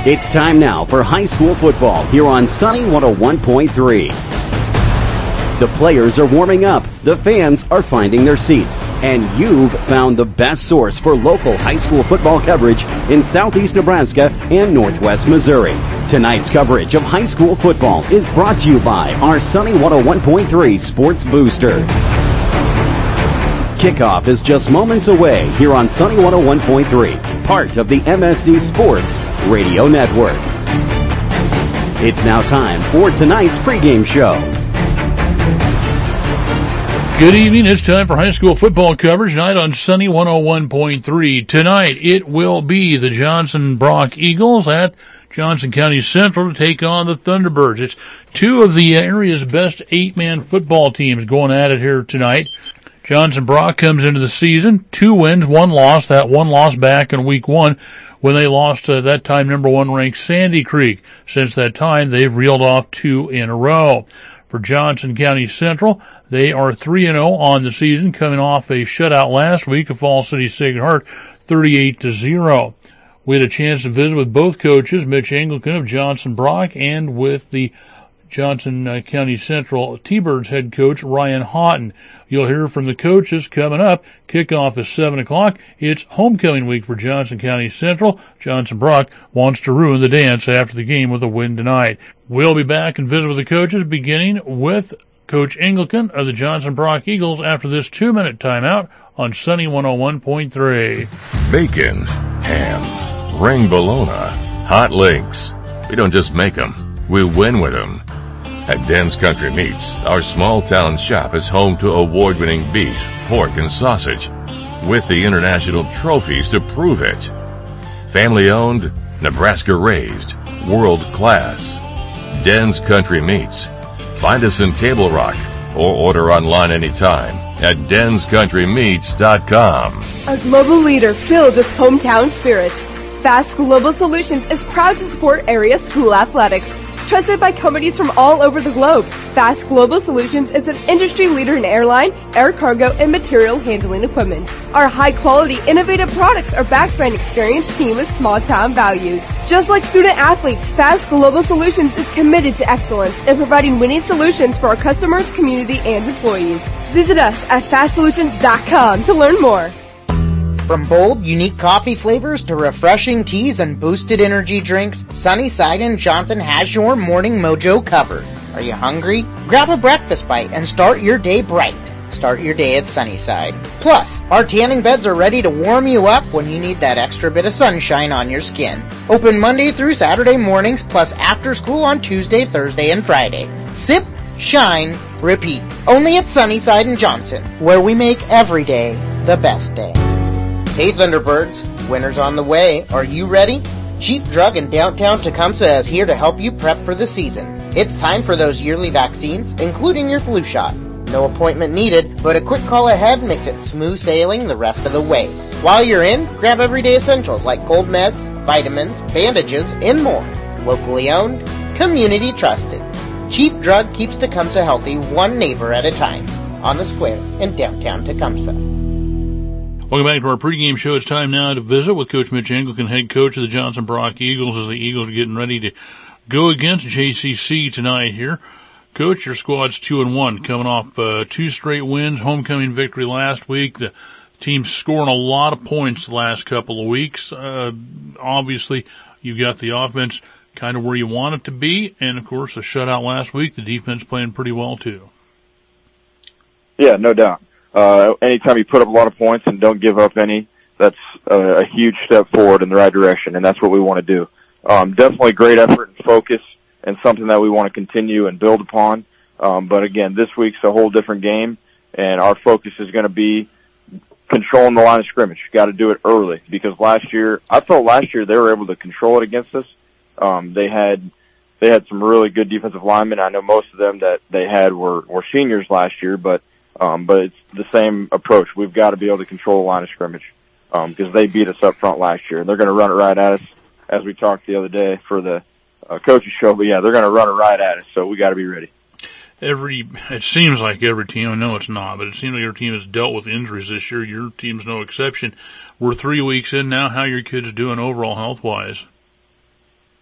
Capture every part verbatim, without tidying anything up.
It's time now for high school football here on Sunny one oh one point three. The players are warming up, the fans are finding their seats, and you've found the best source for local high school football coverage in southeast Nebraska and northwest Missouri. Tonight's coverage of high school football is brought to you by our Sunny one oh one point three Sports Booster. Kickoff is just moments away here on Sunny one oh one point three, part of the M S D Sports Radio Network. It's now time for tonight's pregame show. Good evening. It's time for high school football coverage tonight on Sunny one oh one point three. Tonight it will be the Johnson Brock Eagles at Johnson County Central to take on the Thunderbirds. It's two of the area's best eight-man football teams going at it here tonight. Johnson Brock comes into the season, two wins, one loss. That one loss back in week one when they lost uh, that time number one ranked Sandy Creek. Since that time, they've reeled off two in a row. For Johnson County Central, they are three and oh on the season, coming off a shutout last week of Fall City Sacred Heart, thirty-eight to zero. We had a chance to visit with both coaches, Mitch Anglican of Johnson Brock, and with the Johnson uh, County Central T-Birds head coach, Ryan Houghton. You'll hear from the coaches coming up. Kickoff is seven o'clock. It's homecoming week for Johnson County Central. Johnson Brock wants to ruin the dance after the game with a win tonight. We'll be back and visit with the coaches, beginning with Coach Anglican of the Johnson Brock Eagles after this two-minute timeout on Sunny one oh one point three. Bacon, ham, ring bologna, hot links. We don't just make them, we win with them. At Den's Country Meats, our small-town shop is home to award-winning beef, pork, and sausage, with the international trophies to prove it. Family-owned, Nebraska-raised, world-class. Den's Country Meats. Find us in Table Rock or order online anytime at dens country meats dot com. A global leader filled with hometown spirit, Fast Global Solutions is proud to support area school athletics. Trusted by companies from all over the globe, Fast Global Solutions is an industry leader in airline, air cargo, and material handling equipment. Our high-quality, innovative products are backed by an experienced team with small-town values. Just like student-athletes, Fast Global Solutions is committed to excellence in providing winning solutions for our customers, community, and employees. Visit us at fast solutions dot com to learn more. From bold, unique coffee flavors to refreshing teas and boosted energy drinks, Sunnyside and Johnson has your morning mojo covered. Are you hungry? Grab a breakfast bite and start your day bright. Start your day at Sunnyside. Plus, our tanning beds are ready to warm you up when you need that extra bit of sunshine on your skin. Open Monday through Saturday mornings, plus after school on Tuesday, Thursday, and Friday. Sip, shine, repeat. Only at Sunnyside and Johnson, where we make every day the best day. Hey Thunderbirds, winter's on the way. Are you ready? Cheap Drug in downtown Tecumseh is here to help you prep for the season. It's time for those yearly vaccines, including your flu shot. No appointment needed, but a quick call ahead makes it smooth sailing the rest of the way. While you're in, grab everyday essentials like cold meds, vitamins, bandages, and more. Locally owned, community trusted. Cheap Drug keeps Tecumseh healthy one neighbor at a time. On the square in downtown Tecumseh. Welcome back to our pregame show. It's time now to visit with Coach Mitch Anglican, head coach of the Johnson Brock Eagles, as the Eagles are getting ready to go against J C C tonight here. Coach, your squad's two and one, coming off uh, two straight wins, homecoming victory last week. The team's scoring a lot of points the last couple of weeks. Uh, obviously, you've got the offense kind of where you want it to be, and of course, a shutout last week. The defense playing pretty well too. Yeah, no doubt. Uh, anytime you put up a lot of points and don't give up any, that's a, a huge step forward in the right direction, and that's what we want to do. Um, definitely great effort and focus and something that we want to continue and build upon. Um, but again, this week's a whole different game, and our focus is going to be controlling the line of scrimmage. You got to do it early, because last year, I felt last year they were able to control it against us. Um, they had, they had some really good defensive linemen. I know most of them that they had were, were seniors last year, but Um, but it's the same approach. We've got to be able to control the line of scrimmage because um, they beat us up front last year. And they're going to run it right at us, as we talked the other day for the uh, coaches show. But, yeah, they're going to run it right at us, so we got to be ready. Every It seems like every team, I know it's not, but it seems like every team has dealt with injuries this year. Your team's no exception. We're three weeks in now. How are your kids doing overall health-wise?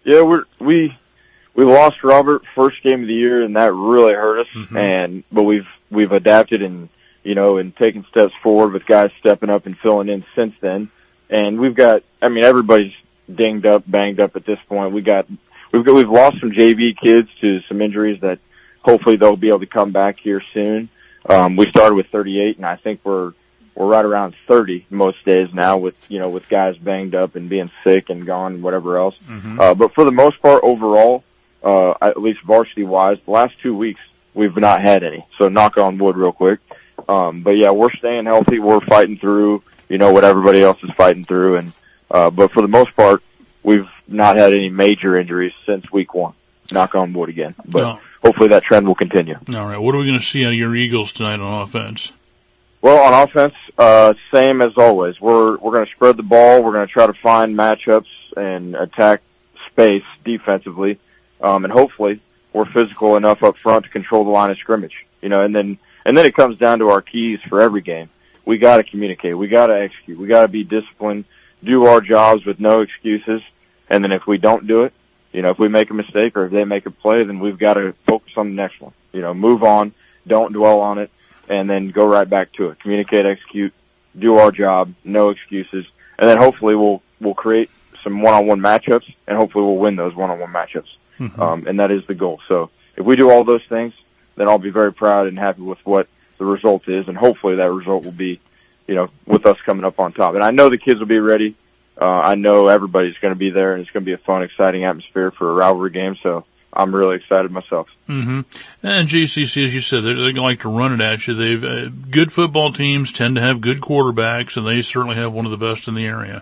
Yeah, we're, we we lost Robert first game of the year, and that really hurt us. Mm-hmm. And but we've we've adapted and you know and taken steps forward with guys stepping up and filling in since then. And we've got, I mean, everybody's dinged up, banged up at this point. We got we've got we've lost some J V kids to some injuries that hopefully they'll be able to come back here soon. Um, we started with thirty-eight, and I think we're we're right around thirty most days now with, you know, with guys banged up and being sick and gone and whatever else. Mm-hmm. Uh, but for the most part, overall, uh, at least varsity-wise, the last two weeks, we've not had any. So knock on wood real quick. Um, but, yeah, we're staying healthy. We're fighting through, you know, what everybody else is fighting through. And uh, but for the most part, we've not had any major injuries since week one. Knock on wood again. But no. Hopefully that trend will continue. All right. What are we going to see out of your Eagles tonight on offense? Well, on offense, uh, same as always. We're we're going to spread the ball. We're going to try to find matchups and attack space defensively, um, and hopefully we're physical enough up front to control the line of scrimmage. You know, and then and then it comes down to our keys for every game. We got to communicate. We got to execute. We got to be disciplined. Do our jobs with no excuses. And then if we don't do it, you know, if we make a mistake or if they make a play, then we've got to focus on the next one. You know, move on. Don't dwell on it. And then go right back to it. Communicate, execute, do our job, no excuses, and then hopefully we'll we'll create some one-on-one matchups, and hopefully we'll win those one-on-one matchups. Mm-hmm. Um, and that is the goal. So if we do all those things, then I'll be very proud and happy with what the result is, and hopefully that result will be, you know, with us coming up on top. And I know the kids will be ready. Uh, I know everybody's going to be there, and it's going to be a fun, exciting atmosphere for a rivalry game. So I'm really excited myself. Mm-hmm. And J C C, as you said, they they like to run it at you. They've uh, good football teams tend to have good quarterbacks, and they certainly have one of the best in the area.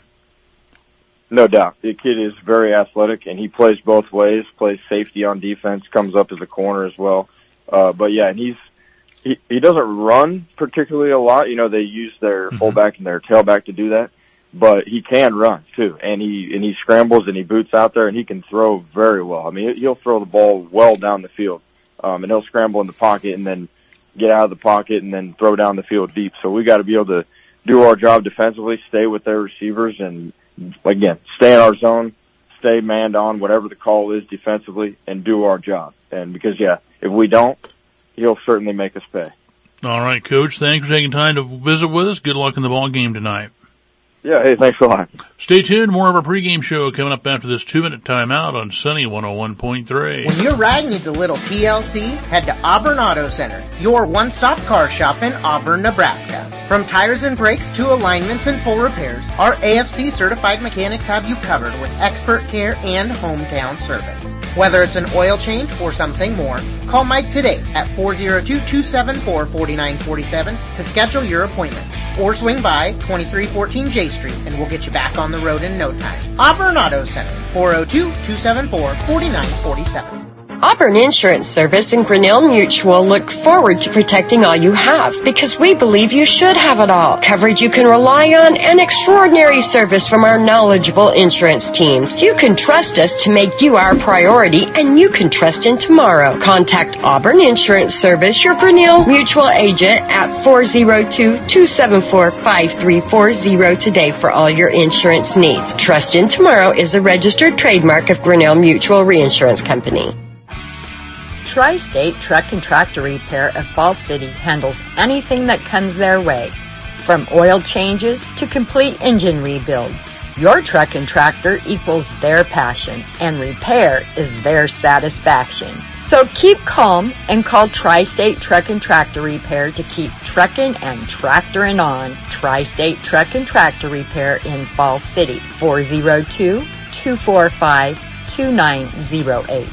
No doubt. The kid is very athletic, and he plays both ways, plays safety on defense, comes up as a corner as well. Uh, but, yeah, and he's he, he doesn't run particularly a lot. You know, they use their mm-hmm. fullback and their tailback to do that. But he can run, too, and he and he scrambles and he boots out there, and he can throw very well. I mean, he'll throw the ball well down the field, um, and he'll scramble in the pocket and then get out of the pocket and then throw down the field deep. So we got to be able to do our job defensively, stay with their receivers, and, again, stay in our zone, stay manned on, whatever the call is defensively, and do our job. And because, yeah, if we don't, he'll certainly make us pay. All right, Coach, thanks for taking time to visit with us. Good luck in the ball game tonight. Yeah, hey, thanks a lot. Stay tuned. More of our pregame show coming up after this two-minute timeout on Sunny one oh one point three. When your ride needs a little T L C, head to Auburn Auto Center, your one-stop car shop in Auburn, Nebraska. From tires and brakes to alignments and full repairs, our A F C-certified mechanics have you covered with expert care and hometown service. Whether it's an oil change or something more, call Mike today at four oh two, two seven four, four nine four seven to schedule your appointment. Or swing by twenty-three fourteen J Street and we'll get you back on the road in no time. Auburn Auto Center, four oh two, two seven four, four nine four seven. Auburn Insurance Service and Grinnell Mutual look forward to protecting all you have because we believe you should have it all. Coverage you can rely on and extraordinary service from our knowledgeable insurance teams. You can trust us to make you our priority and you can trust in tomorrow. Contact Auburn Insurance Service, your Grinnell Mutual agent at four oh two, two seven four, five three four oh today for all your insurance needs. Trust in Tomorrow is a registered trademark of Grinnell Mutual Reinsurance Company. Tri-State Truck and Tractor Repair of Fall City handles anything that comes their way, from oil changes to complete engine rebuilds. Your truck and tractor equals their passion, and repair is their satisfaction. So keep calm and call Tri-State Truck and Tractor Repair to keep trucking and tractoring on. Tri-State Truck and Tractor Repair in Fall City, four oh two, two four five, two nine oh eight.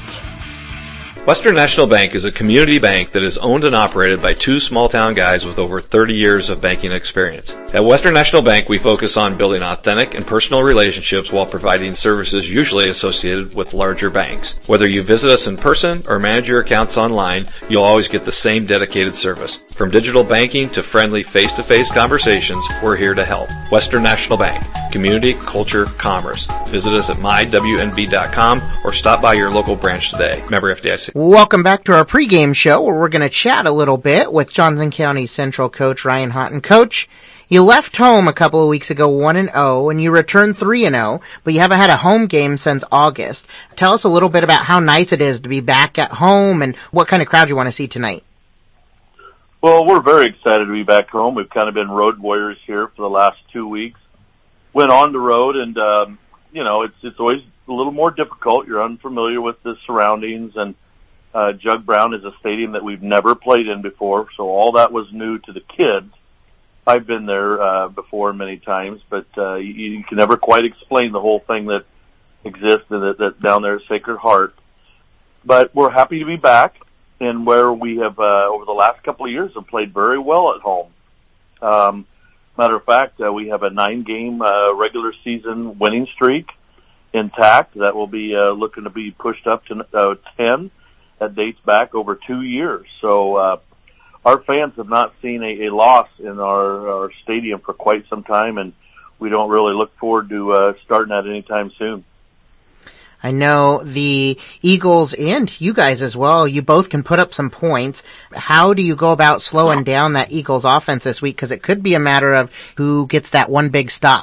Western National Bank is a community bank that is owned and operated by two small-town guys with over thirty years of banking experience. At Western National Bank, we focus on building authentic and personal relationships while providing services usually associated with larger banks. Whether you visit us in person or manage your accounts online, you'll always get the same dedicated service. From digital banking to friendly face-to-face conversations, we're here to help. Western National Bank. Community, culture, commerce. Visit us at my w n b dot com or stop by your local branch today. Member F D I C. Welcome back to our pregame show where we're going to chat a little bit with Johnson County Central coach Ryan Houghton. Coach, You left home a couple of weeks ago one and oh, and you returned three and oh, but you haven't had a home game since August. Tell us a little bit about how nice it is to be back at home and what kind of crowd you want to see tonight. Well, we're very excited to be back home. We've kind of been road warriors here for the last two weeks. Went on the road, and, um, you know, it's it's always a little more difficult. You're unfamiliar with the surroundings, and uh, Jug Brown is a stadium that we've never played in before, so all that was new to the kids. I've been there uh, before many times, but uh, you, you can never quite explain the whole thing that exists that, that down there at Sacred Heart. But we're happy to be back, and where we have, uh, over the last couple of years, have played very well at home. Um, matter of fact, uh, we have a nine-game uh, regular season winning streak intact that will be uh, looking to be pushed up to uh, ten. That dates back over two years. So, uh, our fans have not seen a, a loss in our, our stadium for quite some time, and we don't really look forward to uh, starting that anytime soon. I know the Eagles and you guys as well, you both can put up some points. How do you go about slowing down that Eagles offense this week? Because it could be a matter of who gets that one big stop.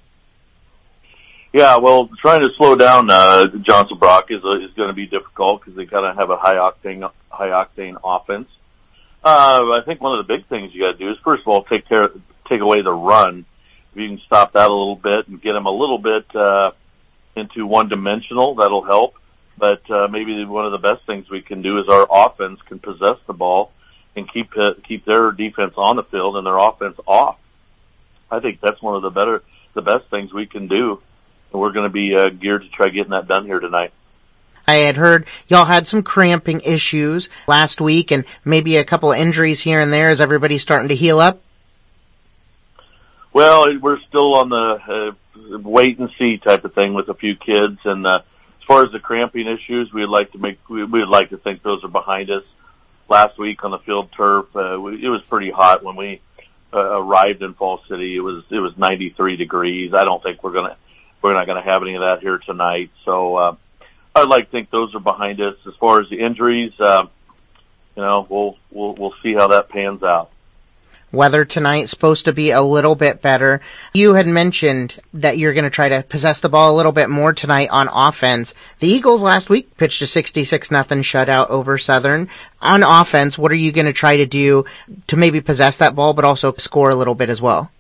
Yeah, well, trying to slow down uh, Johnson Brock is, uh, is going to be difficult because they kind of have a high-octane high-octane offense. Uh, I think one of the big things you got to do is, first of all, take care, take away the run. If you can stop that a little bit and get them a little bit uh, into one-dimensional, that'll help. But uh, maybe one of the best things we can do is our offense can possess the ball and keep uh, keep their defense on the field and their offense off. I think that's one of the better, the best things we can do, and we're going to be uh, geared to try getting that done here tonight. I had heard y'all had some cramping issues last week and maybe a couple of injuries here and there. Is everybody starting to heal up? Well, we're still on the uh, wait-and-see type of thing with a few kids. And uh, as far as the cramping issues, we'd like to make we would like to think those are behind us. Last week on the field turf, uh, we, it was pretty hot when we uh, arrived in Fall City. It was it was ninety-three degrees. I don't think we're gonna we're not going to have any of that here tonight. So. Uh, I'd like to think those are behind us. As far as the injuries, uh, you know, we'll we'll we'll see how that pans out. Weather tonight's supposed to be a little bit better. You had mentioned that you're going to try to possess the ball a little bit more tonight on offense. The Eagles last week pitched a sixty-six nothing shutout over Southern. On offense, what are you going to try to do to maybe possess that ball but also score a little bit as well?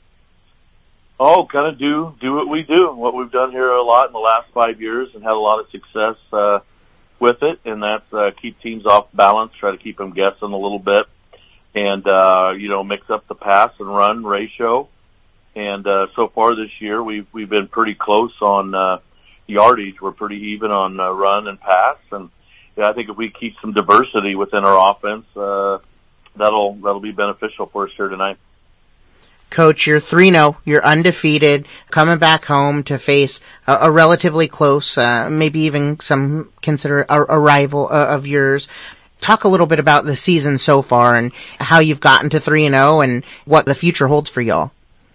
Oh, kind of do do what we do, what we've done here a lot in the last five years and had a lot of success uh, with it, and that's uh, keep teams off balance, try to keep them guessing a little bit, and, uh, you know, mix up the pass and run ratio. And uh, so far this year, we've, we've been pretty close on uh, yardage. We're pretty even on uh, run and pass, and yeah, I think if we keep some diversity within our offense, uh, that'll that'll be beneficial for us here tonight. Coach, you're three and oh, you're undefeated, coming back home to face a, a relatively close, uh, maybe even some consider a, a rival uh, of yours. Talk a little bit about the season so far and how you've gotten to three and oh and what the future holds for y'all.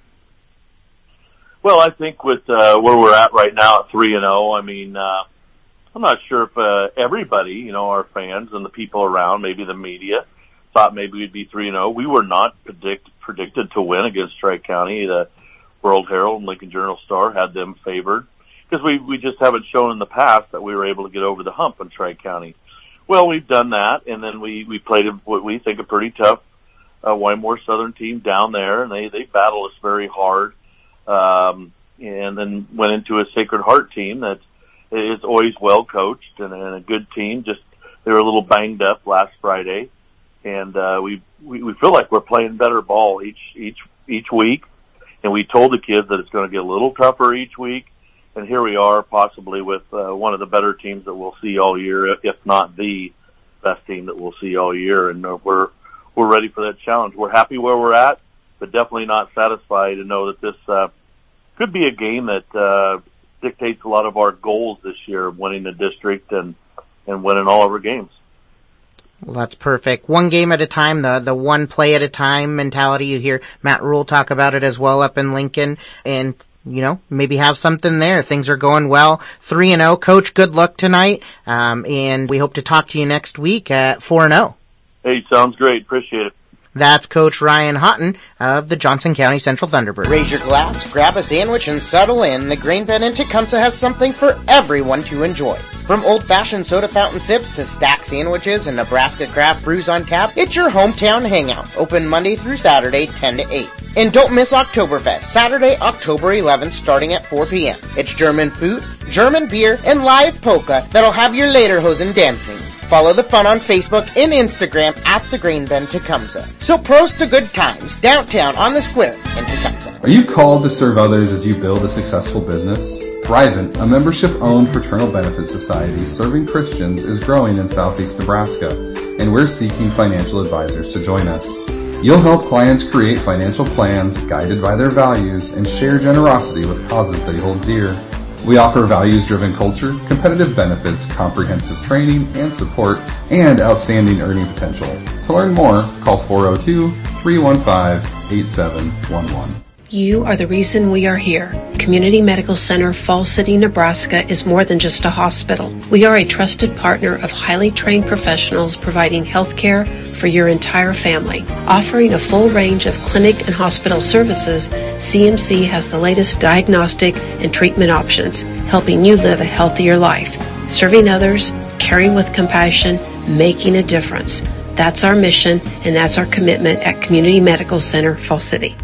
Well, I think with uh, where we're at right now at three and oh, I mean, uh, I'm not sure if uh, everybody, you know, our fans and the people around, maybe the media, thought maybe we'd be three and oh. We were not predict, predicted to win against Tri-County. The World Herald and Lincoln Journal-Star had them favored because we, we just haven't shown in the past that we were able to get over the hump in Tri-County. Well, we've done that, and then we, we played what we think a pretty tough uh, Wymore Southern team down there, and they, they battled us very hard, um, and then went into a Sacred Heart team that is always well coached and, and a good team. Just they were a little banged up last Friday. And uh, we, we we feel like we're playing better ball each each each week, and we told the kids that it's going to get a little tougher each week. And here we are, possibly with uh, one of the better teams that we'll see all year, if not the best team that we'll see all year. And uh, we're we're ready for that challenge. We're happy where we're at, but definitely not satisfied to know that this uh, could be a game that uh, dictates a lot of our goals this year of winning the district and and winning all of our games. Well, that's perfect. One game at a time, the the one play at a time mentality. You hear Matt Rule talk about it as well up in Lincoln, and you know maybe have something there. Things are going well. Three and zero, Coach. Good luck tonight, um, and we hope to talk to you next week at four and zero. Hey, sounds great. Appreciate it. That's Coach Ryan Houghton of the Johnson County Central Thunderbirds. Raise your glass, grab a sandwich, and settle in. The Grain Bin in Tecumseh has something for everyone to enjoy. From old-fashioned soda fountain sips to stacked sandwiches and Nebraska craft brews on tap, it's your hometown hangout. Open Monday through Saturday, ten to eight. And don't miss Oktoberfest, Saturday, October eleventh, starting at four p.m. It's German food, German beer, and live polka that'll have your lederhosen dancing. Follow the fun on Facebook and Instagram at The Grain Bin Tecumseh. So prost to good times downtown on the square in Tecumseh. Are you called to serve others as you build a successful business? Thrivent, a membership-owned fraternal benefit society serving Christians, is growing in southeast Nebraska, and we're seeking financial advisors to join us. You'll help clients create financial plans guided by their values and share generosity with causes they hold dear. We offer values-driven culture, competitive benefits, comprehensive training and support, and outstanding earning potential. To learn more, call four oh two, three one five, eight seven one one. You are the reason we are here. Community Medical Center Falls City, Nebraska is more than just a hospital. We are a trusted partner of highly trained professionals providing health care for your entire family. Offering a full range of clinic and hospital services, C M C has the latest diagnostic and treatment options, helping you live a healthier life. Serving others, caring with compassion, making a difference. That's our mission, and that's our commitment at Community Medical Center Falls City.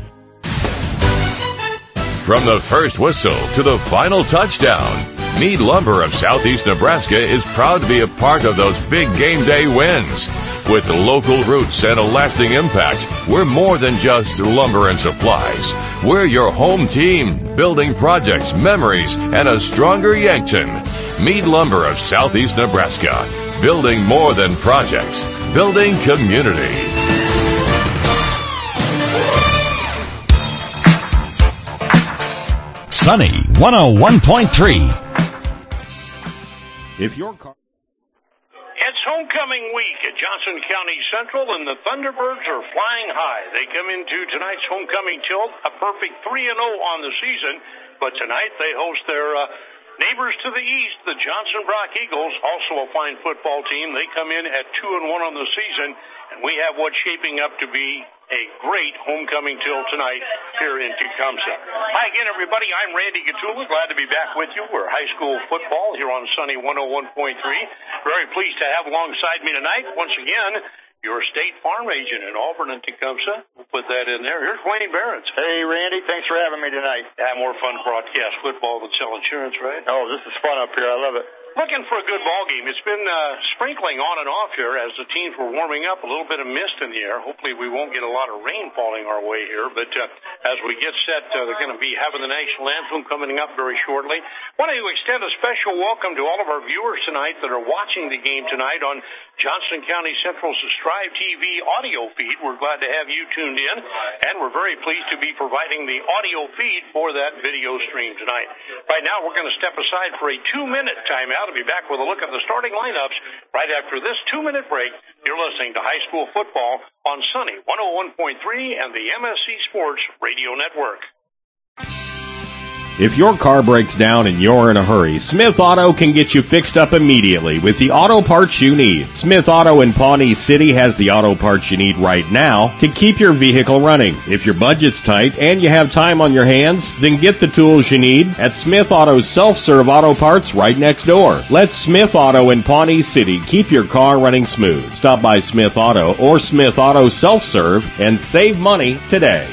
From the first whistle to the final touchdown, Mead Lumber of Southeast Nebraska is proud to be a part of those big game day wins. With local roots and a lasting impact, we're more than just lumber and supplies. We're your home team, building projects, memories, and a stronger Yankton. Mead Lumber of Southeast Nebraska, building more than projects, building community. Sunny one oh one point three. If your car... It's homecoming week at Johnson County Central, and the Thunderbirds are flying high. They come into tonight's homecoming tilt, a perfect three and oh on the season, but tonight they host their uh, neighbors to the east, the Johnson Brock Eagles, also a fine football team. They come in at two and one on the season, and we have what's shaping up to be a great homecoming tilt tonight here in Tecumseh. Hi again, everybody. I'm Randy Gatula. Glad to be back with you. We're high school football here on Sunny one oh one point three. Very pleased to have alongside me tonight, once again, your State Farm agent in Auburn and Tecumseh. We'll put that in there. Here's Wayne Barrett. Hey, Randy. Thanks for having me tonight. Have more fun broadcast football than sell insurance, right? Oh, this is fun up here. I love it. Looking for a good ball game. It's been uh, sprinkling on and off here as the teams were warming up. A little bit of mist in the air. Hopefully we won't get a lot of rain falling our way here. But uh, as we get set, uh, they're going to be having the national anthem coming up very shortly. Want to extend a special welcome to all of our viewers tonight that are watching the game tonight on Johnson County Central's Strive T V audio feed. We're glad to have you tuned in, and we're very pleased to be providing the audio feed for that video stream tonight. Right now, we're going to step aside for a two-minute timeout. I'll be back with a look at the starting lineups right after this two-minute break. You're listening to High School Football on Sunny one oh one point three and the M S C Sports Radio Network. If your car breaks down and you're in a hurry, Smith Auto can get you fixed up immediately with the auto parts you need. Smith Auto in Pawnee City has the auto parts you need right now to keep your vehicle running. If your budget's tight and you have time on your hands, then get the tools you need at Smith Auto's self-serve auto parts right next door. Let Smith Auto in Pawnee City keep your car running smooth. Stop by Smith Auto or Smith Auto Self-Serve and save money today.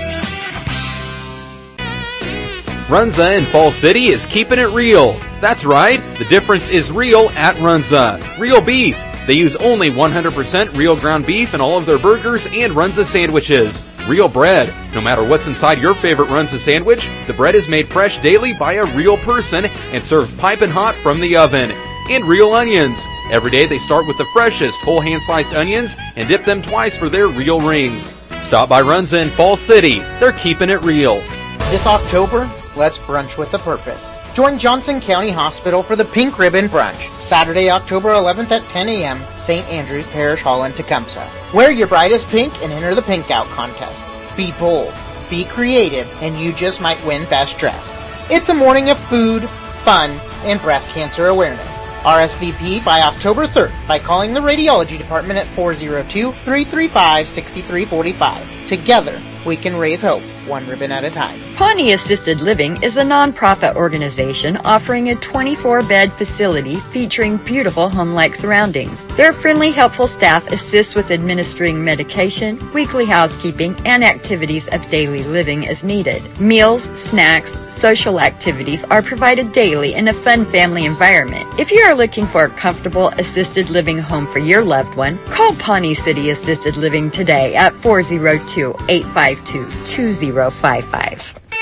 Runza in Falls City is keeping it real. That's right, the difference is real at Runza. Real beef. They use only one hundred percent real ground beef in all of their burgers and Runza sandwiches. Real bread. No matter what's inside your favorite Runza sandwich, the bread is made fresh daily by a real person and served piping hot from the oven. And real onions. Every day they start with the freshest whole hand-sliced onions and dip them twice for their real rings. Stop by Runza in Falls City. They're keeping it real. This October, let's brunch with a purpose. Join Johnson County Hospital for the Pink Ribbon Brunch, Saturday, October eleventh at ten a.m., Saint Andrew's Parish Hall in Tecumseh. Wear your brightest pink and enter the Pink Out contest. Be bold, be creative, and you just might win Best Dressed. It's a morning of food, fun, and breast cancer awareness. R S V P by October third by calling the radiology department at four oh two, three three five, six three four five. Together, we can raise hope, one ribbon at a time. Pawnee Assisted Living is a nonprofit organization offering a twenty-four bed facility featuring beautiful home-like surroundings. Their friendly, helpful staff assists with administering medication, weekly housekeeping, and activities of daily living as needed. Meals, snacks, social activities are provided daily in a fun family environment. If you are looking for a comfortable assisted living home for your loved one, call Pawnee City Assisted Living today at four oh two, eight five two, two oh five five.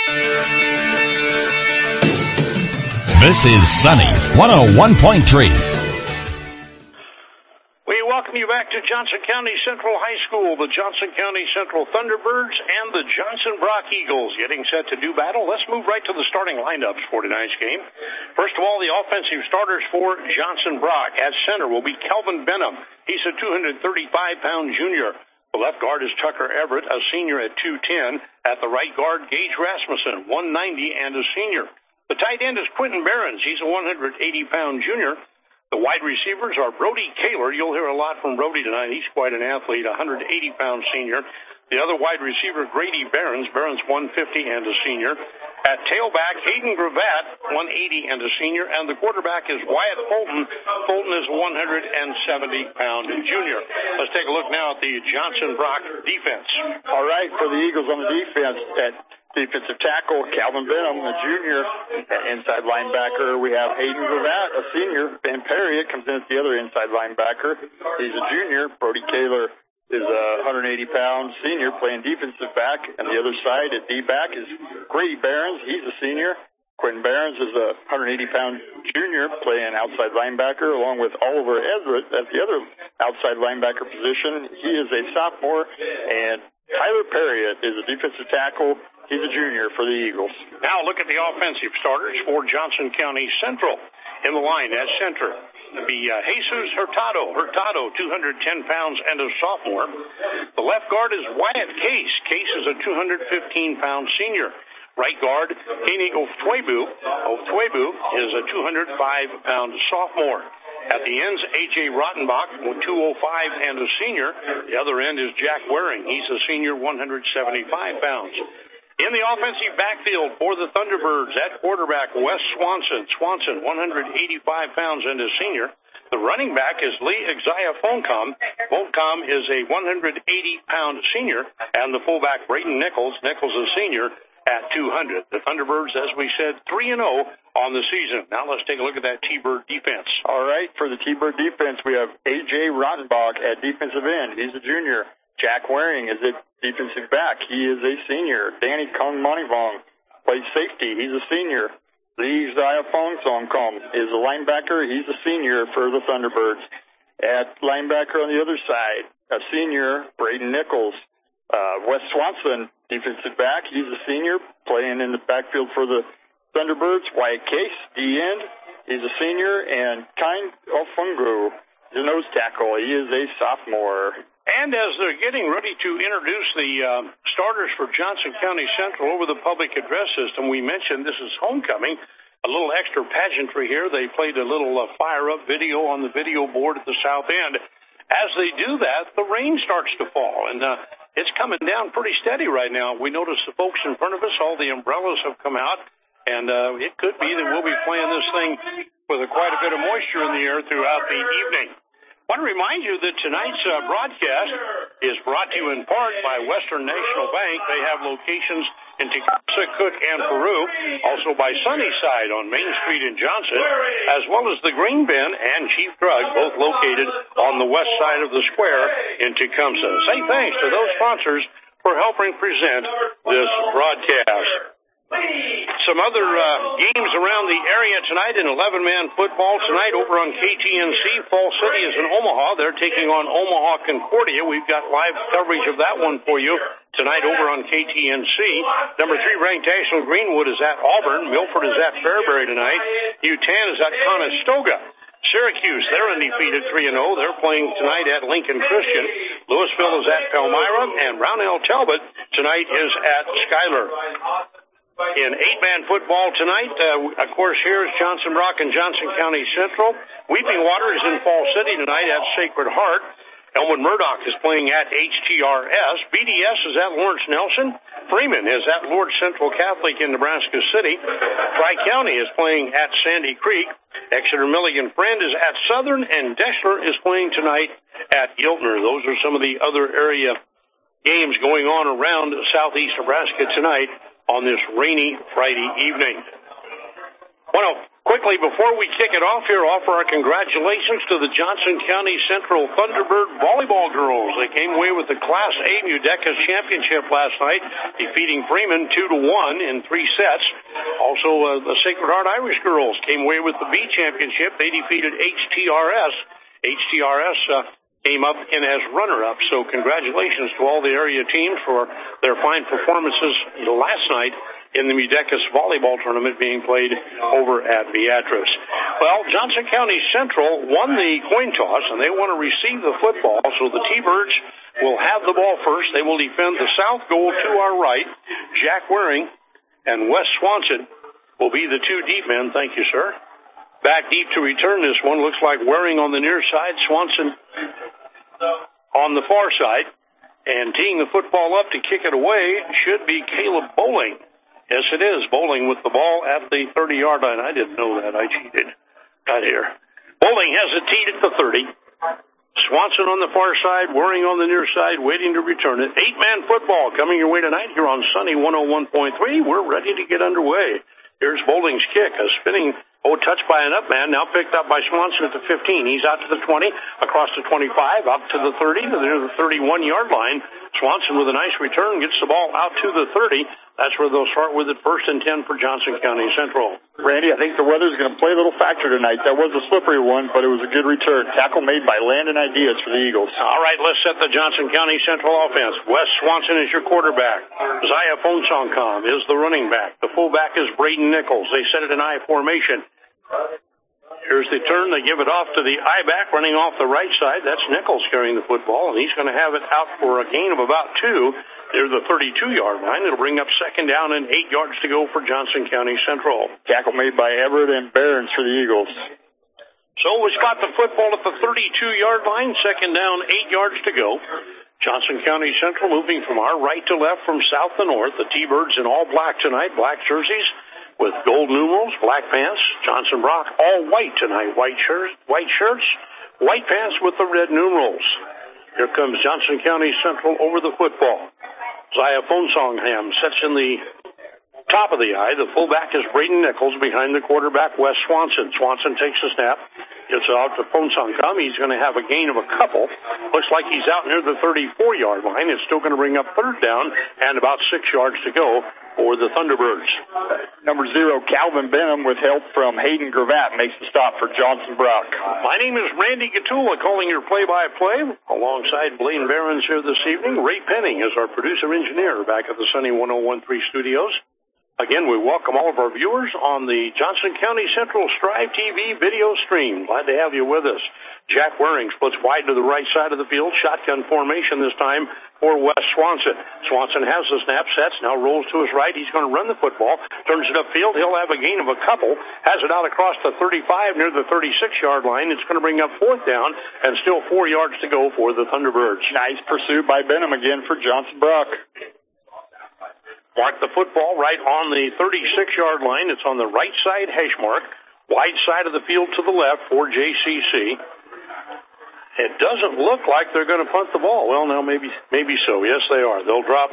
This is Sunny one oh one point three. We welcome you back to Johnson County Central High School. The Johnson County Central Thunderbirds and the Johnson Brock Eagles getting set to do battle. Let's move right to the starting lineups for tonight's game. First of all, the offensive starters for Johnson Brock. At center will be Kelvin Benham. He's a two hundred thirty-five pound junior. The left guard is Tucker Everett, a senior at two ten. At the right guard, Gage Rasmussen, one ninety and a senior. The tight end is Quentin Behrens. He's a one hundred eighty pound junior. The wide receivers are Brody Kaler. You'll hear a lot from Brody tonight. He's quite an athlete, a one hundred eighty pound senior. The other wide receiver, Grady Behrens. Behrens, one fifty and a senior. At tailback, Hayden Gravatt, one eighty and a senior. And the quarterback is Wyatt Fulton. Fulton is a one hundred seventy pound junior. Let's take a look now at the Johnson Brock defense. All right, for the Eagles on the defense, at defensive tackle, Calvin Benham, a junior. At inside linebacker, we have Hayden Gravatt, a senior. Ben Perry comes in as the other inside linebacker. He's a junior. Brody Kaler is a one hundred eighty pound senior playing defensive back. And the other side at D-back is Grady Behrens. He's a senior. Quentin Behrens is a one hundred eighty pound junior playing outside linebacker, along with Oliver Everett at the other outside linebacker position. He is a sophomore. And Tyler Perry is a defensive tackle. He's a junior for the Eagles. Now look at the offensive starters for Johnson County Central. In the line at center will be uh, Jesus Hurtado. Hurtado, two hundred ten pounds and a sophomore. The left guard is Wyatt Case. Case is a two hundred fifteen pound senior. Right guard, Koenig Oftwebu. Oftwebu is a two hundred five pound sophomore. At the ends, A J Rottenbach, two oh five and a senior. The other end is Jack Waring. He's a senior, one hundred seventy-five pounds. In the offensive backfield for the Thunderbirds, at quarterback, Wes Swanson. Swanson, one hundred eighty-five pounds and a senior. The running back is Lee Exia Foncom. Foncom is a one hundred eighty pound senior. And the fullback, Braden Nichols. Nichols is senior at two hundred. The Thunderbirds, as we said, three and oh on the season. Now let's take a look at that T-Bird defense. All right, for the T-Bird defense, we have A J Rottenbach at defensive end. He's a junior. Jack Waring is a defensive back. He is a senior. Danny Kong Monivong plays safety. He's a senior. Lee Ziafong Songkom is a linebacker. He's a senior for the Thunderbirds. At linebacker on the other side, a senior, Braden Nichols. Uh, Wes Swanson, defensive back. He's a senior, playing in the backfield for the Thunderbirds. Wyatt Case, D-end. He's a senior. And Kind Ofungu, the nose tackle. He is a sophomore. And as they're getting ready to introduce the uh, starters for Johnson County Central over the public address system, we mentioned this is homecoming. A little extra pageantry here. They played a little uh, fire-up video on the video board at the south end. As they do that, the rain starts to fall, and uh, it's coming down pretty steady right now. We notice the folks in front of us, all the umbrellas have come out, and uh, it could be that we'll be playing this thing with a, quite a bit of moisture in the air throughout the evening. I want to remind you that tonight's uh, broadcast is brought to you in part by Western National Bank. They have locations in Tecumseh, Cook, and Peru. Also by Sunnyside on Main Street in Johnson, as well as the Green Bin and Chief Drug, both located on the west side of the square in Tecumseh. Say thanks to those sponsors for helping present this broadcast. Some other uh, games around the area tonight in eleven man football. Tonight over on K T N C, Fall City is in Omaha. They're taking on Omaha Concordia. We've got live coverage of that one for you tonight over on K T N C. Number three ranked National Greenwood is at Auburn. Milford is at Fairbury tonight. U T A N is at Conestoga. Syracuse, they're undefeated three and oh. They're playing tonight at Lincoln Christian. Louisville is at Palmyra. And Roundell Talbot tonight is at Schuyler. In eight-man football tonight, uh, of course, here's Johnson Brock and Johnson County Central. Weeping Water is in Fall City tonight at Sacred Heart. Elmwood Murdoch is playing at H T R S. B D S is at Lawrence Nelson. Freeman is at Lourdes Central Catholic in Nebraska City. Tri-County is playing at Sandy Creek. Exeter Milligan Friend is at Southern, and Deshler is playing tonight at Giltner. Those are some of the other area games going on around southeast Nebraska tonight on this rainy Friday evening. Well, quickly, before we kick it off here, offer our congratulations to the Johnson County Central Thunderbird volleyball girls. They came away with the Class A Mudecas Championship last night, defeating Freeman two to one in three sets. Also, uh, the Sacred Heart Irish girls came away with the B Championship. They defeated H T R S. H T R S uh, came up in as runner-up, so congratulations to all the area teams for their fine performances last night in the Mudecas volleyball tournament being played over at Beatrice. Well, Johnson County Central won the coin toss, and they want to receive the football, so the T-Birds will have the ball first. They will defend the south goal to our right. Jack Waring and Wes Swanson will be the two deep men. Thank you, sir. Back deep to return this one. Looks like Waring on the near side, Swanson on the far side. And teeing the football up to kick it away should be Caleb Bowling. Yes, it is. Bowling with the ball at the thirty-yard line. I didn't know that. I cheated. Got here. Bowling has it teed at the thirty. Swanson on the far side, Waring on the near side, waiting to return it. Eight-man football coming your way tonight here on Sunny one oh one point three. We're ready to get underway. Here's Bowling's kick, a spinning, oh, touched by an up man, now picked up by Swanson at the fifteen. He's out to the twenty, across the twenty-five, up to the thirty, to the thirty-one-yard line. Swanson with a nice return gets the ball out to the thirty. That's where they'll start with it, first and ten for Johnson County Central. Randy, I think the weather's going to play a little factor tonight. That was a slippery one, but it was a good return. Tackle made by Landon Ideas for the Eagles. All right, let's set the Johnson County Central offense. Wes Swanson is your quarterback. Zaya Fonsongcom is the running back. The fullback is Braden Nichols. They set it in I formation. Here's the turn. They give it off to the I-back running off the right side. That's Nichols carrying the football, and he's going to have it out for a gain of about two. There's the thirty-two-yard line. It'll bring up second down and eight yards to go for Johnson County Central. Tackle made by Everett and Barons for the Eagles. So we've got the football at the thirty-two-yard line. Second down, eight yards to go. Johnson County Central moving from our right to left, from south to north. The T-Birds in all black tonight, black jerseys with gold numerals, black pants. Johnson Brock all white tonight, white shirts, white shirts, white pants with the red numerals. Here comes Johnson County Central over the football. Zaya Fonsongham sets in the top of the eye. The fullback is Braden Nichols behind the quarterback, Wes Swanson. Swanson takes the snap, gets it out to Fonsongham. He's going to have a gain of a couple. Looks like he's out near the thirty-four-yard line. It's still going to bring up third down and about six yards to go for the Thunderbirds. Number zero, Calvin Benham, with help from Hayden Gravatt, makes the stop for Johnson Brock. My name is Randy Gatula, calling your play-by-play. Alongside Blaine Barons here this evening, Ray Penning is our producer-engineer back at the Sunny one oh one point three studios. Again, we welcome all of our viewers on the Johnson County Central Strive T V video stream. Glad to have you with us. Jack Waring splits wide to the right side of the field. Shotgun formation this time for Wes Swanson. Swanson has the snap, sets, now rolls to his right. He's going to run the football, turns it upfield. He'll have a gain of a couple, has it out across the thirty-five near the thirty-six-yard line. It's going to bring up fourth down and still four yards to go for the Thunderbirds. Nice pursuit by Benham again for Johnson Brock. Mark the football right on the thirty-six-yard line. It's on the right side hash mark. Wide side of the field to the left for J C C. It doesn't look like they're going to punt the ball. Well, now maybe maybe so. Yes, they are. They'll drop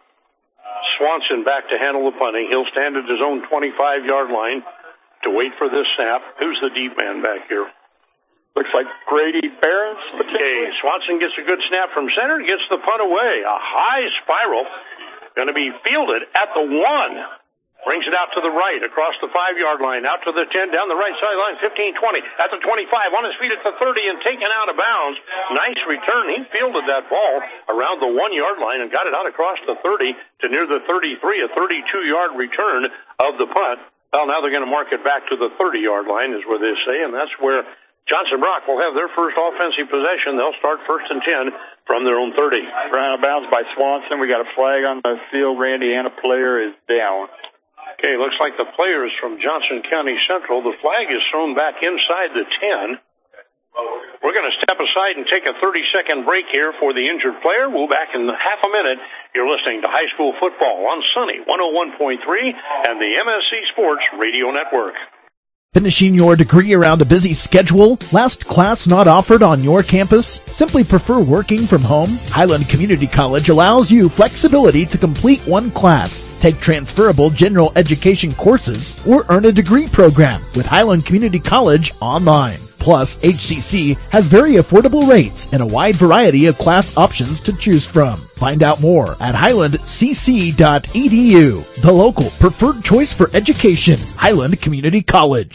Swanson back to handle the punting. He'll stand at his own twenty-five-yard line to wait for this snap. Who's the deep man back here? Looks like Grady Barons. Okay, Swanson gets a good snap from center, gets the punt away. A high spiral. Going to be fielded at the one. Brings it out to the right, across the five-yard line, out to the ten, down the right sideline, fifteen, twenty, at the twenty-five, on his feet at the thirty, and taken out of bounds. Nice return. He fielded that ball around the one-yard line and got it out across the thirty to near the thirty-three, a thirty-two-yard return of the punt. Well, now they're going to mark it back to the thirty-yard line, is where they say, and that's where Johnson Brock will have their first offensive possession. They'll start first and ten from their own thirty. Run out of bounds by Swanson. We got a flag on the field, Randy, and a player is down. Okay, looks like the players from Johnson County Central, the flag is thrown back inside the ten. We're going to step aside and take a thirty-second break here for the injured player. We'll be back in half a minute. You're listening to High School Football on Sunny one oh one point three and the M S C Sports Radio Network. Finishing your degree around a busy schedule? Last class not offered on your campus? Simply prefer working from home? Highland Community College allows you flexibility to complete one class, take transferable general education courses, or earn a degree program with Highland Community College online. Plus, H C C has very affordable rates and a wide variety of class options to choose from. Find out more at highland c c dot e d u, the local preferred choice for education, Highland Community College.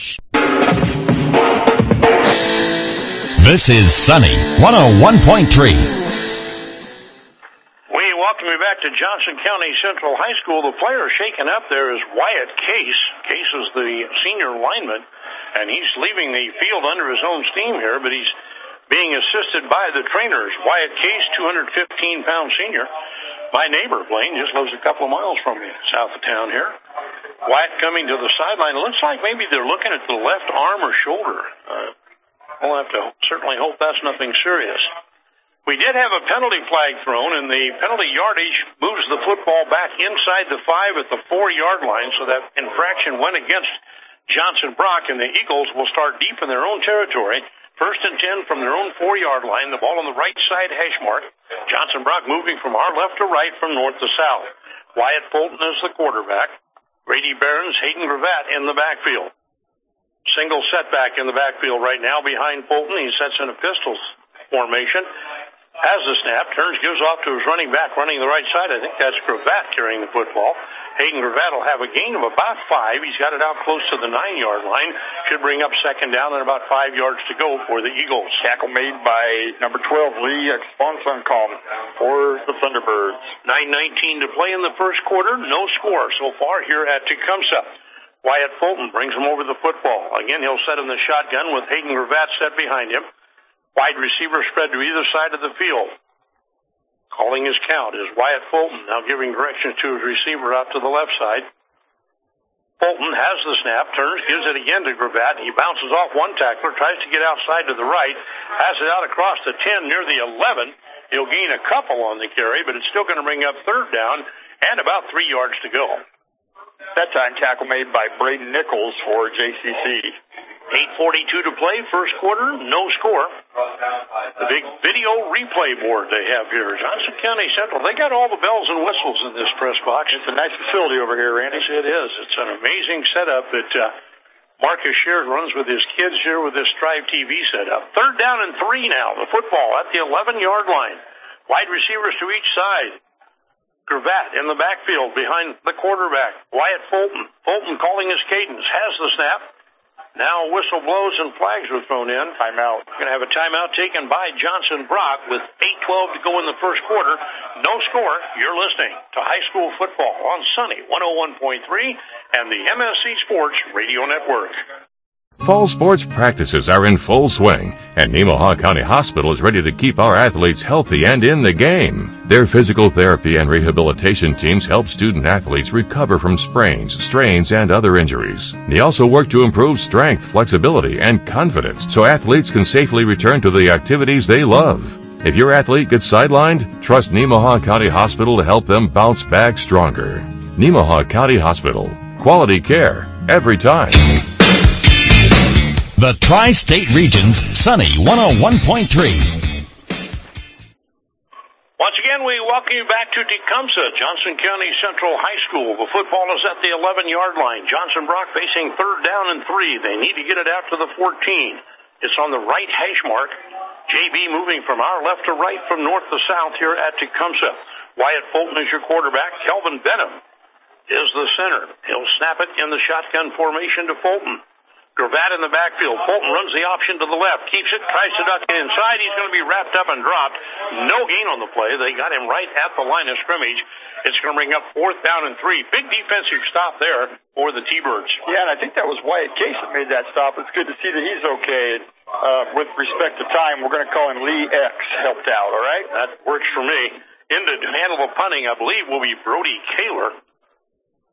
This is Sunny one oh one point three. We welcome you back to Johnson County Central High School. The player shaken up there is Wyatt Case. Case is the senior lineman, and he's leaving the field under his own steam here, but he's being assisted by the trainers. Wyatt Case, two hundred fifteen pound senior. My neighbor, Blaine, just lives a couple of miles from me, south of town here. Wyatt coming to the sideline. It looks like maybe they're looking at the left arm or shoulder. Uh, we'll have to certainly hope that's nothing serious. We did have a penalty flag thrown, and the penalty yardage moves the football back inside the five at the four-yard line, so that infraction went against Johnson Brock, and the Eagles will start deep in their own territory. First and ten from their own four-yard line, the ball on the right side hash mark. Johnson Brock moving from our left to right, from north to south. Wyatt Fulton is the quarterback. Grady Behrens, Hayden Gravatt in the backfield. Single setback in the backfield right now behind Fulton. He sets in a pistol formation. Has the snap, turns, gives off to his running back, running the right side. I think that's Gravatt carrying the football. Hayden Gravatt will have a gain of about five. He's got it out close to the nine-yard line. Should bring up second down and about five yards to go for the Eagles. Tackle made by number twelve, Lee Exponsoncom for the Thunderbirds. nine nineteen to play in the first quarter. No score so far here at Tecumseh. Wyatt Fulton brings him over the football. Again, he'll set in the shotgun with Hayden Gravatt set behind him. Wide receiver spread to either side of the field. Calling his count is Wyatt Fulton, now giving directions to his receiver out to the left side. Fulton has the snap, turns, gives it again to Gravatt. He bounces off one tackler, tries to get outside to the right, has it out across the ten near the eleven. He'll gain a couple on the carry, but it's still going to bring up third down and about three yards to go. That time tackle made by Braden Nichols for J C C. eight forty-two to play, first quarter, no score. The big video replay board they have here. Johnson County Central, they got all the bells and whistles in this press box. It's a nice facility over here, Randy. Yes, it is. It's an amazing setup that uh, Marcus Sheard runs with his kids here with this Strive T V setup. Third down and three now. The football at the eleven-yard line. Wide receivers to each side. Gravatt in the backfield behind the quarterback. Wyatt Fulton. Fulton calling his cadence. Has the snap. Now whistle blows and flags were thrown in. Timeout. We're going to have a timeout taken by Johnson Brock with eight twelve to go in the first quarter. No score. You're listening to High School Football on Sunny one oh one point three and the M S C Sports Radio Network. Fall sports practices are in full swing, and Nemaha County Hospital is ready to keep our athletes healthy and in the game. Their physical therapy and rehabilitation teams help student athletes recover from sprains, strains, and other injuries. They also work to improve strength, flexibility, and confidence so athletes can safely return to the activities they love. If your athlete gets sidelined, trust Nemaha County Hospital to help them bounce back stronger. Nemaha County Hospital. Quality care every time. The Tri-State Region's Sunny one oh one point three. Once again, we welcome you back to Tecumseh, Johnson County Central High School. The football is at the eleven-yard line. Johnson Brock facing third down and three. They need to get it out to the fourteen. It's on the right hash mark. J B moving from our left to right, from north to south here at Tecumseh. Wyatt Fulton is your quarterback. Kelvin Benham is the center. He'll snap it in the shotgun formation to Fulton. Gravatt in the backfield. Fulton runs the option to the left. Keeps it, tries to duck it inside. He's going to be wrapped up and dropped. No gain on the play. They got him right at the line of scrimmage. It's going to bring up fourth down and three. Big defensive stop there for the T-Birds. Yeah, and I think that was Wyatt Case that made that stop. It's good to see that he's okay. Uh, with respect to time, we're going to call him Lee X. Helped out, all right? That works for me. In to handle the punting, I believe, will be Brody Kaler.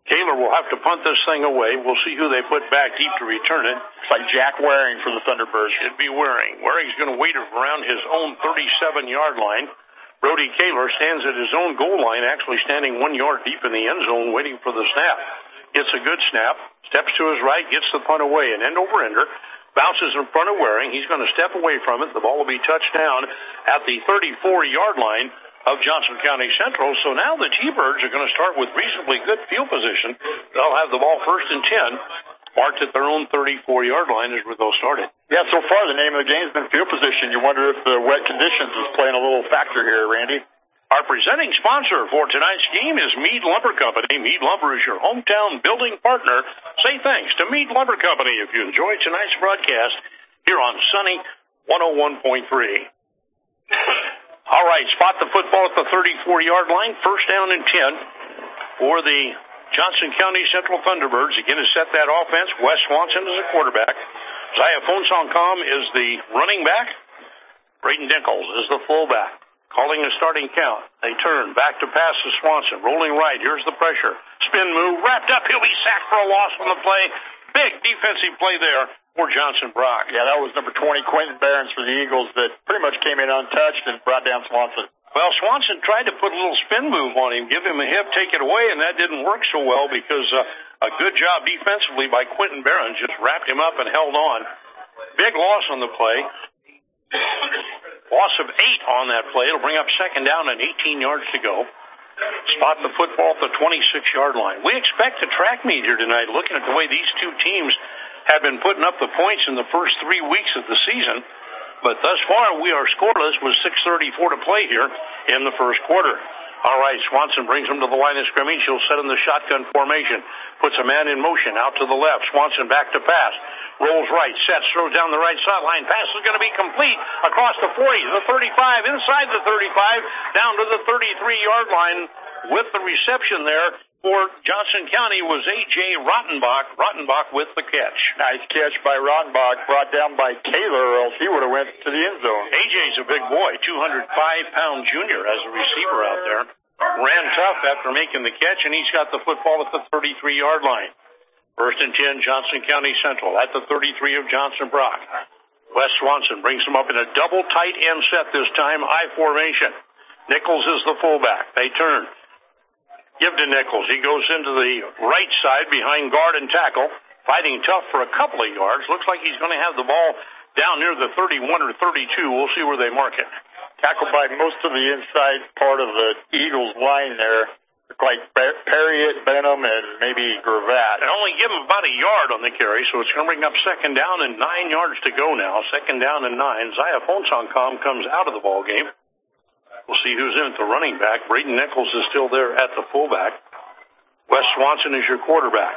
Kaler will have to punt this thing away. We'll see who they put back deep to return it. It's like Jack Waring for the Thunderbirds. Should be Waring. Waring's going to wait around his own thirty-seven-yard line. Brody Kaler stands at his own goal line, actually standing one yard deep in the end zone, waiting for the snap. Gets a good snap, steps to his right, gets the punt away, and end-over-ender. Bounces in front of Waring. He's going to step away from it. The ball will be touched down at the thirty-four-yard line of Johnson County Central. So now the T-Birds are going to start with reasonably good field position. They'll have the ball first and ten, marked at their own thirty-four-yard line is where they'll start it. Yeah, so far the name of the game has been field position. You wonder if the wet conditions is playing a little factor here, Randy. Our presenting sponsor for tonight's game is Mead Lumber Company. Mead Lumber is your hometown building partner. Say thanks to Mead Lumber Company if you enjoyed tonight's broadcast here on Sunny one oh one point three. All right, spot the football at the thirty-four-yard line. First down and ten for the Johnson County Central Thunderbirds. Again, to set that offense, Wes Swanson is a quarterback. Zaya Fonsongcom is the running back. Braden Dinkles is the fullback. Calling a starting count. They turn back to pass to Swanson. Rolling right. Here's the pressure. Spin move. Wrapped up. He'll be sacked for a loss on the play. Big defensive play there for Johnson Brock. Yeah, that was number twenty, Quentin Behrens for the Eagles, that pretty much came in untouched and brought down Swanson. Well, Swanson tried to put a little spin move on him, give him a hip, take it away, and that didn't work so well because uh, a good job defensively by Quentin Behrens just wrapped him up and held on. Big loss on the play. Loss of eight on that play. It'll bring up second down and eighteen yards to go. Spot the football at the twenty-six-yard line. We expect a track meet here tonight, looking at the way these two teams have been putting up the points in the first three weeks of the season. But thus far, we are scoreless with six thirty-four to play here in the first quarter. All right, Swanson brings him to the line of scrimmage. He'll set in the shotgun formation. Puts a man in motion out to the left. Swanson back to pass. Rolls right, sets, throws down the right sideline. Pass is going to be complete across the forty, the thirty-five, inside the thirty-five, down to the thirty-three-yard line with the reception there for Johnson County was A J. Rottenbach. Rottenbach with the catch. Nice catch by Rottenbach, brought down by Kaler, or else he would have went to the end zone. A J's a big boy, two hundred five pound junior as a receiver out there. Ran tough after making the catch, and he's got the football at the thirty-three-yard line. First and ten, Johnson County Central at the thirty-three of Johnson Brock. Wes Swanson brings him up in a double tight end set this time, I formation. Nichols is the fullback. They turn. Give to Nichols. He goes into the right side behind guard and tackle, fighting tough for a couple of yards. Looks like he's going to have the ball down near the thirty-one or thirty-two. We'll see where they mark it. Tackled by most of the inside part of the Eagles line there. Like Perriott, Benham, and maybe Gravatt. And only give him about a yard on the carry, so it's going to bring up second down and nine yards to go now. Second down and nine. Zaya Fonsongcom comes out of the ball game. We'll see who's in at the running back. Braden Nichols is still there at the fullback. Wes Swanson is your quarterback.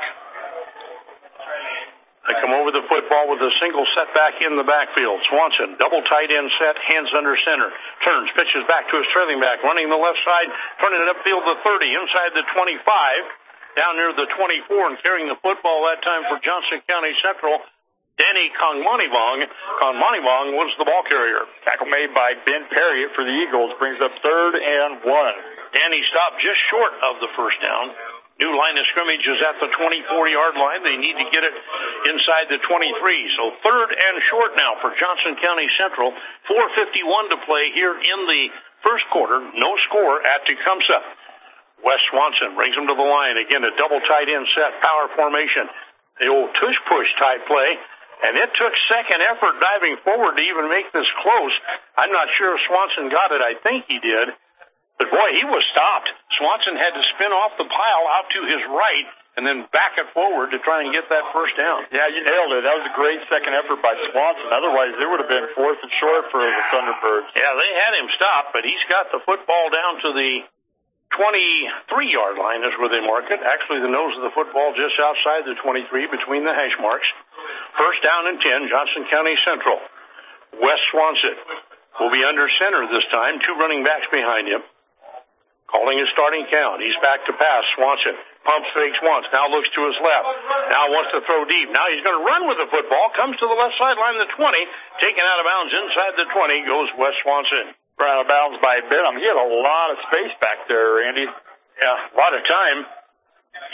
They come over the football with a single setback in the backfield. Swanson, double tight end set, hands under center. Turns, pitches back to his trailing back, running the left side, turning it upfield to thirty, inside the twenty-five, down near the twenty-four, and carrying the football that time for Johnson County Central. Danny Kongmanivong. Kongmanivong was the ball carrier. Tackle made by Ben Perriott for the Eagles brings up third and one. Danny stopped just short of the first down. New line of scrimmage is at the twenty-four-yard line. They need to get it inside the twenty-three. So third and short now for Johnson County Central. four fifty-one to play here in the first quarter. No score at Tecumseh. Wes Swanson brings him to the line. Again, a double tight end set, power formation. The old tush-push type play. And it took second effort diving forward to even make this close. I'm not sure if Swanson got it. I think he did. But, boy, he was stopped. Swanson had to spin off the pile out to his right and then back it forward to try and get that first down. Yeah, you nailed it. That was a great second effort by Swanson. Otherwise, it would have been fourth and short for the Thunderbirds. Yeah, they had him stopped, but he's got the football down to the twenty-three-yard line is where they mark it. Actually, the nose of the football just outside the twenty-three between the hash marks. First down and ten, Johnson County Central. Wes Swanson will be under center this time. Two running backs behind him. Calling his starting count. He's back to pass. Swanson pumps fakes once. Now looks to his left. Now wants to throw deep. Now he's going to run with the football. Comes to the left sideline, the twenty. Taken out of bounds inside the twenty goes Wes Swanson. Run out of bounds by Benham. He had a lot of space back there, Randy. Yeah, a lot of time.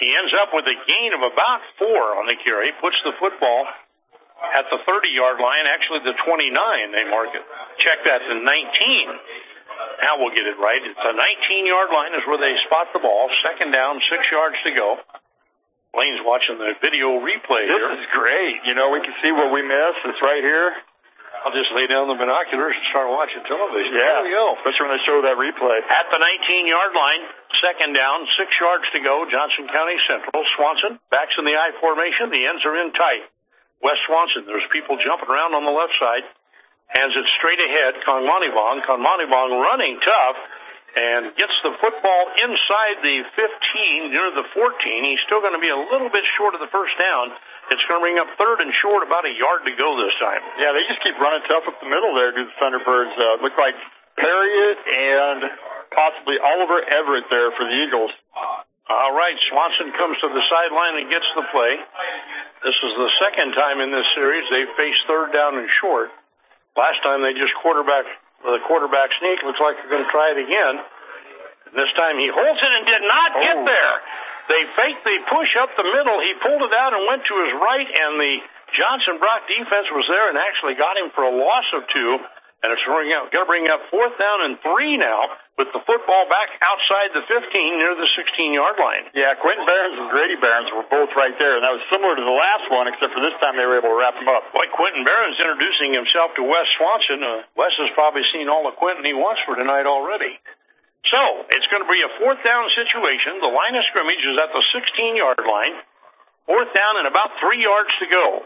He ends up with a gain of about four on the carry, puts the football at the thirty-yard line, actually the twenty-nine, they mark it. Check that, the nineteen. Now we'll get it right. It's a nineteen-yard line is where they spot the ball. Second down, six yards to go. Lane's watching the video replay this here. This is great. You know, we can see what we missed. It's right here. I'll just lay down the binoculars and start watching television. Yeah, there we go. Especially when they show that replay. At the nineteen-yard line, second down, six yards to go, Johnson County Central. Swanson backs in the I formation. The ends are in tight. West Swanson, there's people jumping around on the left side. Hands it straight ahead. Kongmonivong. Kongmonivong running tough and gets the football inside the fifteen, near the fourteen. He's still going to be a little bit short of the first down. It's going to bring up third and short, about a yard to go this time. Yeah, they just keep running tough up the middle there, do the Thunderbirds. Uh, look like Perriott and possibly Oliver Everett there for the Eagles. All right, Swanson comes to the sideline and gets the play. This is the second time in this series they've faced third down and short. Last time they just quarterback, the quarterback sneak. Looks like they're going to try it again. And this time he holds it and did not get oh. there. They faked the push up the middle. He pulled it out and went to his right, and the Johnson Brock defense was there and actually got him for a loss of two. And it's going to bring up fourth down and three now with the football back outside the fifteen near the sixteen-yard line. Yeah, Quentin Barons and Grady Barons were both right there, and that was similar to the last one, except for this time they were able to wrap him up. Boy, Quentin Barons introducing himself to Wes Swanson. Uh, Wes has probably seen all the Quentin he wants for tonight already. So, it's going to be a fourth down situation. The line of scrimmage is at the sixteen-yard line. Fourth down and about three yards to go.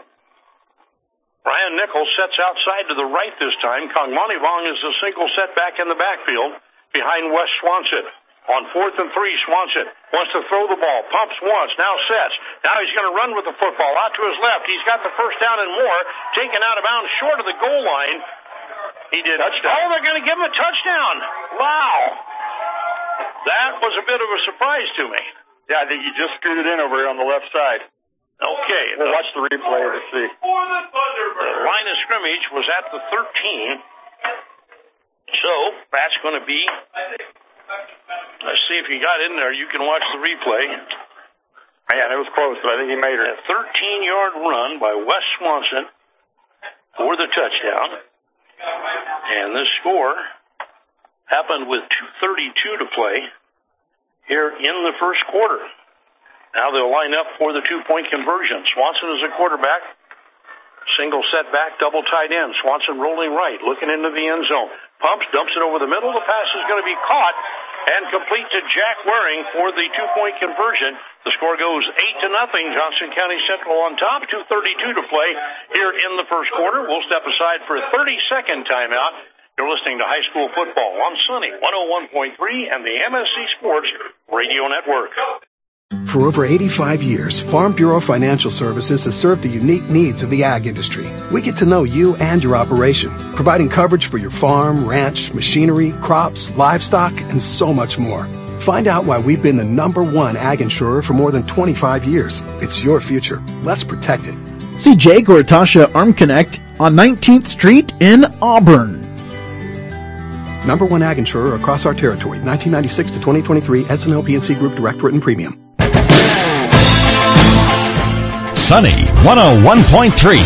Brian Nichols sets outside to the right this time. Kongmonivong is a single setback in the backfield behind West Swanson. On fourth and three, Swanson wants to throw the ball. Pumps once, now sets. Now he's going to run with the football out to his left. He's got the first down and more. Taken out of bounds short of the goal line. He did. Touchdown. Oh, they're going to give him a touchdown. Wow. That was a bit of a surprise to me. Yeah, I think he just scooted in over here on the left side. Okay. We'll watch the replay to see. The line of scrimmage was at the thirteen. So, that's going to be, let's see if he got in there. You can watch the replay. Man, it was close, but I think he made it. A thirteen-yard run by Wes Swanson for the touchdown. And this score happened with two thirty-two to play here in the first quarter. Now they'll line up for the two-point conversion. Swanson is a quarterback. Single setback, double tight end. Swanson rolling right, looking into the end zone. Pumps, dumps it over the middle. The pass is going to be caught and complete to Jack Waring for the two-point conversion. The score goes eight to nothing. Johnson County Central on top. two thirty-two to play here in the first quarter. We'll step aside for a thirty-second timeout. You're listening to high school football on Sunny one oh one point three and the M S C Sports Radio Network. For over eighty-five years, Farm Bureau Financial Services has served the unique needs of the ag industry. We get to know you and your operation, providing coverage for your farm, ranch, machinery, crops, livestock, and so much more. Find out why we've been the number one ag insurer for more than twenty-five years. It's your future. Let's protect it. See Jay Gortasha Arm Connect on nineteenth Street in Auburn. Number one ag insurer across our territory, nineteen ninety-six to twenty twenty-three, S and L P N C Group Direct Written Premium. Sunny one oh one point three.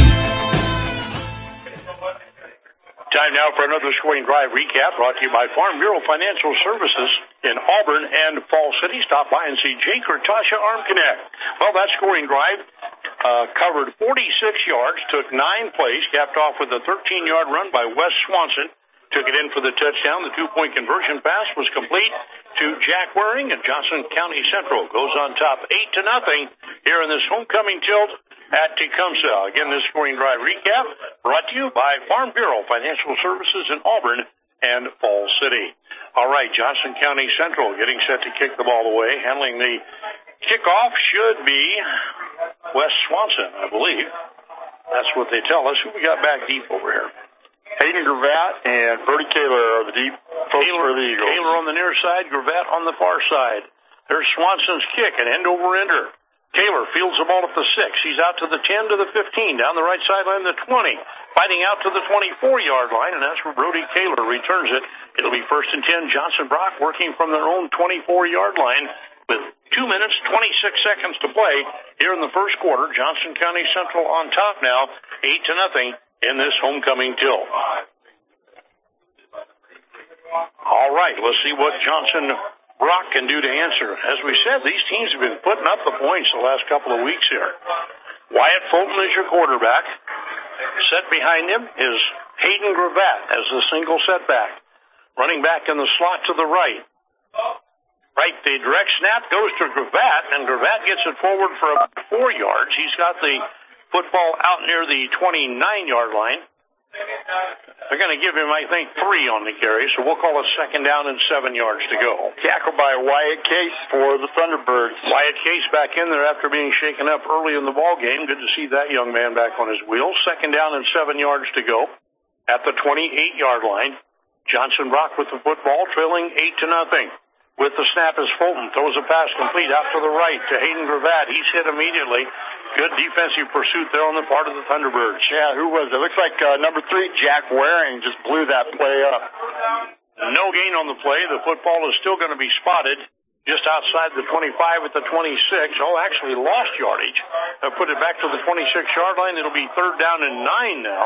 Time now for another scoring drive recap brought to you by Farm Bureau Financial Services in Auburn and Fall City. Stop by and see Jake Gortasha Arm Connect. Well, that scoring drive uh, covered forty-six yards, took nine plays, capped off with a thirteen-yard run by Wes Swanson. Took it in for the touchdown. The two-point conversion pass was complete to Jack Waring, and Johnson County Central goes on top eight to nothing here in this homecoming tilt at Tecumseh. Again, this scoring drive recap brought to you by Farm Bureau Financial Services in Auburn and Fall City. All right, Johnson County Central getting set to kick the ball away. Handling the kickoff should be Wes Swanson, I believe. That's what they tell us. Who we got back deep over here? Hayden Gravatt and Bertie Kaler are the deep folks Kaler, for the Eagles. Kaler on the near side, Gravatt on the far side. There's Swanson's kick, an end-over-ender. Kaler fields the ball at the six. He's out to the ten, to the fifteen, down the right sideline, the twenty. Fighting out to the twenty-four-yard line, and that's where Brody Kaler returns it. It'll be first and ten. Johnson Brock working from their own twenty-four-yard line with two minutes, twenty-six seconds to play here in the first quarter. Johnson County Central on top now, eight to nothing in this homecoming tilt. All right, let's see what Johnson Brock can do to answer. As we said, these teams have been putting up the points the last couple of weeks here. Wyatt Fulton is your quarterback. Set behind him is Hayden Gravatt as the single setback. Running back in the slot to the right. Right, the direct snap goes to Gravatt, and Gravatt gets it forward for about four yards. He's got the football out near the twenty-nine-yard line. They're going to give him, I think, three on the carry, so we'll call it second down and seven yards to go. Tackled by Wyatt Case for the Thunderbirds. Wyatt Case back in there after being shaken up early in the ball game. Good to see that young man back on his wheels. Second down and seven yards to go at the twenty-eight-yard line. Johnson Brock with the football, trailing eight to nothing. With the snap is Fulton. Throws a pass complete out to the right to Hayden Gravatt. He's hit immediately. Good defensive pursuit there on the part of the Thunderbirds. Yeah, who was it? Looks like uh, number three, Jack Waring, just blew that play up. No gain on the play. The football is still going to be spotted just outside the twenty-five at the twenty-six. Oh, actually lost yardage. They'll put it back to the twenty-six-yard line. It'll be third down and nine now.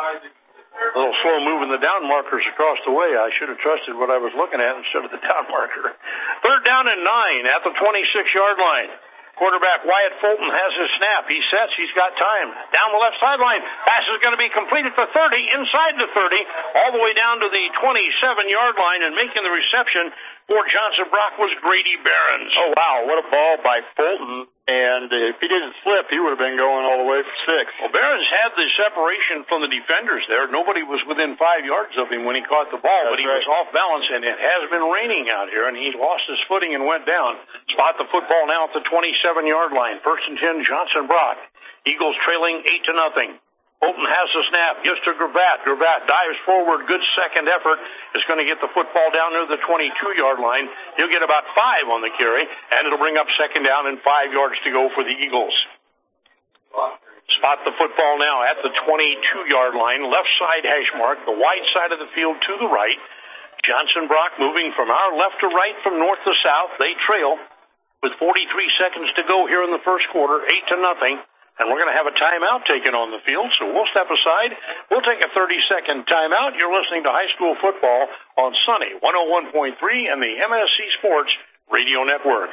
A little slow moving the down markers across the way. I should have trusted what I was looking at instead of the down marker. Third down and nine at the twenty-six-yard line. Quarterback Wyatt Fulton has his snap. He sets. He's got time. Down the left sideline. Pass is going to be completed to thirty, inside the thirty, all the way down to the twenty-seven-yard line, and making the reception for Johnson Brock was Grady Behrens. Oh, wow. What a ball by Fulton. And if he didn't slip, he would have been going all the way for six. Well, Behrens had the separation from the defenders there. Nobody was within five yards of him when he caught the ball, That's but he right. was off balance, and it has been raining out here, and he lost his footing and went down. Spot the football now at the twenty-seven-yard line. First and ten, Johnson Brock. Eagles trailing eight to nothing. Fulton has the snap, gives to Gravatt. Gravatt dives forward, good second effort. Is going to get the football down near the twenty-two-yard line. He'll get about five on the carry, and it'll bring up second down and five yards to go for the Eagles. Spot the football now at the twenty-two-yard line, left side hash mark, the wide side of the field to the right. Johnson Brock moving from our left to right, from north to south. They trail with forty-three seconds to go here in the first quarter, eight to nothing. And we're going to have a timeout taken on the field, so we'll step aside. We'll take a thirty-second timeout. You're listening to high school football on Sunny one oh one point three and the M S C Sports Radio Network.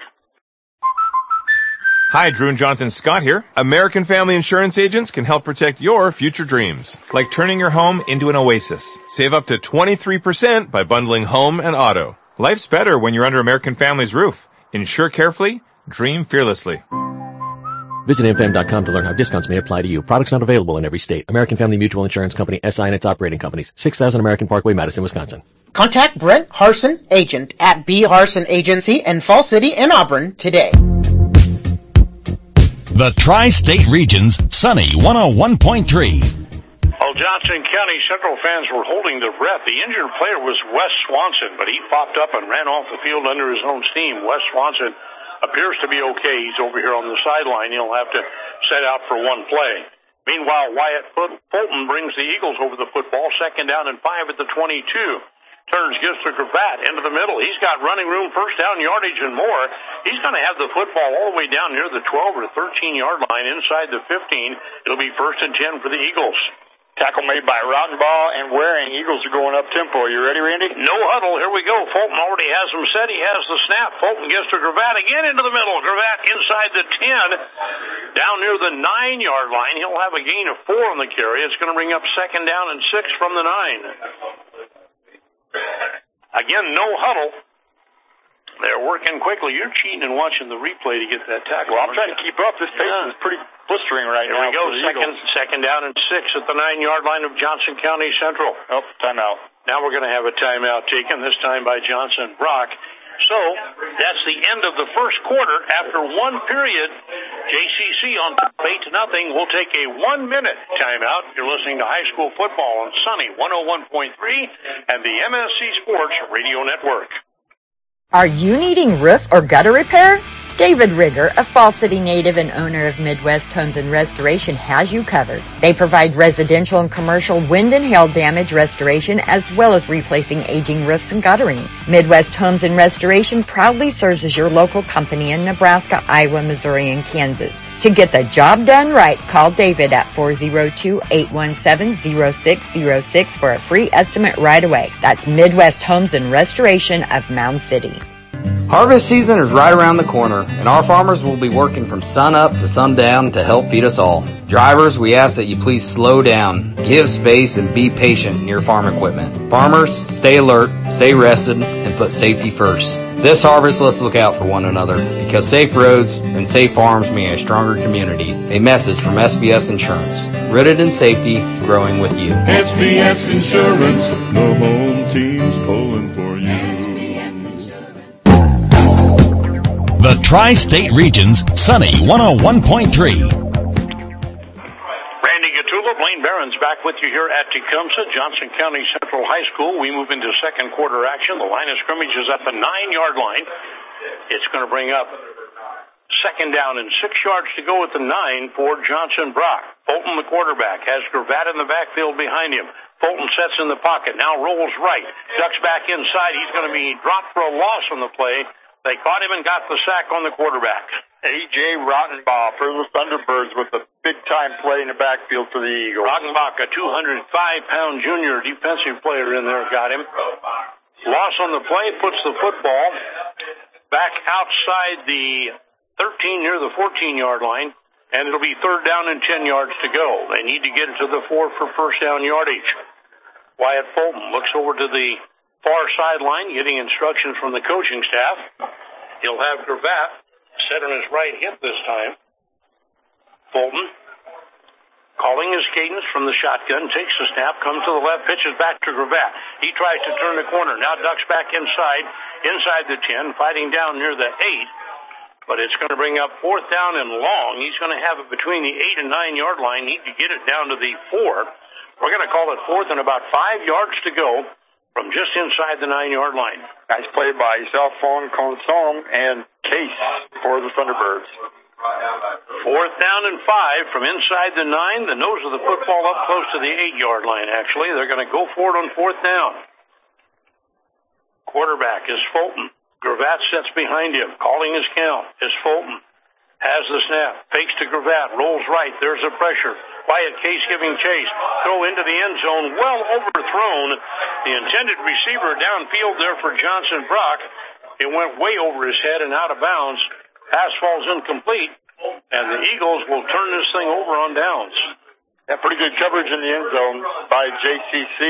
Hi, Drew and Jonathan Scott here. American Family Insurance agents can help protect your future dreams, like turning your home into an oasis. Save up to twenty-three percent by bundling home and auto. Life's better when you're under American Family's roof. Insure carefully, dream fearlessly. Visit M F A M dot com to learn how discounts may apply to you. Products not available in every state. American Family Mutual Insurance Company, S I and its operating companies. six thousand American Parkway, Madison, Wisconsin. Contact Brent Harson, agent at B. Harson Agency in Fall City and Auburn today. The Tri-State Region's Sunny one oh one point three. Well, Johnson County Central fans were holding their breath. The injured player was Wes Swanson, but he popped up and ran off the field under his own steam. Wes Swanson appears to be okay. He's over here on the sideline. He'll have to set out for one play. Meanwhile, Wyatt Fulton brings the Eagles over the football. Second down and five at the twenty-two. Turns, gives to Gravatt into the middle. He's got running room, first down yardage, and more. He's going to have the football all the way down near the twelve or thirteen-yard line inside the fifteen. It'll be first and ten for the Eagles. Tackle made by Rottenbaugh and Waring. Eagles are going up tempo. You ready, Randy? No huddle. Here we go. Fulton already has them set. He has the snap. Fulton gets to Gravatt again into the middle. Gravatt inside the ten, down near the nine-yard line. He'll have a gain of four on the carry. It's going to bring up second down and six from the nine. Again, no huddle. They're working quickly. You're cheating and watching the replay to get that tackle. Well, I'm trying to keep up. This pace yeah. is pretty blistering right Here now. Here we go. Second, second down and six at the nine-yard line of Johnson County Central. Oh, timeout. Now we're going to have a timeout taken, this time by Johnson Brock. So that's the end of the first quarter. After one period, J C C on top eight to nothing. We'll take a one-minute timeout. You're listening to high school football on Sunny one oh one point three and the M S C Sports Radio Network. Are you needing roof or gutter repair? David Rigger, a Fall City native and owner of Midwest Homes and Restoration, has you covered. They provide residential and commercial wind and hail damage restoration as well as replacing aging roofs and guttering. Midwest Homes and Restoration proudly serves as your local company in Nebraska, Iowa, Missouri, and Kansas. To get the job done right, call David at four oh two, eight one seven, oh six oh six for a free estimate right away. That's Midwest Homes and Restoration of Mound City. Harvest season is right around the corner, and our farmers will be working from sun up to sundown to help feed us all. Drivers, we ask that you please slow down, give space, and be patient in your farm equipment. Farmers, stay alert, stay rested, and put safety first. This harvest, let's look out for one another, because safe roads and safe farms mean a stronger community. A message from S B S Insurance. Rooted in safety, growing with you. S B S Insurance, the home team's pulling for you. The Tri-State Region's Sunny one oh one point three. Randy Gatula, Blaine Barron's back with you here at Tecumseh, Johnson County Central High School. We move into second quarter action. The line of scrimmage is at the nine-yard line. It's going to bring up second down and six yards to go at the nine for Johnson Brock. Fulton, the quarterback, has Gravatt in the backfield behind him. Fulton sets in the pocket, now rolls right, ducks back inside. He's going to be dropped for a loss on the play. They caught him and got the sack on the quarterback. A J Rottenbach for the Thunderbirds with a big-time play in the backfield for the Eagles. Rottenbach, a two hundred five pound junior defensive player in there, got him. Loss on the play puts the football back outside the thirteen near the fourteen-yard line, and it'll be third down and ten yards to go. They need to get it to the four for first down yardage. Wyatt Fulton looks over to the far sideline, getting instructions from the coaching staff. He'll have Gravatt set on his right hip this time. Fulton, calling his cadence from the shotgun, takes the snap, comes to the left, pitches back to Gravatt. He tries to turn the corner, now ducks back inside, inside the ten, fighting down near the eight. But it's going to bring up fourth down and long. He's going to have it between the eight and nine-yard line. Need to get it down to the four. We're going to call it fourth and about five yards to go from just inside the nine-yard line. Nice play by Zelfon Consom and Case for the Thunderbirds. Fourth down and five from inside the nine. The nose of the football up close to the eight-yard line, actually. They're going to go for it on fourth down. Quarterback is Fulton. Gravatt sits behind him. Calling his count is Fulton. Has the snap. Fakes to Gravatt. Rolls right. There's a pressure. Wyatt Case giving chase. Throw into the end zone. Well overthrown. The intended receiver downfield there for Johnson Brock. It went way over his head and out of bounds. Pass falls incomplete. And the Eagles will turn this thing over on downs. Yeah, pretty good coverage in the end zone by J C C.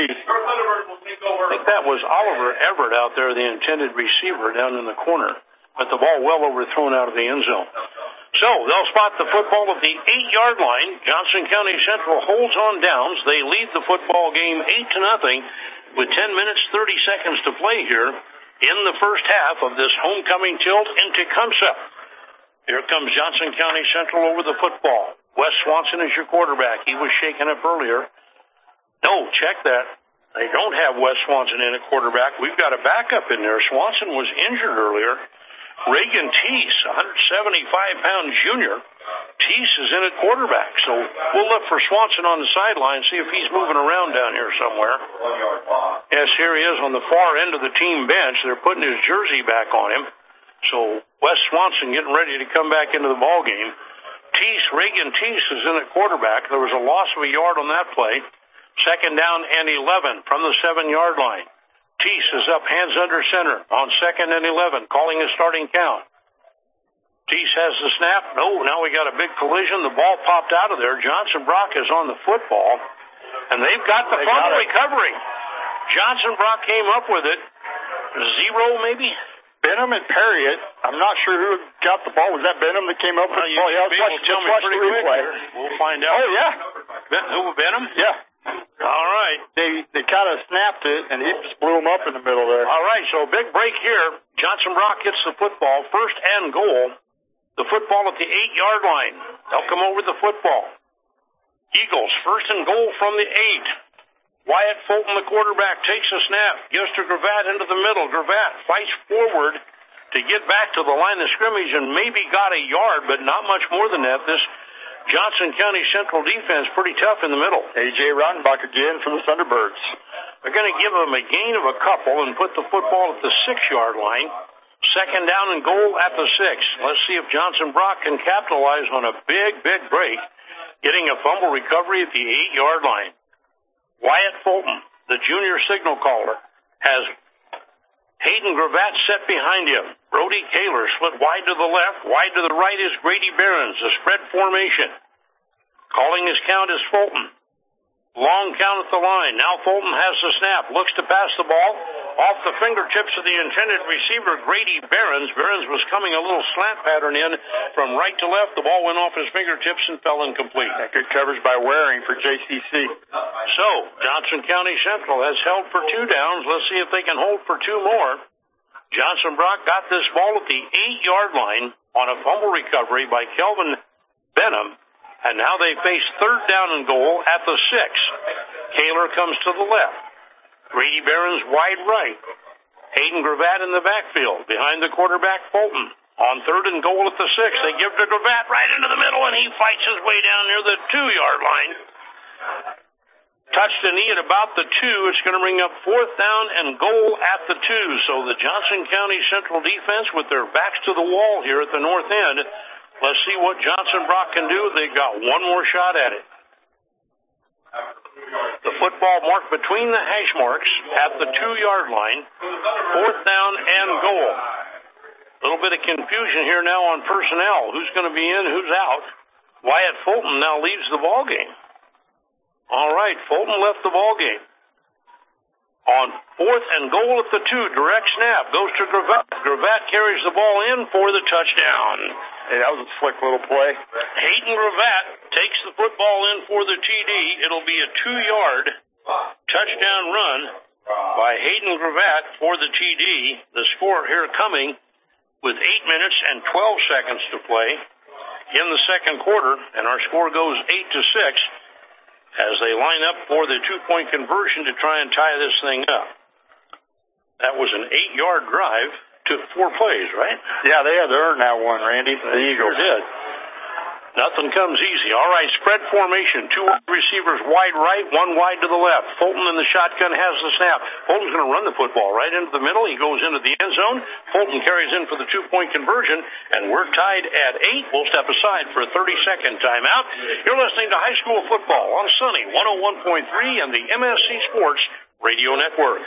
I think that was Oliver Everett out there, the intended receiver down in the corner. But the ball well overthrown out of the end zone. So they'll spot the football at the eight-yard line. Johnson County Central holds on downs. They lead the football game eight to nothing with ten minutes, thirty seconds to play here in the first half of this homecoming tilt in Tecumseh. Here comes Johnson County Central over the football. Wes Swanson is your quarterback. He was shaken up earlier. No, check that. They don't have Wes Swanson in at quarterback. We've got a backup in there. Swanson was injured earlier. Reagan Teese, one hundred seventy-five pound junior. Teese is in at quarterback. So we'll look for Swanson on the sideline, see if he's moving around down here somewhere. Yes, here he is on the far end of the team bench. They're putting his jersey back on him. So Wes Swanson getting ready to come back into the ball game. Teese, Reagan Teese is in at quarterback. There was a loss of a yard on that play. Second down and eleven from the seven-yard line. Teese is up, hands under center on second and eleven, calling a starting count. Teese has the snap. No, now we got a big collision. The ball popped out of there. Johnson Brock is on the football, and they've got the fumble recovery. Johnson Brock came up with it. Zero, maybe? Benham and Perriott. I'm not sure who got the ball. Was that Benham that came up with well, the ball? Yeah, let's watch, tell let's watch me the replay. We'll find out. Oh, yeah. Ben, who, Benham? Yeah. All right. They they kind of snapped it, and he just blew him up in the middle there. All right, so big break here. Johnson Brock gets the football, first and goal. The football at the eight-yard line. They'll come over the football. Eagles, first and goal from the eight. Wyatt Fulton, the quarterback, takes a snap, gives to Gravatt into the middle. Gravatt fights forward, to get back to the line of scrimmage and maybe got a yard, but not much more than that. This Johnson County Central defense pretty tough in the middle. A J Rottenbach again for the Thunderbirds. They're going to give them a gain of a couple and put the football at the six-yard line. Second down and goal at the six. Let's see if Johnson Brock can capitalize on a big, big break, getting a fumble recovery at the eight-yard line. Wyatt Fulton, the junior signal caller, has Hayden Gravatt set behind him. Brody Kaler split wide to the left. Wide to the right is Grady Behrens, a spread formation. Calling his count is Fulton. Long count at the line. Now Fulton has the snap. Looks to pass the ball off the fingertips of the intended receiver, Grady Behrens. Behrens was coming a little slant pattern in from right to left. The ball went off his fingertips and fell incomplete. Good coverage by Waring for J C C. So, Johnson County Central has held for two downs. Let's see if they can hold for two more. Johnson Brock got this ball at the eight-yard line on a fumble recovery by Kelvin Benham. And now they face third down and goal at the six. Kaler comes to the left. Grady Behrens wide right. Hayden Gravatt in the backfield behind the quarterback Fulton. On third and goal at the six, they give to Gravatt right into the middle, and he fights his way down near the two-yard line. Touched a knee at about the two. It's going to bring up fourth down and goal at the two. So the Johnson County Central defense with their backs to the wall here at the north end. Let's see what Johnson Brock can do. They've got one more shot at it. The football marked between the hash marks at the two-yard line. Fourth down and goal. A little bit of confusion here now on personnel. Who's going to be in, who's out. Wyatt Fulton now leaves the ball game. All right, Fulton left the ball game. On fourth and goal at the two, direct snap goes to Gravatt. Gravatt carries the ball in for the touchdown. Hey, that was a slick little play. Hayden Gravatt takes the football in for the T D. It'll be a two-yard touchdown run by Hayden Gravatt for the T D. The score here coming with eight minutes and twelve seconds to play in the second quarter, and our score goes eight to six. As they line up for the two-point conversion to try and tie this thing up. That was an eight-yard drive. Took four plays, right? Yeah, they had to earn that one, Randy. The Eagles sure did. Nothing comes easy. All right, spread formation. Two receivers wide right, one wide to the left. Fulton in the shotgun has the snap. Fulton's going to run the football right into the middle. He goes into the end zone. Fulton carries in for the two-point conversion, and we're tied at eight. We'll step aside for a thirty-second timeout. You're listening to High School Football on Sunny one oh one point three and the M S C Sports Radio Network.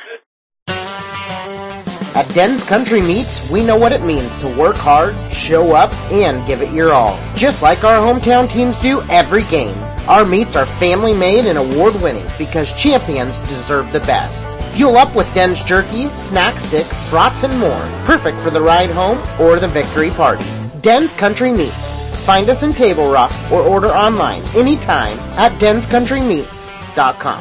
At Den's Country Meats, we know what it means to work hard, show up, and give it your all. Just like our hometown teams do every game. Our meats are family-made and award-winning because champions deserve the best. Fuel up with Den's jerky, snack sticks, brats, and more. Perfect for the ride home or the victory party. Den's Country Meats. Find us in Table Rock or order online anytime at dens country meats dot com.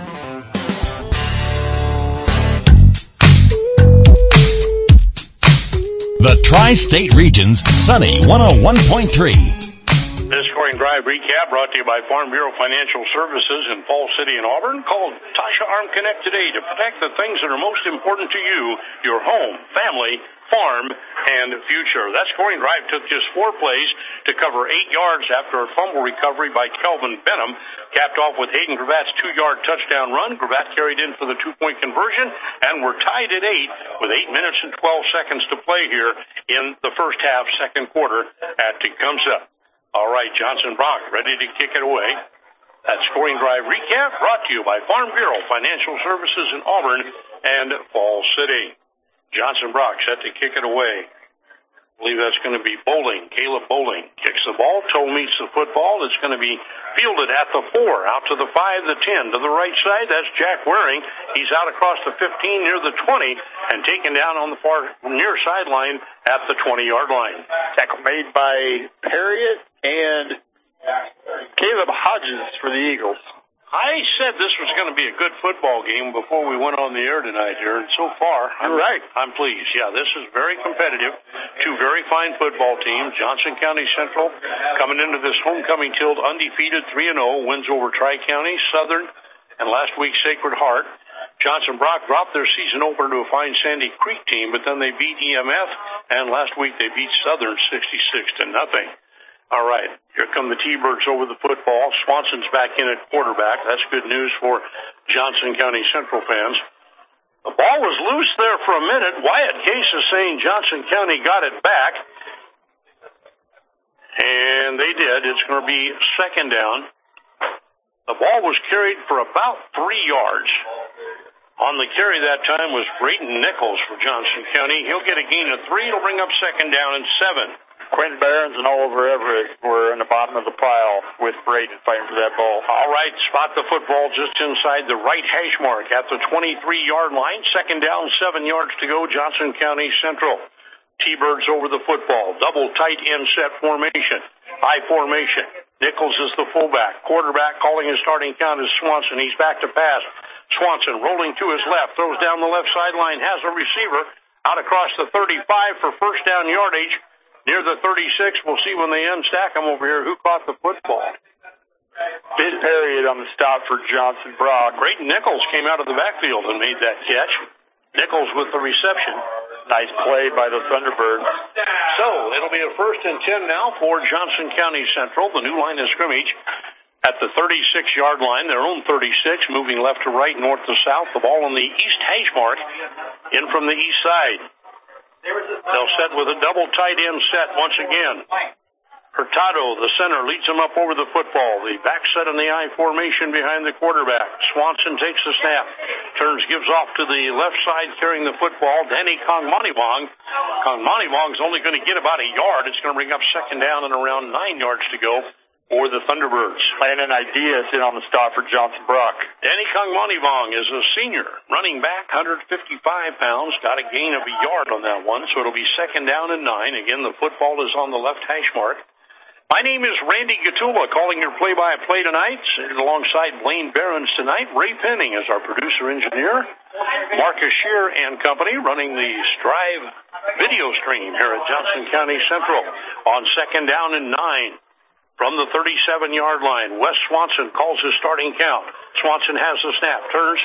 The Tri-State Region's Sunny one oh one point three. This scoring drive recap brought to you by Farm Bureau Financial Services in Falls City and Auburn. Call Tasha Arm Connect today to protect the things that are most important to you, your home, family, farm, and future. That scoring drive took just four plays to cover eight yards after a fumble recovery by Kelvin Benham, capped off with Hayden Gravatt's two-yard touchdown run. Gravatt carried in for the two-point conversion, and we're tied at eight with eight minutes and twelve seconds to play here in the first half, second quarter at Tecumseh. All right, Johnson Brock ready to kick it away. That scoring drive recap brought to you by Farm Bureau Financial Services in Auburn and Falls City. Johnson Brock set to kick it away. I believe that's going to be Bowling. Caleb Bowling kicks the ball. Toe meets the football. It's going to be fielded at the four, out to the five, the ten. To the right side, that's Jack Waring. He's out across the fifteen near the twenty and taken down on the far near sideline at the twenty-yard line. Tackle made by Harriet and Caleb Hodges for the Eagles. I said this was going to be a good football game before we went on the air tonight here, and so far, I'm, You're right. I'm pleased. Yeah, this is very competitive. Two very fine football teams. Johnson County Central coming into this homecoming tilt undefeated three and oh, wins over Tri-County, Southern, and last week Sacred Heart. Johnson Brock dropped their season opener to a fine Sandy Creek team, but then they beat E M F, and last week they beat Southern sixty-six to nothing. All right, here come the T-Birds over the football. Swanson's back in at quarterback. That's good news for Johnson County Central fans. The ball was loose there for a minute. Wyatt Case is saying Johnson County got it back, and they did. It's going to be second down. The ball was carried for about three yards. On the carry that time was Braden Nichols for Johnson County. He'll get a gain of three. It'll bring up second down and seven. Quentin Barons and Oliver Everett were in the bottom of the pile with Braden fighting for that ball. All right, spot the football just inside the right hash mark at the twenty-three-yard line. Second down, seven yards to go, Johnson County Central. T-Birds over the football. Double tight end set formation. High formation. Nichols is the fullback. Quarterback calling his starting count is Swanson. He's back to pass. Swanson rolling to his left, throws down the left sideline, has a receiver out across the thirty-five for first down yardage. Near the thirty-six, we'll see when they unstack them over here who caught the football. Bid Perry on the stop for Johnson Brock. Braden Nichols came out of the backfield and made that catch. Nichols with the reception. Nice play by the Thunderbirds. So it'll be a first and ten now for Johnson County Central. The new line of scrimmage at the thirty-six-yard line, their own thirty-six, moving left to right, north to south. The ball on the east hash mark, in from the east side. They'll set with a double tight end set once again. Hurtado, the center, leads them up over the football. The back set in the I formation behind the quarterback. Swanson takes the snap. Turns, gives off to the left side carrying the football. Danny Kongmanivong. Kongmanivong's only going to get about a yard. It's going to bring up second down and around nine yards to go for the Thunderbirds. Landon Ideas in on the stop for Johnson Brock. Danny Kongmanivong is a senior, running back, one hundred fifty-five pounds, got a gain of a yard on that one, so it'll be second down and nine. Again, the football is on the left hash mark. My name is Randy Gatula, calling your play-by-play tonight, sitting alongside Blaine Barons tonight. Ray Penning is our producer-engineer. Marcus Shear and company running the Strive video stream here at Johnson County Central on second down and nine. From the thirty-seven-yard line, Wes Swanson calls his starting count. Swanson has the snap, turns.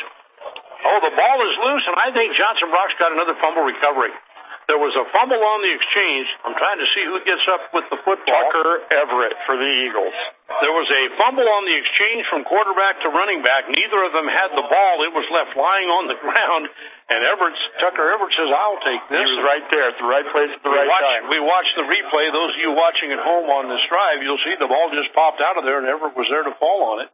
Oh, the ball is loose, and I think Johnson Brock's got another fumble recovery. There was a fumble on the exchange. I'm trying to see who gets up with the football. Tucker Everett for the Eagles. There was a fumble on the exchange from quarterback to running back. Neither of them had the ball. It was left lying on the ground, and Everett's, Tucker Everett says, I'll take this. He was right there at the right place at the we right watched, time. We watched the replay. Those of you watching at home on this drive, you'll see the ball just popped out of there, and Everett was there to fall on it.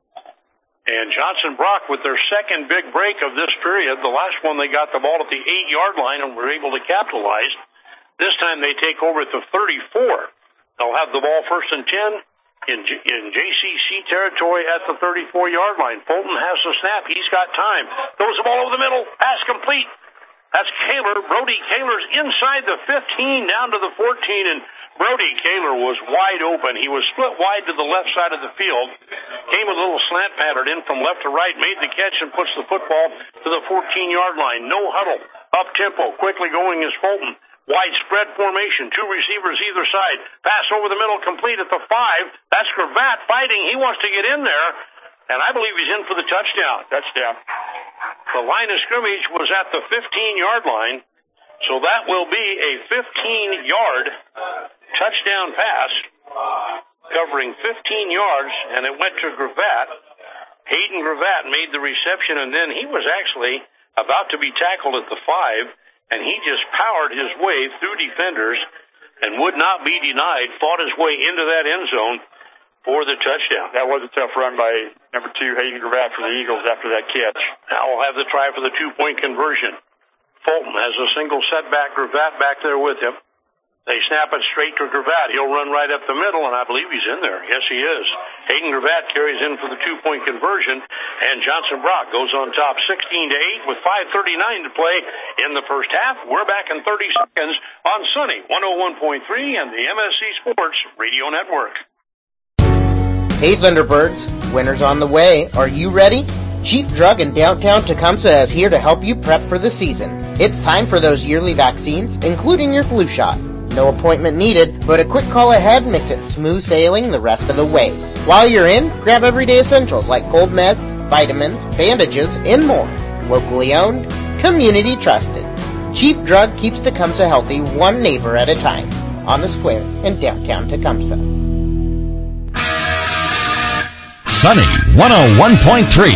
And Johnson Brock with their second big break of this period. The last one they got the ball at the eight-yard line and were able to capitalize. This time they take over at the thirty-four. They'll have the ball first and ten in, J- in J C C territory at the thirty-four-yard line. Fulton has the snap. He's got time. Throws the ball over the middle. Pass complete. That's Kaler. Brody Kaler's inside the fifteen down to the fourteen, and Brody Kaler was wide open. He was split wide to the left side of the field. Came a little slant pattern in from left to right, made the catch, and puts the football to the fourteen-yard line. No huddle. Up-tempo. Quickly going is Fulton. Wide spread formation. Two receivers either side. Pass over the middle, complete at the five. That's Gravatt fighting. He wants to get in there, and I believe he's in for the touchdown. Touchdown. The line of scrimmage was at the fifteen-yard line, so that will be a fifteen-yard touchdown pass covering fifteen yards, and it went to Gravatt. Hayden Gravatt made the reception, and then he was actually about to be tackled at the five, and he just powered his way through defenders and would not be denied, fought his way into that end zone for the touchdown. That was a tough run by number two, Hayden Gravatt, for the Eagles after that catch. Now we'll have the try for the two-point conversion. Fulton has a single setback, Gravatt back there with him. They snap it straight to Gravatt. He'll run right up the middle, and I believe he's in there. Yes, he is. Hayden Gravatt carries in for the two-point conversion, and Johnson Brock goes on top sixteen to eight with five thirty-nine to play in the first half. We're back in thirty seconds on Sunny one oh one point three and the M S C Sports Radio Network. Hey Thunderbirds, winter's on the way. Are you ready? Cheap Drug in downtown Tecumseh is here to help you prep for the season. It's time for those yearly vaccines, including your flu shot. No appointment needed, but a quick call ahead makes it smooth sailing the rest of the way. While you're in, grab everyday essentials like cold meds, vitamins, bandages, and more. Locally owned, community trusted. Cheap Drug keeps Tecumseh healthy one neighbor at a time. On the Square in downtown Tecumseh. Sunny one oh one point three.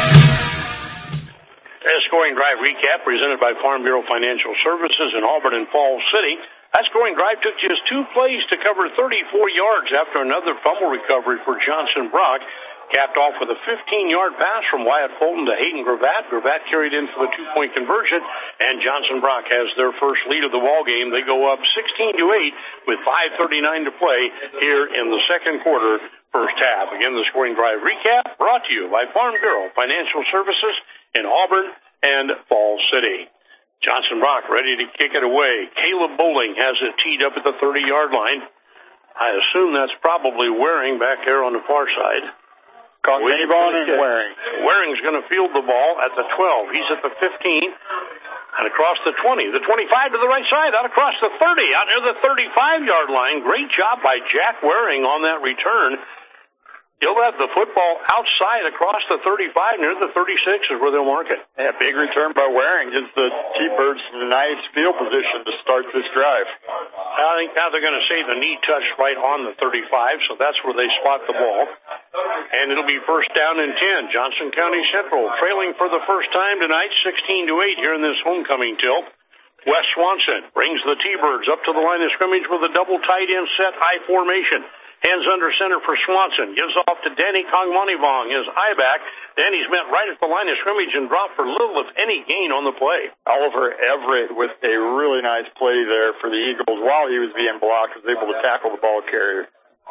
A scoring drive recap presented by Farm Bureau Financial Services in Auburn and Falls City. That scoring drive took just two plays to cover thirty-four yards after another fumble recovery for Johnson Brock. Capped off with a fifteen-yard pass from Wyatt Fulton to Hayden Gravatt. Gravatt carried in for the two-point conversion, and Johnson Brock has their first lead of the ball game. They go up sixteen to eight with five thirty-nine to play here in the second quarter, first half. Again, the scoring drive recap brought to you by Farm Bureau Financial Services in Auburn and Falls City. Johnson Brock ready to kick it away. Caleb Bowling has it teed up at the thirty-yard line. I assume that's probably Waring back there on the far side. Conganibon and Waring. Waring's going to field the ball at the twelve. He's at the fifteen and across the twenty. The twenty-five to the right side, out across the thirty, out near the thirty-five-yard line. Great job by Jack Waring on that return. He'll have the football outside across the thirty-five, near the thirty-six is where they'll mark it. Yeah, big return by Waring. Gives the T-Birds a nice field position to start this drive. I think now they're going to say the knee touched right on the thirty-five, so that's where they spot the ball. And it'll be first down and ten. Johnson County Central trailing for the first time tonight, sixteen to eight here in this homecoming tilt. Wes Swanson brings the T-Birds up to the line of scrimmage with a double tight end set I formation. Hands under center for Swanson. Gives off to Danny Kongwanivong, his I-back. Danny's met right at the line of scrimmage and dropped for little, if any, gain on the play. Oliver Everett with a really nice play there for the Eagles while he was being blocked, was able to tackle the ball carrier.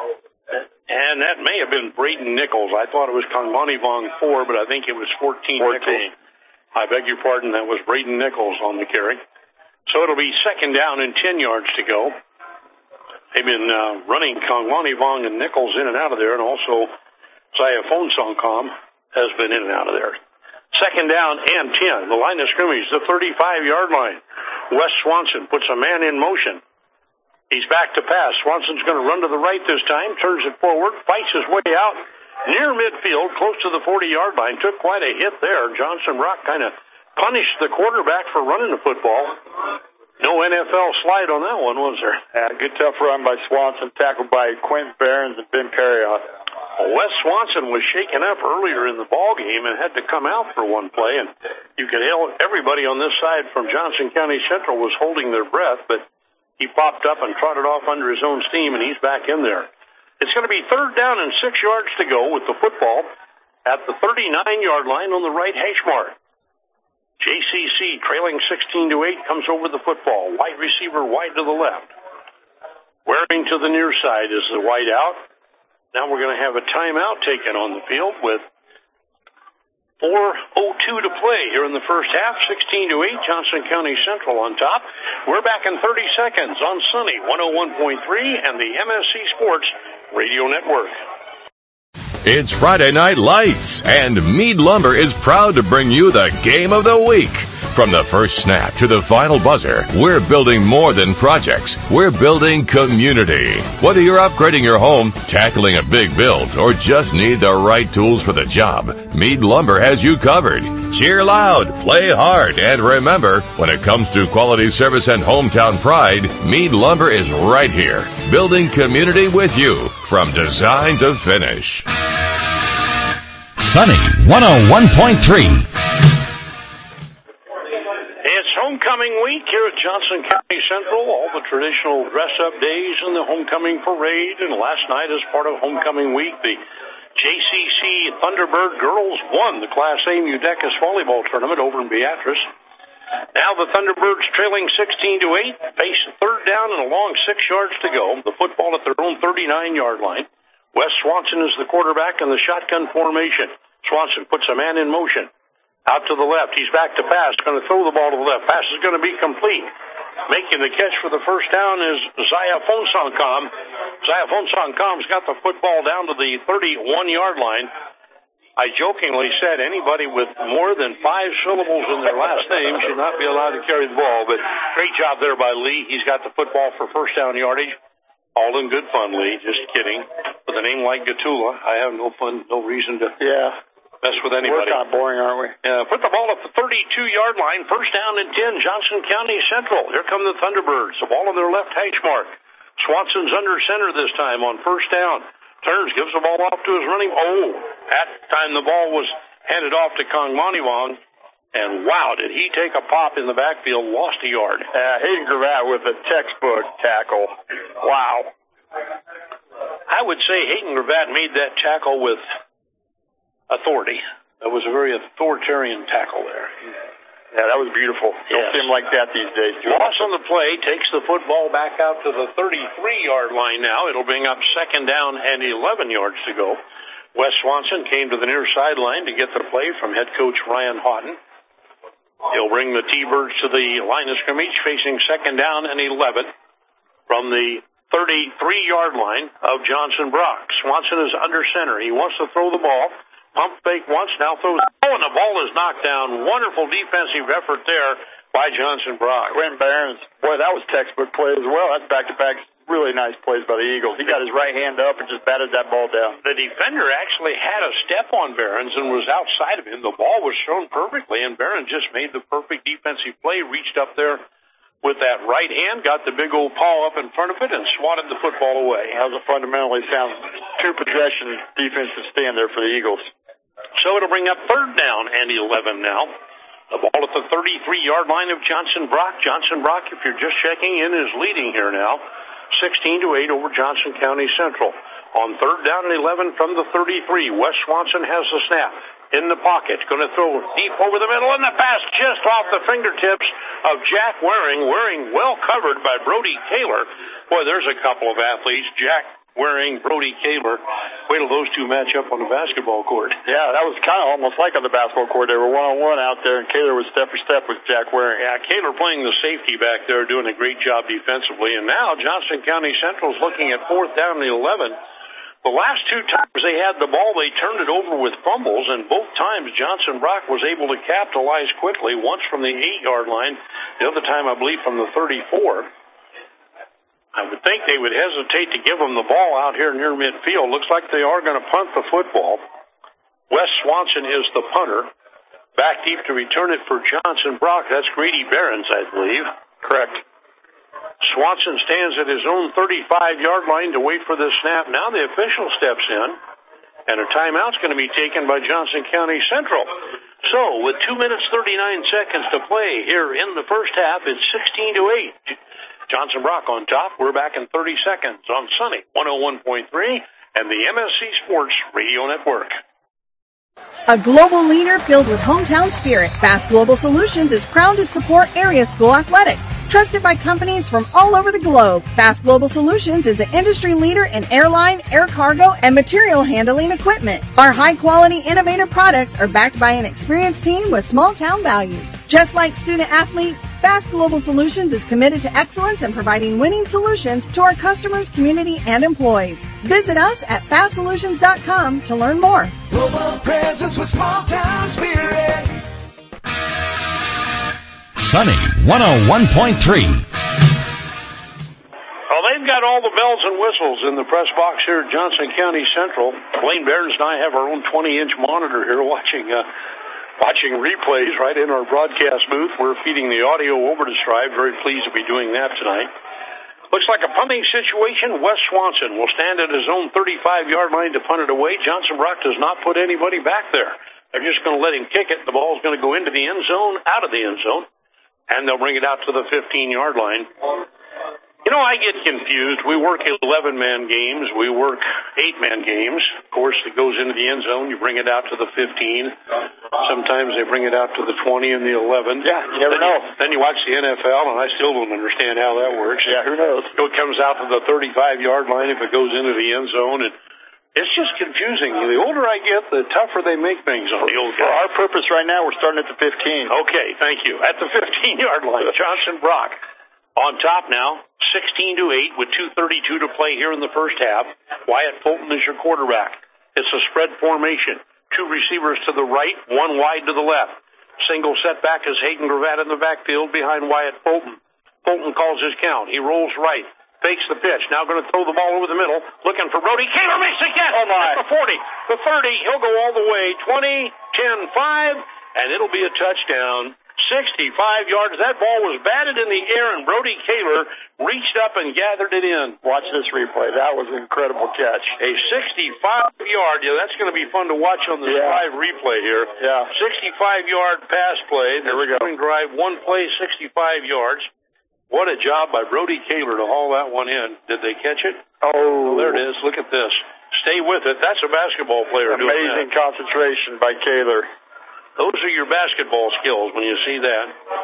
And that may have been Braden Nichols. I thought it was Kongwanivong four, but I think it was fourteen, fourteen. Nichols. I beg your pardon, that was Braden Nichols on the carry. So it'll be second down and ten yards to go. They've been uh, running Kongwanivong and Nichols in and out of there, and also Zaya Fonsongkom has been in and out of there. Second down and ten. The line of scrimmage, the thirty-five-yard line. Wes Swanson puts a man in motion. He's back to pass. Swanson's going to run to the right this time, turns it forward, fights his way out near midfield, close to the forty-yard line. Took quite a hit there. Johnson Brock kind of punished the quarterback for running the football. No N F L slide on that one, was there? Yeah, good tough run by Swanson, tackled by Quentin Behrens and Ben Perrioff. Well, Wes Swanson was shaken up earlier in the ball game and had to come out for one play, and you could tell everybody on this side from Johnson County Central was holding their breath, but he popped up and trotted off under his own steam, and he's back in there. It's going to be third down and six yards to go with the football at the thirty-nine-yard line on the right hash mark. J C C trailing sixteen to eight comes over the football. Wide receiver wide to the left. Waring to the near side is the wide out. Now we're going to have a timeout taken on the field with four oh two to play here in the first half. sixteen to eight, Johnson County Central on top. We're back in thirty seconds on Sunny one oh one point three and the M S C Sports Radio Network. It's Friday Night Lights, and Meade Lumber is proud to bring you the game of the week. From the first snap to the final buzzer, we're building more than projects. We're building community. Whether you're upgrading your home, tackling a big build, or just need the right tools for the job, Meade Lumber has you covered. Cheer loud, play hard, and remember, when it comes to quality service and hometown pride, Meade Lumber is right here, building community with you from design to finish. Sunny one oh one point three. It's homecoming week here at Johnson County Central. All the traditional dress-up days and the homecoming parade. And last night, as part of homecoming week, the J C C Thunderbird girls won the Class A Mudecas volleyball tournament over in Beatrice. Now the Thunderbirds trailing sixteen to eight, face third down and a long six yards to go. The football at their own thirty-nine-yard line. Wes Swanson is the quarterback in the shotgun formation. Swanson puts a man in motion. Out to the left. He's back to pass. Going to throw the ball to the left. Pass is going to be complete. Making the catch for the first down is Zaya Fonsongkom. Zaya Fonsongkom's got the football down to the thirty-one-yard line. I jokingly said anybody with more than five syllables in their last name should not be allowed to carry the ball, but great job there by Lee. He's got the football for first down yardage. All in good fun, Lee. Just kidding. With a name like Gatula, I have no fun, no reason to. Yeah. mess with anybody. We're kind of boring, aren't we? Uh, put the ball at the thirty-two-yard line. First down and ten, Johnson County Central. Here come the Thunderbirds. The ball on their left hash mark. Swanson's under center this time on first down. Turns, gives the ball off to his running. Oh, that time the ball was handed off to Kong Monivong. And wow, did he take a pop in the backfield, lost a yard. Uh, Hayden Gravatt with a textbook tackle. Wow. I would say Hayden Gravatt made that tackle with authority. That was a very authoritarian tackle there. Yeah, that was beautiful. Don't Yes. see him like that these days. Loss on the play, takes the football back out to the thirty-three-yard line now. It'll bring up second down and eleven yards to go. Wes Swanson came to the near sideline to get the play from head coach Ryan Houghton. He'll bring the T-Birds to the line of scrimmage, facing second down and eleven from the thirty-three-yard line of Johnson Brock. Swanson is under center. He wants to throw the ball. Pump fake once, now throws. Oh, and the ball is knocked down. Wonderful defensive effort there by Johnson Brock. Quentin Barons, boy, that was textbook play as well. That's back-to-back really nice plays by the Eagles. He got his right hand up and just batted that ball down. The defender actually had a step on Barons and was outside of him. The ball was thrown perfectly, and Barons just made the perfect defensive play, reached up there with that right hand, got the big old paw up in front of it, and swatted the football away. That was a fundamentally sound two-possession defensive stand there for the Eagles. So it'll bring up third down and eleven now. The ball at the thirty-three-yard line of Johnson Brock. Johnson Brock, if you're just checking in, is leading here now, sixteen to eight over Johnson County Central. On third down and eleven from the thirty-three, Wes Swanson has the snap. In the pocket, going to throw deep over the middle, and the pass just off the fingertips of Jack Waring. Waring well covered by Brody Kaler. Boy, there's a couple of athletes. Jack Waring, Brody Kaler. Wait till those two match up on the basketball court. Yeah, that was kind of almost like on the basketball court. They were one-on-one out there, and Kaler was step for step with Jack Waring. Yeah, Kaler playing the safety back there, doing a great job defensively. And now Johnson County Central's looking at fourth down and eleven. The last two times they had the ball, they turned it over with fumbles, and both times Johnson Brock was able to capitalize quickly, once from the eight-yard line, the other time, I believe, from the thirty-four. I would think they would hesitate to give them the ball out here near midfield. Looks like they are going to punt the football. Wes Swanson is the punter. Back deep to return it for Johnson Brock. That's Grady Barons, I believe. Correct. Swanson stands at his own thirty-five-yard line to wait for the snap. Now the official steps in, and a timeout's going to be taken by Johnson County Central. So, with two minutes, thirty-nine seconds to play here in the first half, it's sixteen to eight. Johnson Brock on top. We're back in thirty seconds on Sunny one oh one point three and the M S C Sports Radio Network. A global leader filled with hometown spirit, Fast Global Solutions is proud to support area school athletics. Trusted by companies from all over the globe, Fast Global Solutions is an industry leader in airline, air cargo, and material handling equipment. Our high-quality, innovative products are backed by an experienced team with small-town values. Just like student-athletes, Fast Global Solutions is committed to excellence and providing winning solutions to our customers, community, and employees. Visit us at fast solutions dot com to learn more. Global presence with small-town spirit. Sunny one oh one point three. Well, they've got all the bells and whistles in the press box here at Johnson County Central. Blaine Barons and I have our own twenty-inch monitor here watching uh, watching replays right in our broadcast booth. We're feeding the audio over to Strive. Very pleased to be doing that tonight. Looks like a punting situation. Wes Swanson will stand at his own thirty-five-yard line to punt it away. Johnson Brock does not put anybody back there. They're just going to let him kick it. The ball's going to go into the end zone, out of the end zone, and they'll bring it out to the fifteen-yard line. You know, I get confused. We work eleven-man games. We work eight-man games. Of course, it goes into the end zone. You bring it out to the fifteen. Sometimes they bring it out to the twenty and the eleven. Yeah, you never then know. You, then you watch the N F L, and I still don't understand how that works. Yeah, who knows? It comes out to the thirty-five-yard line if it goes into the end zone, and it's just confusing. The older I get, the tougher they make things on the old guys. For our purpose right now, we're starting at the fifteen. Okay, thank you. At the fifteen-yard line, Johnson Brock on top now, sixteen to eight with two thirty-two to play here in the first half. Wyatt Fulton is your quarterback. It's a spread formation. Two receivers to the right, one wide to the left. Single setback is Hayden Gravatt in the backfield behind Wyatt Fulton. Fulton calls his count. He rolls right. fakes the pitch. Now going to throw the ball over the middle, looking for Brody. Kaler makes the catch. Oh, my. At the forty, the thirty, he'll go all the way. twenty, ten, five, and it'll be a touchdown. sixty-five yards. That ball was batted in the air, and Brody Kaler reached up and gathered it in. Watch this replay. That was an incredible catch. A sixty-five yard. Yeah, that's going to be fun to watch on the yeah. live replay here. Yeah. sixty-five yard pass play. There we go. Drive, one play, sixty-five yards. What a job by Brody Kaler to haul that one in. Did they catch it? Oh. oh there it is. Look at this. Stay with it. That's a basketball player doing that. Amazing concentration by Kaler. Those are your basketball skills when you see that.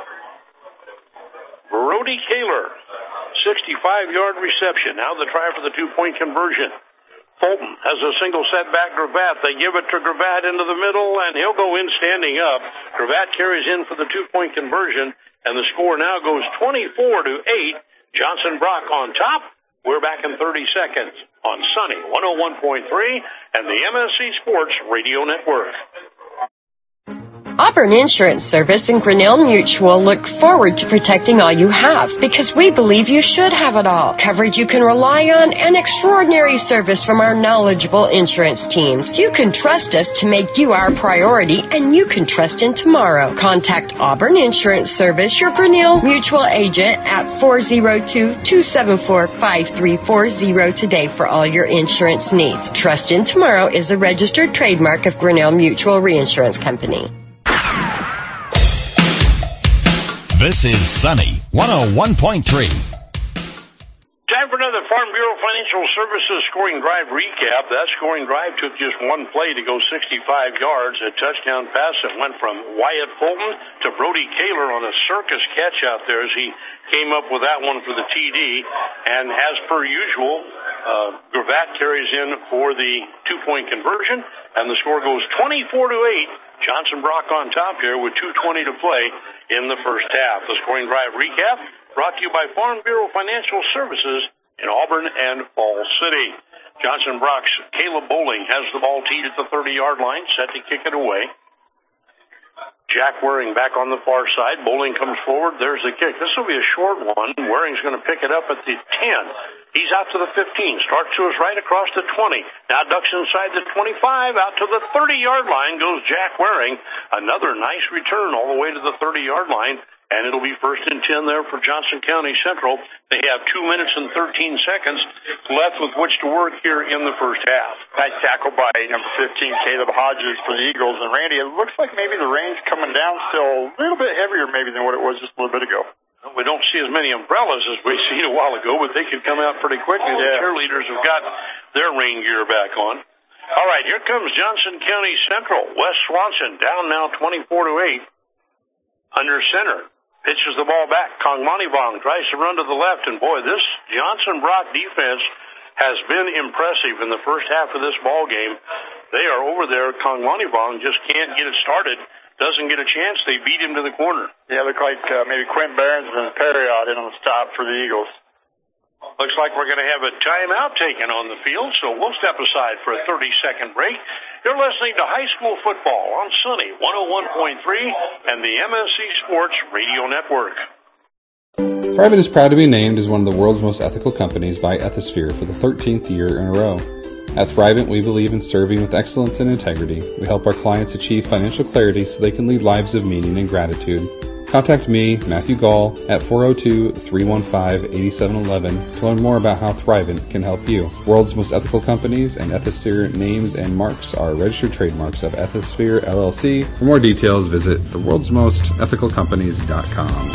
Brody Kaler, sixty-five yard reception. Now the try for the two-point conversion. Fulton has a single setback. Gravatt. They give it to Gravatt into the middle, and he'll go in standing up. Gravatt carries in for the two-point conversion, and the score now goes twenty-four to eight. Johnson Brock on top. We're back in thirty seconds on Sunny one oh one point three and the M S C Sports Radio Network. Auburn Insurance Service and Grinnell Mutual look forward to protecting all you have because we believe you should have it all. Coverage you can rely on and extraordinary service from our knowledgeable insurance teams. You can trust us to make you our priority and you can trust in tomorrow. Contact Auburn Insurance Service, your Grinnell Mutual agent at four oh two, two seven four, five three four oh today for all your insurance needs. Trust in Tomorrow is a registered trademark of Grinnell Mutual Reinsurance Company. This is Sunny one oh one point three. Time for another Farm Bureau Financial Services scoring drive recap. That scoring drive took just one play to go sixty-five yards. A touchdown pass that went from Wyatt Fulton to Brody Kaler on a circus catch out there as he came up with that one for the T D. And as per usual, uh, Gravatt carries in for the two-point conversion, and the score goes twenty-four to eight. Johnson Brock on top here with two twenty to play in the first half. The scoring drive recap brought to you by Farm Bureau Financial Services in Auburn and Falls City. Johnson Brock's Caleb Bowling has the ball teed at the thirty-yard line, set to kick it away. Jack Waring back on the far side. Bowling comes forward. There's the kick. This will be a short one. Waring's going to pick it up at the ten. He's out to the fifteen. Starts to his right across the twenty. Now ducks inside the twenty-five. Out to the thirty-yard line goes Jack Waring. Another nice return all the way to the thirty-yard line. And it'll be first and ten there for Johnson County Central. They have two minutes and thirteen seconds left with which to work here in the first half. Nice tackle by number fifteen, Caleb Hodges for the Eagles. And Randy, it looks like maybe the rain's coming down still a little bit heavier maybe than what it was just a little bit ago. We don't see as many umbrellas as we seen a while ago, but they could come out pretty quickly. Yeah. The cheerleaders have got their rain gear back on. All right, here comes Johnson County Central. Wes Swanson down now twenty-four to eight. Under center. Pitches the ball back. Kong Monivong tries to run to the left, and boy, this Johnson Brock defense has been impressive in the first half of this ball game. They are over there. Kong Monivong just can't get it started. Doesn't get a chance. They beat him to the corner. Yeah, look like uh, maybe Quentin Barons and Perriott in on the stop for the Eagles. Looks like we're going to have a timeout taken on the field, so we'll step aside for a thirty-second break. You're listening to High School Football on Sunny one oh one point three and the M S C Sports Radio Network. Thrivent is proud to be named as one of the world's most ethical companies by Ethisphere for the thirteenth year in a row. At Thrivent, we believe in serving with excellence and integrity. We help our clients achieve financial clarity so they can lead lives of meaning and gratitude. Contact me, Matthew Gall, at four oh two, three one five, eight seven one one to learn more about how Thrivent can help you. World's most ethical companies and Ethisphere names and marks are registered trademarks of Ethisphere L L C. For more details, visit the worlds most ethical companies dot com.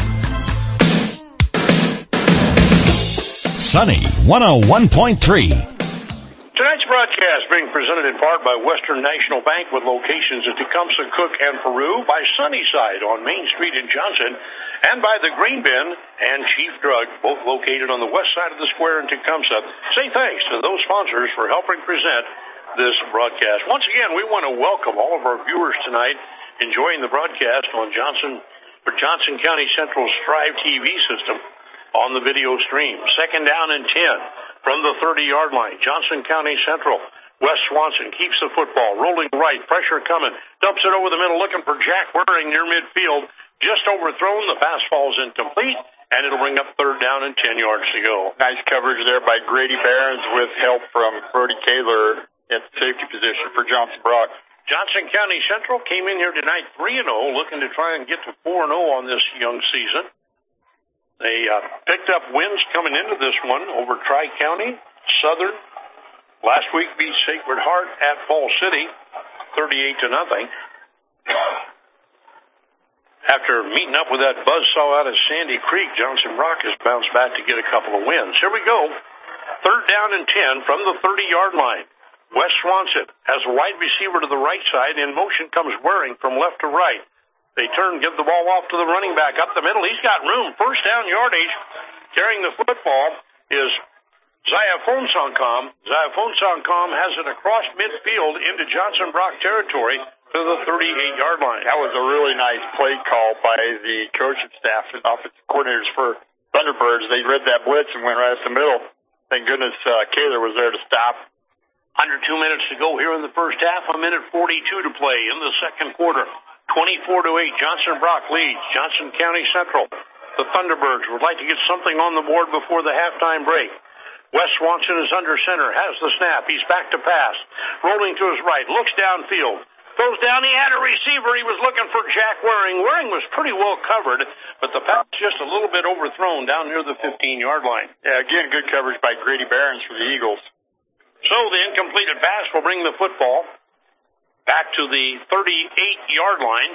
Sunny one oh one point three. Tonight's broadcast being presented in part by Western National Bank with locations in Tecumseh, Cook, and Peru, by Sunnyside on Main Street in Johnson, and by the Green Bin and Chief Drug, both located on the west side of the square in Tecumseh. Say thanks to those sponsors for helping present this broadcast. Once again, we want to welcome all of our viewers tonight enjoying the broadcast on Johnson for Johnson County Central's Strive T V system on the video stream. Second down and ten. From the thirty-yard line, Johnson County Central. Wes Swanson keeps the football, rolling right, pressure coming, dumps it over the middle, looking for Jack Waring near midfield. Just overthrown, the pass falls incomplete, and it'll bring up third down and ten yards to go. Nice coverage there by Grady Barons with help from Brody Kaler at the safety position for Johnson Brock. Johnson County Central came in here tonight three and oh, looking to try and get to four and oh on this young season. They uh, picked up wins coming into this one over Tri-County, Southern. Last week beat Sacred Heart at Falls City, thirty-eight to nothing. After meeting up with that buzzsaw out of Sandy Creek, Johnson Brock has bounced back to get a couple of wins. Here we go. Third down and ten from the thirty-yard line. Wes Swanson has a wide receiver to the right side. In motion comes Waring from left to right. They turn, give the ball off to the running back up the middle. He's got room. First down yardage. Carrying the football is Zaya Fonsongkom. Zaya Fonsongkom has it across midfield into Johnson Brock territory to the thirty-eight-yard line. That was a really nice play call by the coaching staff and offensive coordinators for Thunderbirds. They read that blitz and went right up the middle. Thank goodness uh, Kaler was there to stop. Under two minutes to go here in the first half. A minute forty-two to play in the second quarter. twenty-four to eight. Johnson Brock leads Johnson County Central. The Thunderbirds would like to get something on the board before the halftime break. Wes Swanson is under center, has the snap. He's back to pass. Rolling to his right, looks downfield. Throws down, he had a receiver. He was looking for Jack Waring. Waring was pretty well covered, but the pass just a little bit overthrown down near the fifteen-yard line. Yeah, again, good coverage by Grady Barons for the Eagles. So the incompleted pass will bring the football back to the thirty-eight-yard line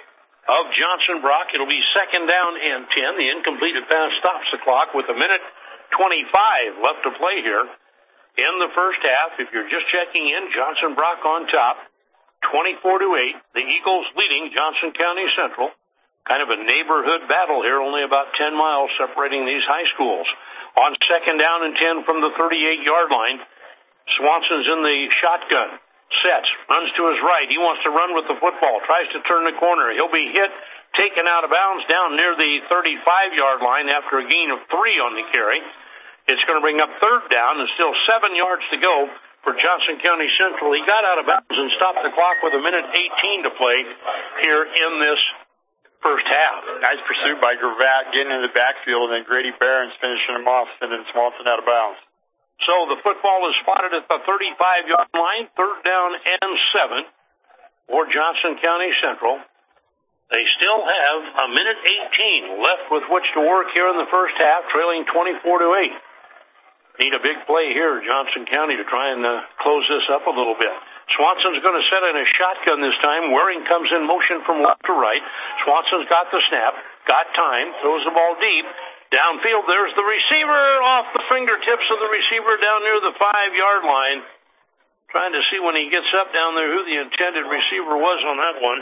of Johnson Brock. It'll be second down and ten. The incompleted pass stops the clock with a minute twenty-five left to play here in the first half. If you're just checking in, Johnson Brock on top, twenty-four to eight. The Eagles leading Johnson County Central. Kind of a neighborhood battle here, only about ten miles separating these high schools. On second down and ten from the thirty-eight-yard line, Swanson's in the shotgun. Sets, runs to his right. He wants to run with the football, tries to turn the corner. He'll be hit, taken out of bounds down near the thirty-five-yard line after a gain of three on the carry. It's going to bring up third down and still seven yards to go for Johnson County Central. He got out of bounds and stopped the clock with a minute eighteen to play here in this first half. Nice pursuit by Gravatt getting in the backfield, and then Grady Barons finishing him off, sending Swanson out of bounds. So the football is spotted at the thirty-five-yard line, third down and seven for Johnson County Central. They still have a minute eighteen left with which to work here in the first half, trailing twenty-four to eight. Need a big play here, Johnson County, to try and uh, close this up a little bit. Swanson's going to set in a shotgun this time. Waring comes in motion from left to right. Swanson's got the snap, got time, throws the ball deep. Downfield, there's the receiver off the fingertips of the receiver down near the five-yard line. Trying to see when he gets up down there who the intended receiver was on that one.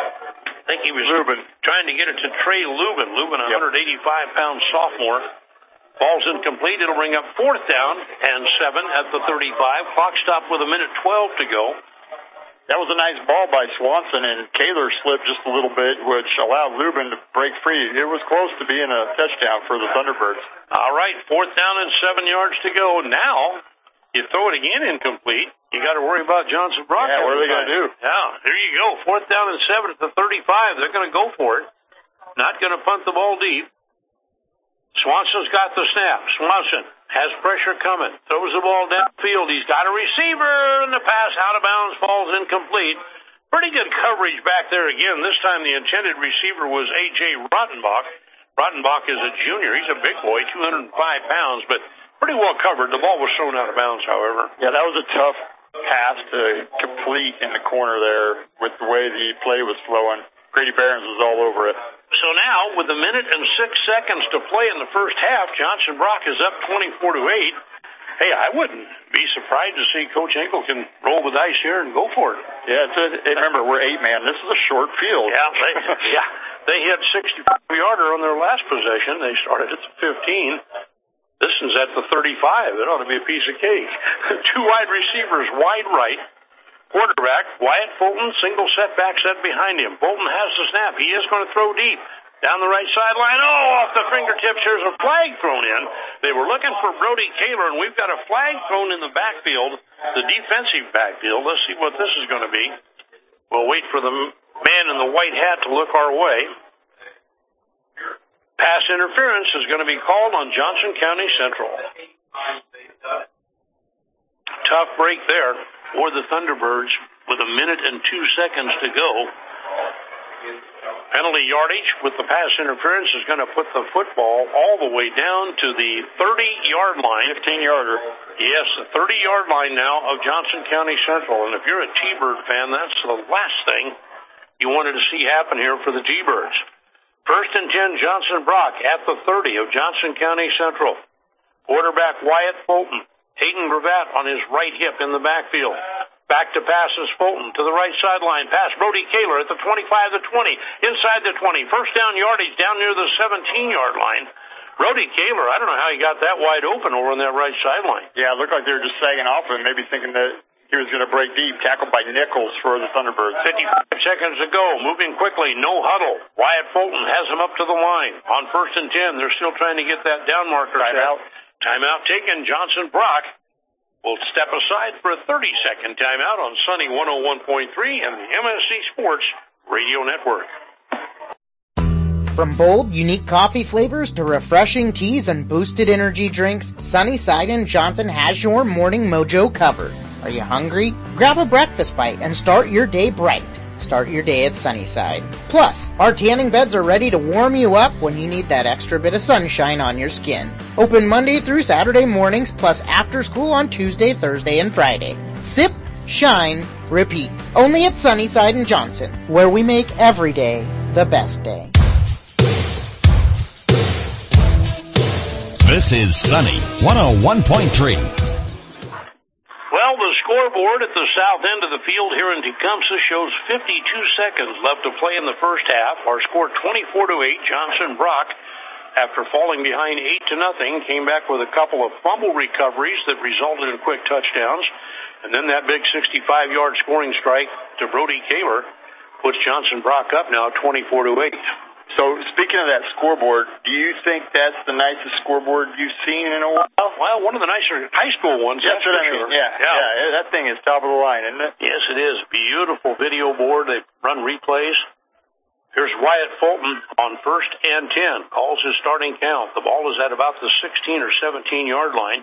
I think he was Lubin. Trying to get it to Trey Lubin. Lubin, a one hundred eighty-five pound sophomore. Ball's incomplete. It'll bring up fourth down and seven at the thirty-five. Clock stopped with a minute twelve to go. That was a nice ball by Swanson, and Kaler slipped just a little bit, which allowed Lubin to break free. It was close to being a touchdown for the Thunderbirds. All right, fourth down and seven yards to go. Now, you throw it again incomplete. You got to worry about Johnson Brock. Yeah, what are they going to do? Yeah, here you go. Fourth down and seven at the thirty-five. They're going to go for it. Not going to punt the ball deep. Swanson's got the snap. Swanson has pressure coming. Throws the ball downfield. He's got a receiver, and the pass out of bounds falls incomplete. Pretty good coverage back there again. This time the intended receiver was A J Rottenbach. Rottenbach is a junior. He's a big boy, two hundred five pounds, but pretty well covered. The ball was thrown out of bounds, however. Yeah, that was a tough pass to complete in the corner there with the way the play was flowing. Grady Barons was all over it. So now, with a minute and six seconds to play in the first half, Johnson Brock is up twenty-four to eight. Hey, I wouldn't be surprised to see Coach Enkel can roll the dice here and go for it. Yeah, it's a, remember, we're eight man. This is a short field. Yeah, they, yeah, they hit sixty-five-yarder on their last possession. They started at the fifteen. This is at the thirty-five. It ought to be a piece of cake. Two wide receivers, wide right. Quarterback, Wyatt Fulton, single setback set behind him. Fulton has the snap. He is going to throw deep. Down the right sideline. Oh, off the fingertips. Here's a flag thrown in. They were looking for Brody Kaler, and we've got a flag thrown in the backfield, the defensive backfield. Let's see what this is going to be. We'll wait for the man in the white hat to look our way. Pass interference is going to be called on Johnson County Central. Tough break there for the Thunderbirds with a minute and two seconds to go. Penalty yardage with the pass interference is going to put the football all the way down to the thirty-yard line. fifteen-yarder. Yes, the thirty-yard line now of Johnson County Central. And if you're a T-Bird fan, that's the last thing you wanted to see happen here for the T-Birds. First and ten, Johnson Brock at the thirty of Johnson County Central. Quarterback Wyatt Fulton. Hayden Gravatt on his right hip in the backfield. Back to pass is Fulton to the right sideline. Pass Brody Kaler at the twenty-five, the twenty, inside the twenty. First down yardage down near the seventeen-yard line. Brody Kaler, I don't know how he got that wide open over on that right sideline. Yeah, it looked like they were just sagging off of him, maybe thinking that he was going to break deep. Tackled by Nichols for the Thunderbirds. fifty-five seconds to go. Moving quickly. No huddle. Wyatt Fulton has him up to the line. On first and ten, they're still trying to get that down marker. Timeout. Timeout taken. Johnson Brock will step aside for a thirty-second timeout on Sunny one oh one point three and the M S C Sports Radio Network. From bold, unique coffee flavors to refreshing teas and boosted energy drinks, Sunnyside and Johnson has your morning mojo covered. Are you hungry? Grab a breakfast bite and start your day bright. Start your day at Sunnyside. Plus, our tanning beds are ready to warm you up when you need that extra bit of sunshine on your skin. Open Monday through Saturday mornings, plus after school on Tuesday, Thursday, and Friday. Sip, shine, repeat. Only at Sunnyside and Johnson, where we make every day the best day. This is Sunny one oh one point three. Well, the scoreboard at the south end of the field here in Tecumseh shows fifty-two seconds left to play in the first half. Our score twenty-four to eight. Johnson Brock, after falling behind eight to nothing, came back with a couple of fumble recoveries that resulted in quick touchdowns. And then that big sixty-five-yard scoring strike to Brody Kaler puts Johnson Brock up now twenty-four to eight. So, speaking of that scoreboard, do you think that's the nicest scoreboard you've seen in a while? Well, one of the nicer high school ones, that's, that's what for I mean. sure. Yeah, yeah, yeah, that thing is top of the line, isn't it? Yes, it is. Beautiful video board. They run replays. Here's Wyatt Fulton on first and ten. Calls his starting count. The ball is at about the sixteen or seventeen-yard line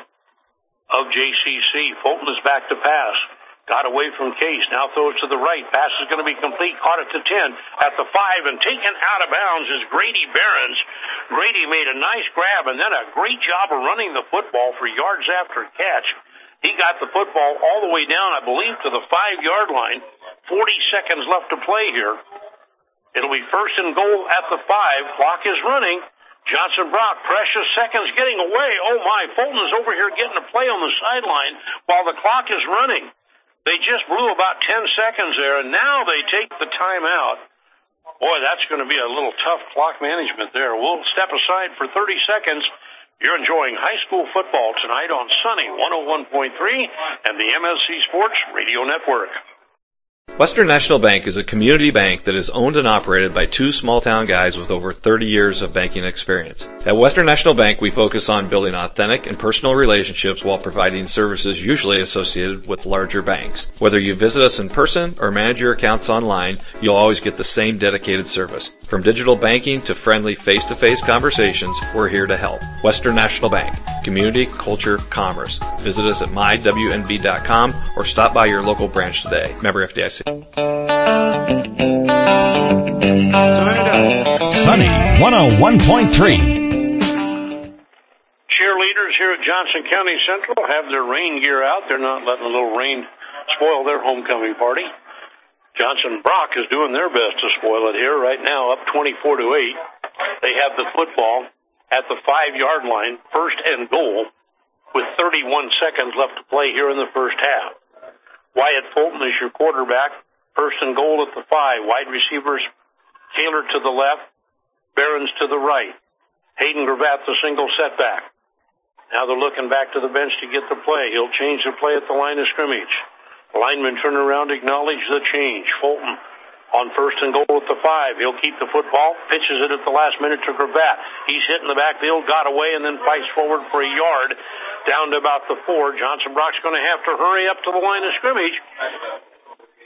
of J C C. Fulton is back to pass. Got away from Case, now throws to the right. Pass is going to be complete. Caught at the ten, at the five, and taken out of bounds is Grady Behrens. Grady made a nice grab and then a great job of running the football for yards after catch. He got the football all the way down, I believe, to the five-yard line. forty seconds left to play here. It'll be first and goal at the five. Clock is running. Johnson Brock, precious seconds getting away. Oh, my. Fulton is over here getting a play on the sideline while the clock is running. They just blew about ten seconds there, and now they take the timeout. Boy, that's going to be a little tough clock management there. We'll step aside for thirty seconds. You're enjoying high school football tonight on Sunny one oh one point three and the M S C Sports Radio Network. Western National Bank is a community bank that is owned and operated by two small-town guys with over thirty years of banking experience. At Western National Bank, we focus on building authentic and personal relationships while providing services usually associated with larger banks. Whether you visit us in person or manage your accounts online, you'll always get the same dedicated service. From digital banking to friendly face-to-face conversations, we're here to help. Western National Bank. Community, culture, commerce. Visit us at my w n b dot com or stop by your local branch today. Member F D I C. Sunny one oh one point three. Cheerleaders here at Johnson County Central have their rain gear out. They're not letting a little rain spoil their homecoming party. Johnson Brock is doing their best to spoil it here right now, up twenty-four to eight. They have the football at the five-yard line, first and goal, with thirty-one seconds left to play here in the first half. Wyatt Fulton is your quarterback, first and goal at the five. Wide receivers, Kaler to the left, Behrens to the right. Hayden Gravatt the single setback. Now they're looking back to the bench to get the play. He'll change the play at the line of scrimmage. Lineman turn around, acknowledge the change. Fulton on first and goal at the five. He'll keep the football, pitches it at the last minute to Gravatt. He's hit in the backfield, got away, and then fights forward for a yard down to about the four. Johnson Brock's going to have to hurry up to the line of scrimmage.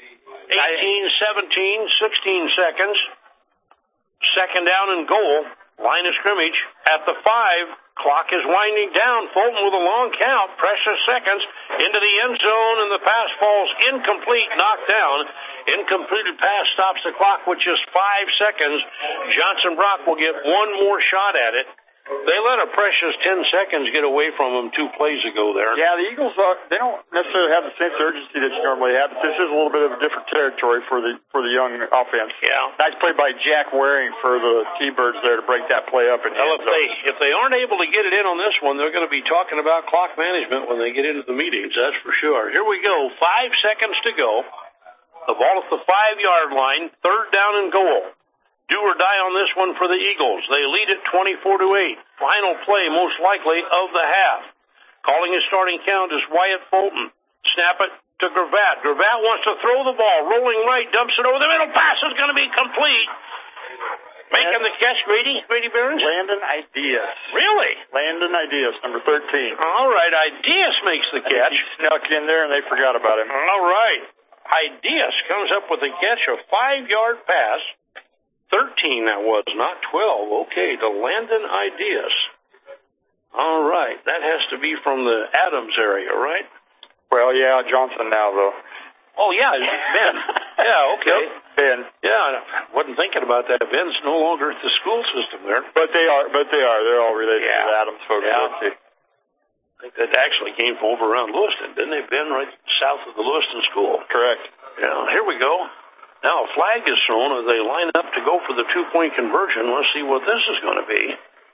eighteen, seventeen, sixteen seconds. Second down and goal. Line of scrimmage at the five. Clock is winding down. Fulton with a long count. Precious seconds into the end zone, and the pass falls incomplete, knocked down. Incompleted pass stops the clock with just five seconds. Johnson Brock will get one more shot at it. They let a precious ten seconds get away from them two plays ago there. Yeah, the Eagles, uh, they don't necessarily have the sense of urgency that you normally have, but this is a little bit of a different territory for the for the young offense. Yeah. Nice play by Jack Waring for the T-Birds there to break that play up. And well, if they, if they aren't able to get it in on this one, they're going to be talking about clock management when they get into the meetings, that's for sure. Here we go, five seconds to go. The ball at the five-yard line, third down and goal. Do or die on this one for the Eagles. They lead it twenty-four to eight. Final play, most likely, of the half. Calling his starting count is Wyatt Fulton. Snap it to Gravatt. Gravatt wants to throw the ball. Rolling right, dumps it over the middle. Pass is going to be complete. Making the catch, Grady. Grady Behrens. Landon Ideas. Really? Landon Ideas, number thirteen. All right, Ideas makes the catch. He snuck in there, and they forgot about him. All right. Ideas comes up with a catch, a five-yard pass. thirteen that was, not twelve. Okay, to Landon Ideas. All right, that has to be from the Adams area, right? Well, yeah, Johnson now, though. Oh, yeah, Ben. Yeah, okay. Yep, Ben. Yeah, I wasn't thinking about that. Ben's no longer at the school system there. But they are, but they are. They're all related yeah. to the Adams folks. Yeah. I think that actually came from over around Lewiston, didn't they? Ben, right south of the Lewiston school. Correct. Yeah, here we go. Now a flag is thrown as they line up to go for the two-point conversion. Let's see what this is going to be.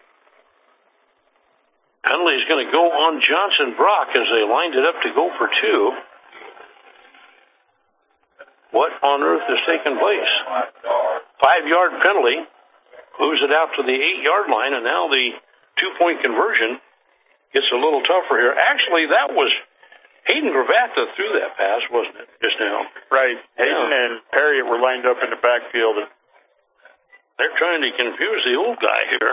Penalty is going to go on Johnson Brock as they lined it up to go for two. What on earth is taking place? Five-yard penalty. Moves it out to the eight-yard line, and now the two-point conversion gets a little tougher here. Actually, that was Hayden Gravatt that threw that pass, wasn't it, just now? Right. Hayden yeah. and Harriet were lined up in the backfield. They're trying to confuse the old guy here.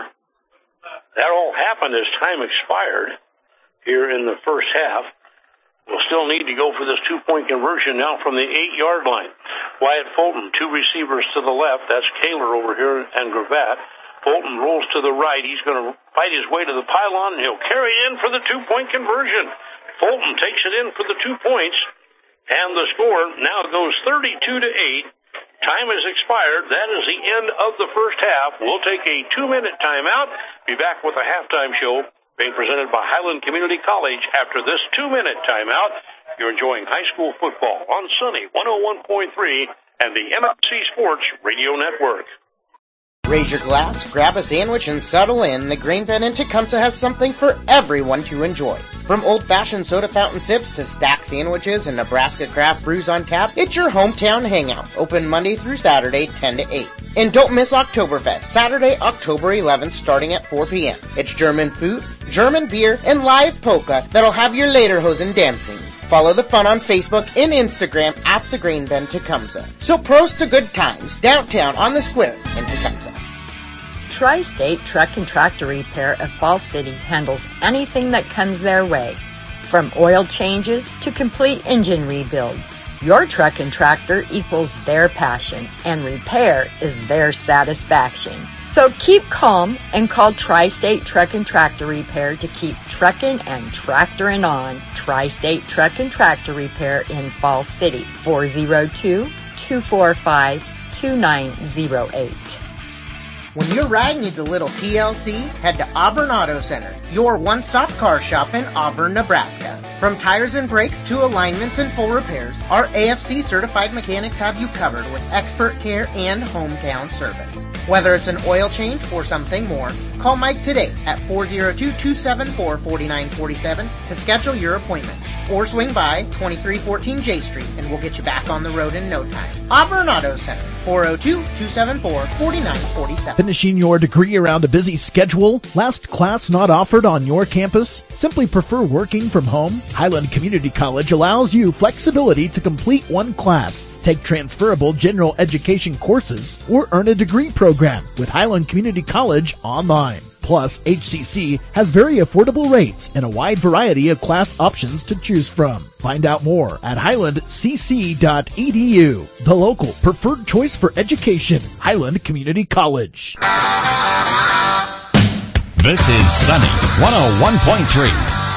That all happened as time expired here in the first half. We'll still need to go for this two-point conversion now from the eight-yard line. Wyatt Fulton, two receivers to the left. That's Kaler over here and Gravatt. Fulton rolls to the right. He's going to fight his way to the pylon, and he'll carry in for the two-point conversion. Fulton takes it in for the two points, and the score now goes thirty-two to eight. Time has expired. That is the end of the first half. We'll take a two-minute timeout. Be back with a halftime show being presented by Highland Community College after this two-minute timeout. You're enjoying high school football on Sunny one oh one point three and the M F C Sports Radio Network. Raise your glass, grab a sandwich, and settle in. The Grain Pen in Tecumseh has something for everyone to enjoy. From old-fashioned soda fountain sips to stacked sandwiches and Nebraska craft brews on tap, it's your hometown hangout. Open Monday through Saturday, ten to eight. And don't miss Oktoberfest, Saturday, October eleventh, starting at four p.m. It's German food, German beer, and live polka that'll have your lederhosen dancing. Follow the fun on Facebook and Instagram at the Grain Bin Tecumseh. So prost to good times downtown on the square in Tecumseh. Tri-State Truck and Tractor Repair of Fall City handles anything that comes their way, from oil changes to complete engine rebuilds. Your truck and tractor equals their passion, and repair is their satisfaction. So keep calm and call Tri-State Truck and Tractor Repair to keep trucking and tractoring on. Tri-State Truck and Tractor Repair in Fall City, four oh two, two four five, two nine oh eight. When your ride needs a little T L C, head to Auburn Auto Center, your one-stop car shop in Auburn, Nebraska. From tires and brakes to alignments and full repairs, our A F C-certified mechanics have you covered with expert care and hometown service. Whether it's an oil change or something more, call Mike today at four oh two, two seven four, four nine four seven to schedule your appointment. Or swing by twenty-three fourteen J Street and we'll get you back on the road in no time. Auburn Auto Center, four oh two, two seven four, four nine four seven. Finishing your degree around a busy schedule? Last class not offered on your campus? Simply prefer working from home? Highland Community College allows you flexibility to complete one class, take transferable general education courses, or earn a degree program with Highland Community College online. Plus, H C C has very affordable rates and a wide variety of class options to choose from. Find out more at highland c c dot e d u. The local preferred choice for education, Highland Community College. This is Sunny one oh one point three.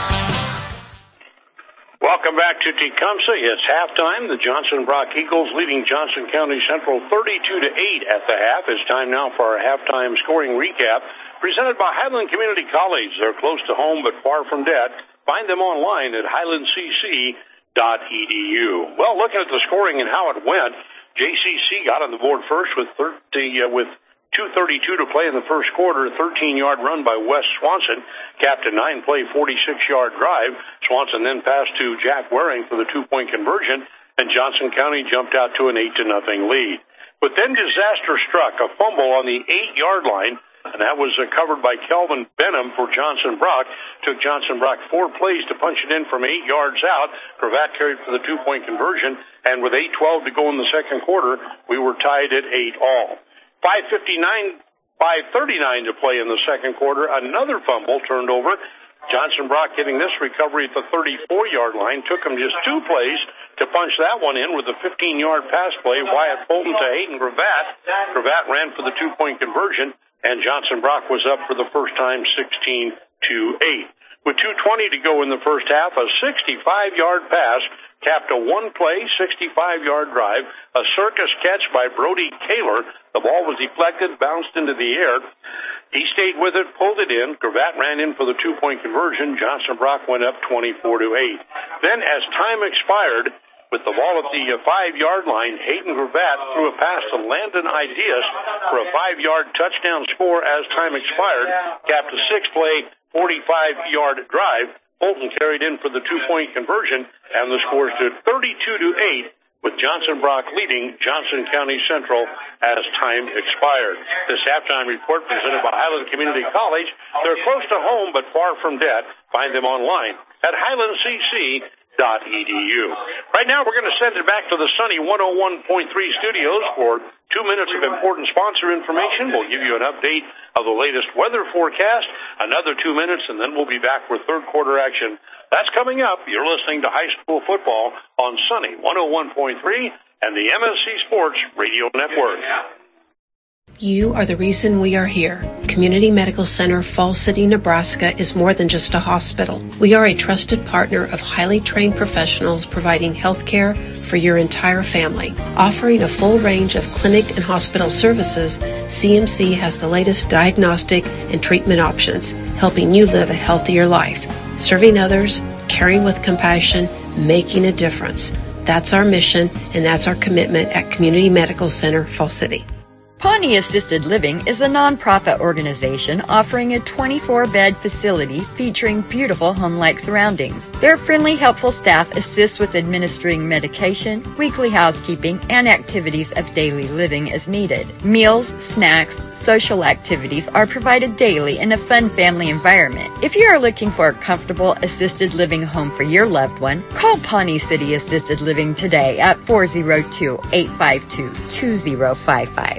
Welcome back to Tecumseh. It's halftime. The Johnson Brock Eagles leading Johnson County Central thirty-two to eight at the half. It's time now for our halftime scoring recap presented by Highland Community College. They're close to home but far from debt. Find them online at highland c c dot e d u. Well, looking at the scoring and how it went, J C C got on the board first with thirty uh, with two thirty-two to play in the first quarter. A thirteen-yard run by Wes Swanson capped a nine-play, forty-six-yard drive. Swanson then passed to Jack Waring for the two-point conversion, and Johnson County jumped out to an eight to nothing lead. But then disaster struck, a fumble on the eight-yard line, and that was uh, covered by Kelvin Benham for Johnson Brock. Took Johnson Brock four plays to punch it in from eight yards out. Cravath carried for the two-point conversion, and with eight twelve to go in the second quarter, we were tied at eight all. five fifty-nine, five thirty-nine to play in the second quarter. Another fumble turned over. Johnson Brock getting this recovery at the thirty-four-yard line. Took him just two plays to punch that one in with a fifteen-yard pass play. Wyatt Fulton to Hayden Cravath. Cravath ran for the two-point conversion, and Johnson Brock was up for the first time sixteen to eight. With two twenty to go in the first half, a sixty-five-yard pass capped a one-play, sixty-five-yard drive, a circus catch by Brody Kaler. The ball was deflected, bounced into the air. He stayed with it, pulled it in. Cravath ran in for the two-point conversion. Johnson Brock went up twenty-four to eight. Then, as time expired, with the ball at the five-yard line, Hayden Cravath threw a pass to Landon Ideas for a five-yard touchdown score as time expired, capped a six-play, forty-five-yard drive. Fulton carried in for the two-point conversion, and the score stood thirty-two to eight, with Johnson Brock leading Johnson County Central as time expired. This halftime report presented by Highland Community College. They're close to home but far from debt. Find them online at highland c c dot e d u. Right now, we're going to send it back to the Sunny one oh one point three studios for two minutes of important sponsor information. We'll give you an update of the latest weather forecast, another two minutes, and then we'll be back with third quarter action. That's coming up. You're listening to high school football on Sunny one oh one point three and the M S C Sports Radio Network. You are the reason we are here. Community Medical Center Falls City, Nebraska is more than just a hospital. We are a trusted partner of highly trained professionals providing health care for your entire family. Offering a full range of clinic and hospital services, C M C has the latest diagnostic and treatment options, helping you live a healthier life. Serving others, caring with compassion, making a difference. That's our mission, and that's our commitment at Community Medical Center Falls City. Pawnee Assisted Living is a nonprofit organization offering a twenty-four bed facility featuring beautiful home-like surroundings. Their friendly, helpful staff assists with administering medication, weekly housekeeping, and activities of daily living as needed. Meals, snacks, social activities are provided daily in a fun family environment. If you are looking for a comfortable assisted living home for your loved one, call Pawnee City Assisted Living today at four oh two, eight five two, two oh five five.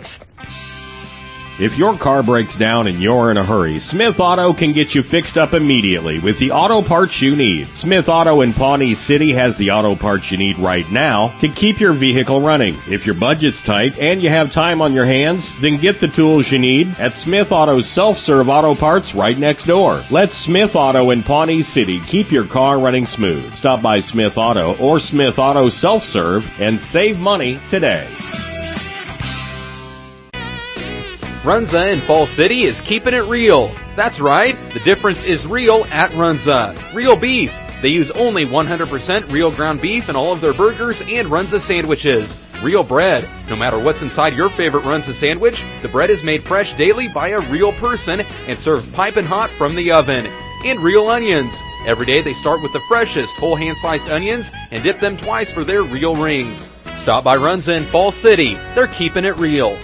If your car breaks down and you're in a hurry, Smith Auto can get you fixed up immediately with the auto parts you need. Smith Auto in Pawnee City has the auto parts you need right now to keep your vehicle running. If your budget's tight and you have time on your hands, then get the tools you need at Smith Auto's self-serve auto parts right next door. Let Smith Auto in Pawnee City keep your car running smooth. Stop by Smith Auto or Smith Auto Self-Serve and save money today. Runza in Falls City is keeping it real. That's right, the difference is real at Runza. Real beef. They use only one hundred percent real ground beef in all of their burgers and Runza sandwiches. Real bread. No matter what's inside your favorite Runza sandwich, the bread is made fresh daily by a real person and served piping hot from the oven. And real onions. Every day they start with the freshest whole hand-sliced onions and dip them twice for their real rings. Stop by Runza in Falls City. They're keeping it real.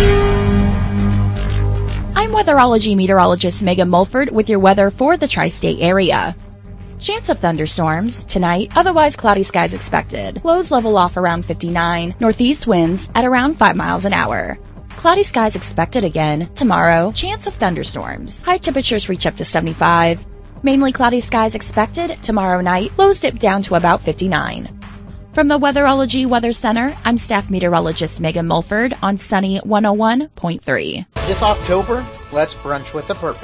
I'm weatherology meteorologist Megan Mulford with your weather for the tri-state area. Chance of thunderstorms tonight, otherwise cloudy skies expected. Lows level off around fifty-nine, northeast winds at around five miles an hour. Cloudy skies expected again tomorrow, chance of thunderstorms. High temperatures reach up to seventy-five. Mainly cloudy skies expected tomorrow night, lows dip down to about fifty-nine. From the Weatherology Weather Center, I'm staff meteorologist Megan Mulford on Sunny one oh one point three. This October, let's brunch with a purpose.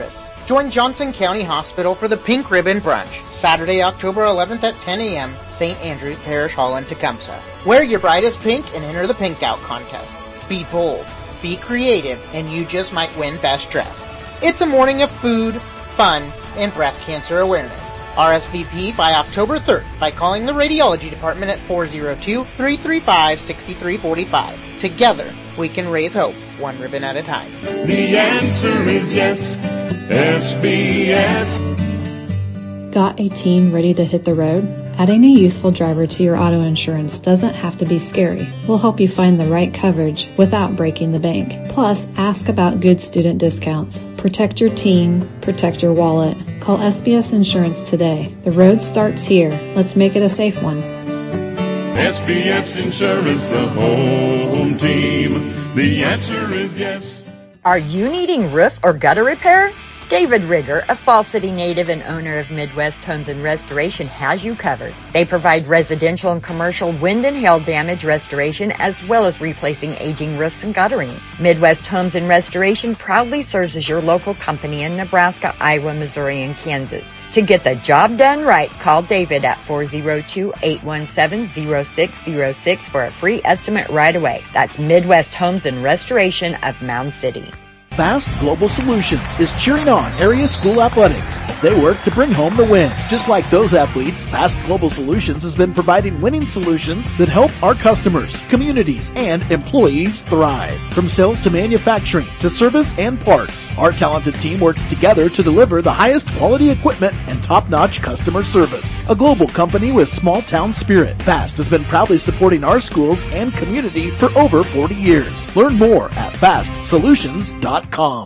Join Johnson County Hospital for the Pink Ribbon Brunch, Saturday, October eleventh at ten a.m., Saint Andrew's Parish Hall in Tecumseh. Wear your brightest pink and enter the Pink Out contest. Be bold, be creative, and you just might win Best Dress. It's a morning of food, fun, and breast cancer awareness. R S V P by October third by calling the radiology department at four oh two, three three five, six three four five. Together, we can raise hope, one ribbon at a time. The answer is yes, S B S. Got a teen ready to hit the road? Adding a youthful driver to your auto insurance doesn't have to be scary. We'll help you find the right coverage without breaking the bank. Plus, ask about good student discounts. Protect your teen, protect your wallet. Call S B S Insurance today. The road starts here. Let's make it a safe one. S B S Insurance, the home team. The answer is yes. Are you needing roof or gutter repair? David Rigger, a Fall City native and owner of Midwest Homes and Restoration, has you covered. They provide residential and commercial wind and hail damage restoration as well as replacing aging roofs and guttering. Midwest Homes and Restoration proudly serves as your local company in Nebraska, Iowa, Missouri, and Kansas. To get the job done right, call David at four oh two, eight one seven, oh six oh six for a free estimate right away. That's Midwest Homes and Restoration of Mound City. Fast Global Solutions is cheering on area school athletics. They work to bring home the win. Just like those athletes, Fast Global Solutions has been providing winning solutions that help our customers, communities, and employees thrive. From sales to manufacturing to service and parts, our talented team works together to deliver the highest quality equipment and top-notch customer service. A global company with small-town spirit, Fast has been proudly supporting our schools and community for over forty years. Learn more at fast solutions dot com.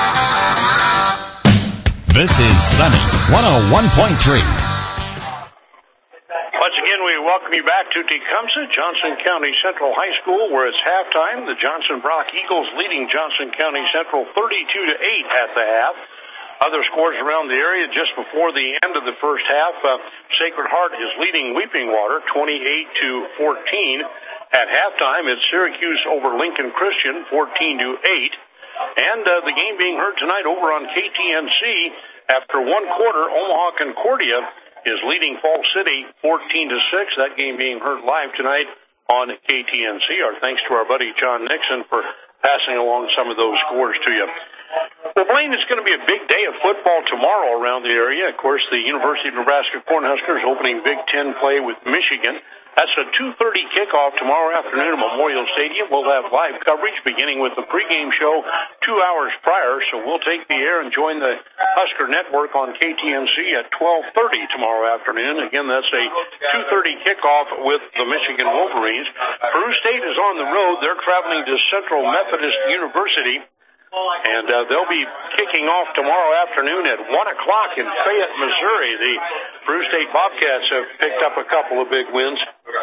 This is Sunny one oh one point three. Once again, we welcome you back to Tecumseh, Johnson County Central High School, where it's halftime. The Johnson Brock Eagles leading Johnson County Central thirty-two to eight at the half. Other scores around the area just before the end of the first half. Uh, Sacred Heart is leading Weeping Water twenty-eight to fourteen. At halftime, it's Syracuse over Lincoln Christian fourteen to eight. And uh, the game being heard tonight over on K T N C. After one quarter, Omaha Concordia is leading Fall City fourteen to six. That game being heard live tonight on K T N C. Our thanks to our buddy John Nixon for passing along some of those scores to you. Well, Blaine, it's going to be a big day of football tomorrow around the area. Of course, the University of Nebraska Cornhuskers opening Big Ten play with Michigan. That's a two thirty kickoff tomorrow afternoon at Memorial Stadium. We'll have live coverage beginning with the pregame show two hours prior, so we'll take the air and join the Husker Network on K T N C at twelve thirty tomorrow afternoon. Again, that's a two thirty kickoff with the Michigan Wolverines. Peru State is on the road. They're traveling to Central Methodist University. And uh, they'll be kicking off tomorrow afternoon at one o'clock in Fayette, Missouri. The Peru State Bobcats have picked up a couple of big wins.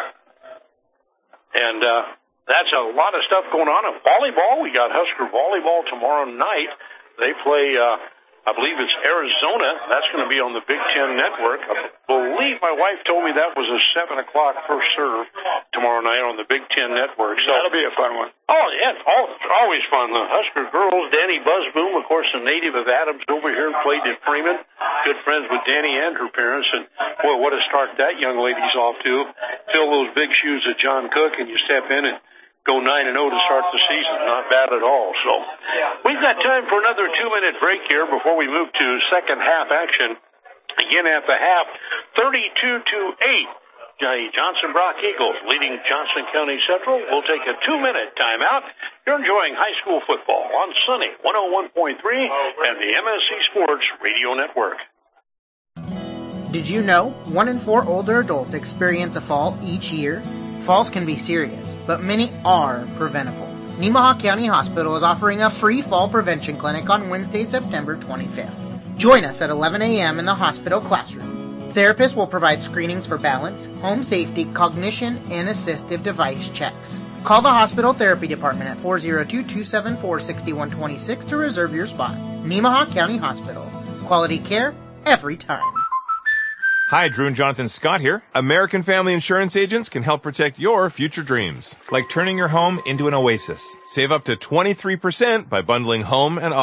And uh, that's a lot of stuff going on. In volleyball, we got Husker Volleyball tomorrow night. They play, uh, I believe it's Arizona. That's going to be on the Big Ten Network. I believe my wife told me that was a seven o'clock first serve tomorrow night on the Big Ten Network. So that'll be a fun one. Oh, yeah, it's always fun. The Husker girls, Danny Buzzboom, of course, a native of Adams over here, played at Freeman. Good friends with Danny and her parents. And, boy, what a start that young lady's off to. Fill those big shoes of John Cook, and you step in and go nine and oh to start the season. Not bad at all. So we've got time for another two-minute break here before we move to second half action. Again at the half, thirty-two to eight. Johnson Brock Eagles leading Johnson County Central. We'll take a two-minute timeout. You're enjoying high school football on Sunny one oh one point three and the M S C Sports Radio Network. Did you know one in four older adults experience a fall each year? Falls can be serious, but many are preventable. Nemaha County Hospital is offering a free fall prevention clinic on Wednesday, September twenty-fifth. Join us at eleven a.m. in the hospital classroom. Therapists will provide screenings for balance, home safety, cognition, and assistive device checks. Call the hospital therapy department at four oh two, two seven four, six one two six to reserve your spot. Nemaha County Hospital. Quality care every time. Hi, Drew and Jonathan Scott here. American Family Insurance Agents can help protect your future dreams, like turning your home into an oasis. Save up to twenty-three percent by bundling home and auto.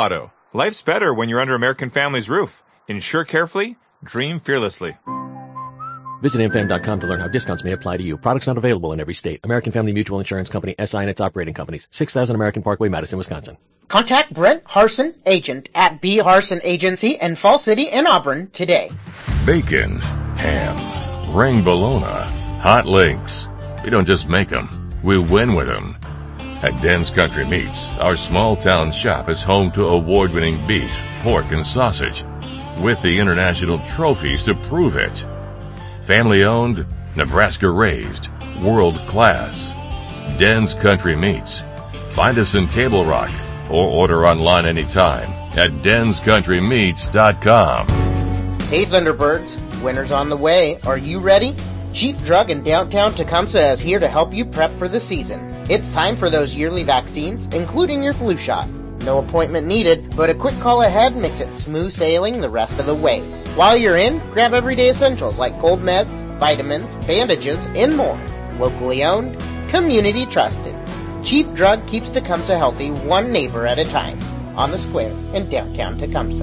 Life's better when you're under American Family's roof. Insure carefully, dream fearlessly. Visit M F A M dot com to learn how discounts may apply to you. Products not available in every state. American Family Mutual Insurance Company, S I and its operating companies. six thousand American Parkway, Madison, Wisconsin. Contact Brent Harson, agent at B. Harson Agency in Fall City and Auburn today. Bacon, ham, ring bologna, hot links. We don't just make them, we win with them. At Den's Country Meats, our small-town shop is home to award-winning beef, pork, and sausage, with the international trophies to prove it. Family-owned, Nebraska-raised, world-class. Den's Country Meats. Find us in Table Rock or order online anytime at dens country meats dot com. Hey Thunderbirds, winter's on the way. Are you ready? Cheap Drug in downtown Tecumseh is here to help you prep for the season. It's time for those yearly vaccines, including your flu shot. No appointment needed, but a quick call ahead makes it smooth sailing the rest of the way. While you're in, grab everyday essentials like cold meds, vitamins, bandages, and more. Locally owned, community trusted. Cheap Drug keeps Tecumseh healthy one neighbor at a time. On the square in downtown Tecumseh.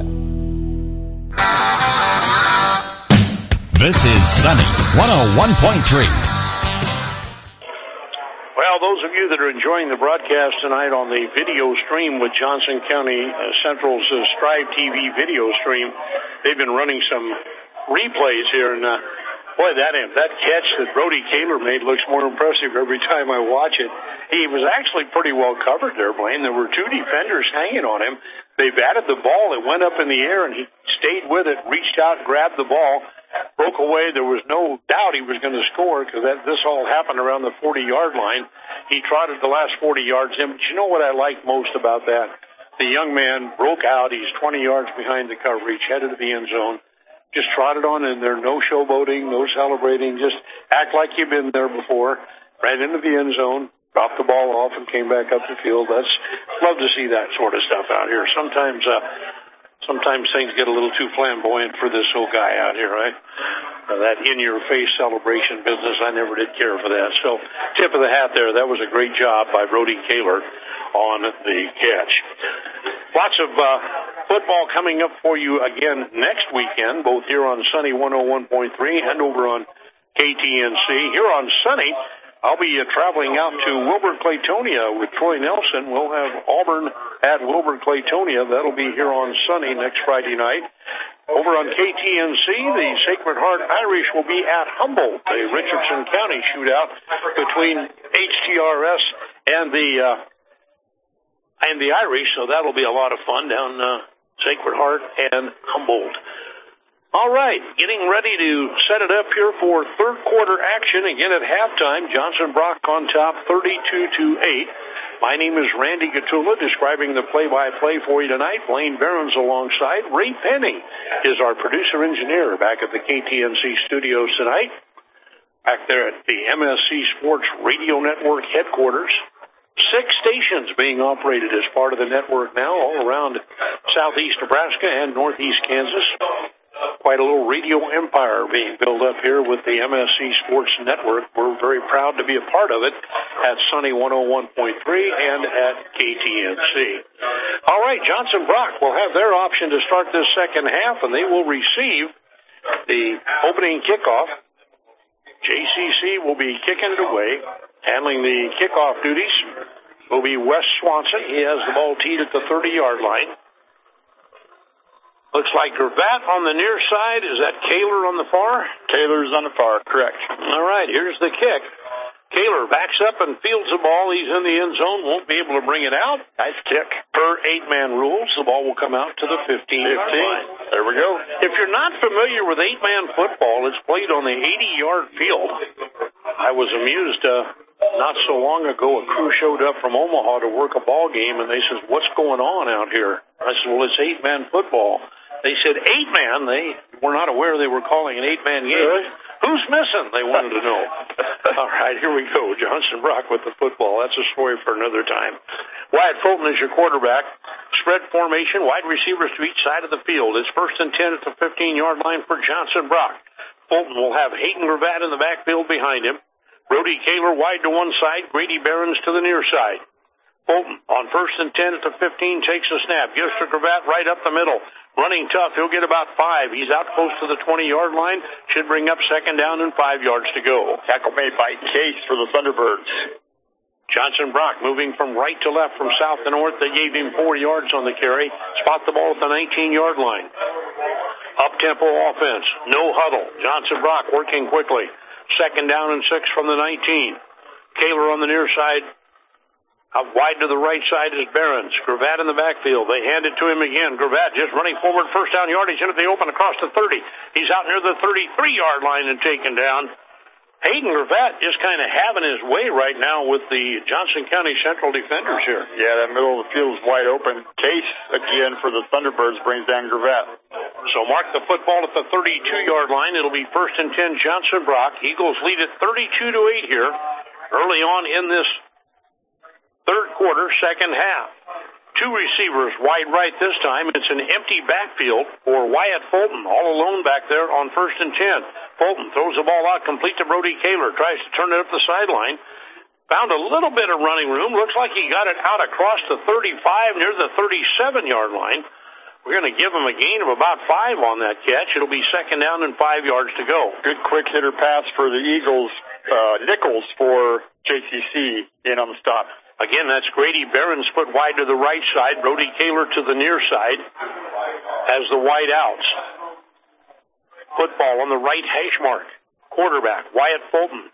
This is Sunny one oh one point three. Well, those of you that are enjoying the broadcast tonight on the video stream with Johnson County uh, Central's uh, Strive T V video stream, they've been running some replays here, and uh, boy, that that catch that Brody Kaler made looks more impressive every time I watch it. He was actually pretty well covered there, Blaine. There were two defenders hanging on him. They batted the ball. It went up in the air, and he stayed with it, reached out, grabbed the ball, broke away. There was no doubt he was going to score because this all happened around the forty-yard line. He trotted the last forty yards in. But you know what I like most about that? The young man broke out. He's twenty yards behind the coverage, headed to the end zone. Just trotted on in there, no showboating, no celebrating, just act like you've been there before, ran into the end zone, dropped the ball off, and came back up the field. That's love to see that sort of stuff out here. Sometimes uh, sometimes things get a little too flamboyant for this old guy out here, right? Uh, that in-your-face celebration business, I never did care for that. So, tip of the hat there. That was a great job by Brody Kaler on the catch. Lots of uh, football coming up for you again next weekend, both here on Sunny one oh one point three and over on K T N C. Here on Sunny, I'll be uh, traveling out to Wilburg-Claytonia with Troy Nelson. We'll have Auburn at Wilburg-Claytonia. That'll be here on Sunny next Friday night. Over on K T N C, the Sacred Heart Irish will be at Humboldt, a Richardson County shootout between H T R S and the uh, and the Irish, so that'll be a lot of fun down uh, Sacred Heart and Humboldt. All right, getting ready to set it up here for third quarter action. Again at halftime, Johnson Brock on top, thirty-two to eight. My name is Randy Gatula, describing the play-by-play for you tonight. Blaine Barons alongside. Ray Penny is our producer-engineer back at the K T N C studios tonight. Back there at the M S C Sports Radio Network headquarters. Six stations being operated as part of the network now all around southeast Nebraska and northeast Kansas. Quite a little radio empire being built up here with the M S C Sports Network. We're very proud to be a part of it at Sunny one oh one point three and at K T N C. All right, Johnson Brock will have their option to start this second half, and they will receive the opening kickoff. J C C will be kicking it away. Handling the kickoff duties will be Wes Swanson. He has the ball teed at the thirty-yard line. Looks like Gravatt on the near side. Is that Kaler on the far? Kaler's on the far, correct. All right, here's the kick. Kaler backs up and fields the ball. He's in the end zone. Won't be able to bring it out. Nice kick. Per eight-man rules, the ball will come out to the fifteen-yard line. There we go. If you're not familiar with eight-man football, it's played on the eighty-yard field. I was amused uh, not so long ago. A crew showed up from Omaha to work a ball game, and they said, "What's going on out here?" I said, "Well, it's eight-man football." They said, eight-man? They were not aware they were calling an eight-man game. Really? Who's missing? They wanted to know. All right, here we go. Johnson Brock with the football. That's a story for another time. Wyatt Fulton is your quarterback. Spread formation, wide receivers to each side of the field. It's first and ten at the fifteen-yard line for Johnson Brock. Fulton will have Hayden Gravatt in the backfield behind him. Brody Kaler wide to one side, Grady Barons to the near side. Fulton on first and ten at the fifteen takes a snap. Gives to Gravatt right up the middle. Running tough. He'll get about five. He's out close to the twenty-yard line. Should bring up second down and five yards to go. Tackle made by Case for the Thunderbirds. Johnson Brock moving from right to left, from south to north. They gave him four yards on the carry. Spot the ball at the nineteen-yard line. Up-tempo offense. No huddle. Johnson Brock working quickly. Second down and six from the nineteen. Kaler on the near side. Out wide to the right side is Behrens. Gravatt in the backfield. They hand it to him again. Gravatt just running forward, first down yardage into the open across the thirty. He's out near the thirty-three-yard line and taken down. Hayden Gravatt just kind of having his way right now with the Johnson County Central defenders here. Yeah, that middle of the field is wide open. Case, again, for the Thunderbirds, brings down Gravatt. So mark the football at the thirty-two-yard line. It'll be first and ten, Johnson Brock. Eagles lead at thirty-two to eight here early on in this third quarter, second half. Two receivers wide right this time. It's an empty backfield for Wyatt Fulton, all alone back there on first and ten. Fulton throws the ball out complete to Brody Kaler. Tries to turn it up the sideline. Found a little bit of running room. Looks like he got it out across the thirty-five near the thirty-seven-yard line. We're going to give him a gain of about five on that catch. It'll be second down and five yards to go. Good quick hitter pass for the Eagles. Uh, Nichols for J C C in on the stop. Again, that's Grady Behrens put wide to the right side. Brody Kaler to the near side as the wide outs. Football on the right hash mark. Quarterback, Wyatt Fulton,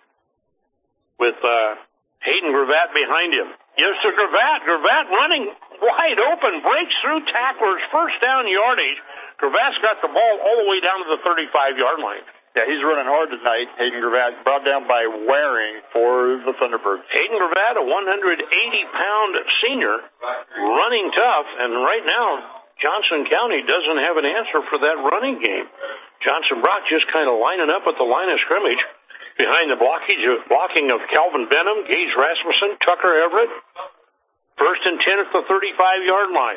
with uh, Hayden Gravatt behind him. Gives to Gravatt. Gravatt running wide open. Breaks through tacklers. First down yardage. Gravatt's got the ball all the way down to the thirty-five-yard line. Yeah, he's running hard tonight. Hayden Gravatt brought down by Waring for the Thunderbirds. Hayden Gravatt, a one hundred eighty pound senior, running tough, and right now Johnson County doesn't have an answer for that running game. Johnson Brock just kind of lining up at the line of scrimmage behind the blockage of, blocking of Calvin Benham, Gage Rasmussen, Tucker Everett. First and ten at the thirty-five-yard line.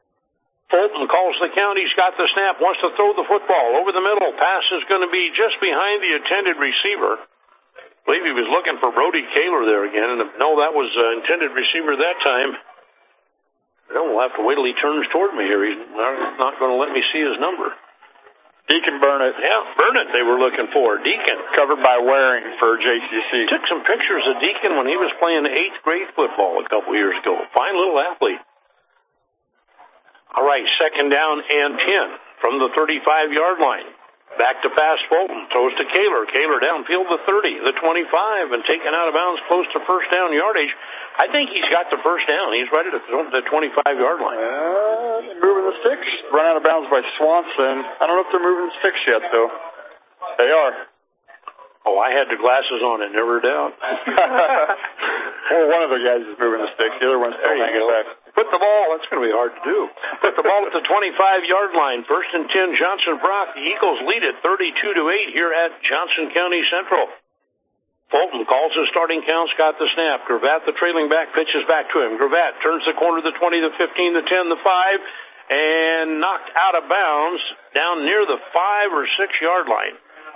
Fulton calls the count. He's got the snap, wants to throw the football over the middle. Pass is going to be just behind the intended receiver. I believe he was looking for Brody Kaler there again. And no, that was uh, intended receiver that time. Well, we'll have to wait till he turns toward me here. He's not going to let me see his number. Deacon Burnett. Yeah, Burnett they were looking for. Deacon. Covered by Waring for J C C. Took some pictures of Deacon when he was playing eighth grade football a couple years ago. Fine little athlete. All right, second down and ten from the thirty-five-yard line. Back to pass Fulton. Throws to Kaler. Kaler downfield the thirty, the twenty-five, and taken out of bounds close to first down yardage. I think he's got the first down. He's right at the twenty-five-yard line. Uh, moving the sticks. Run out of bounds by Swanson. I don't know if they're moving the sticks yet, though. They are. Oh, I had the glasses on, and never doubt. Well, one of the guys is moving the sticks. The other one's still hanging back. Put the ball, that's going to be hard to do. Put the ball at the twenty-five-yard line. First and ten, Johnson Brock. The Eagles lead it thirty-two to eight here at Johnson County Central. Fulton calls his starting count, got the snap. Gravatt, the trailing back, pitches back to him. Gravatt turns the corner, the twenty, the fifteen, the ten, the five, and knocked out of bounds down near the five or six-yard line.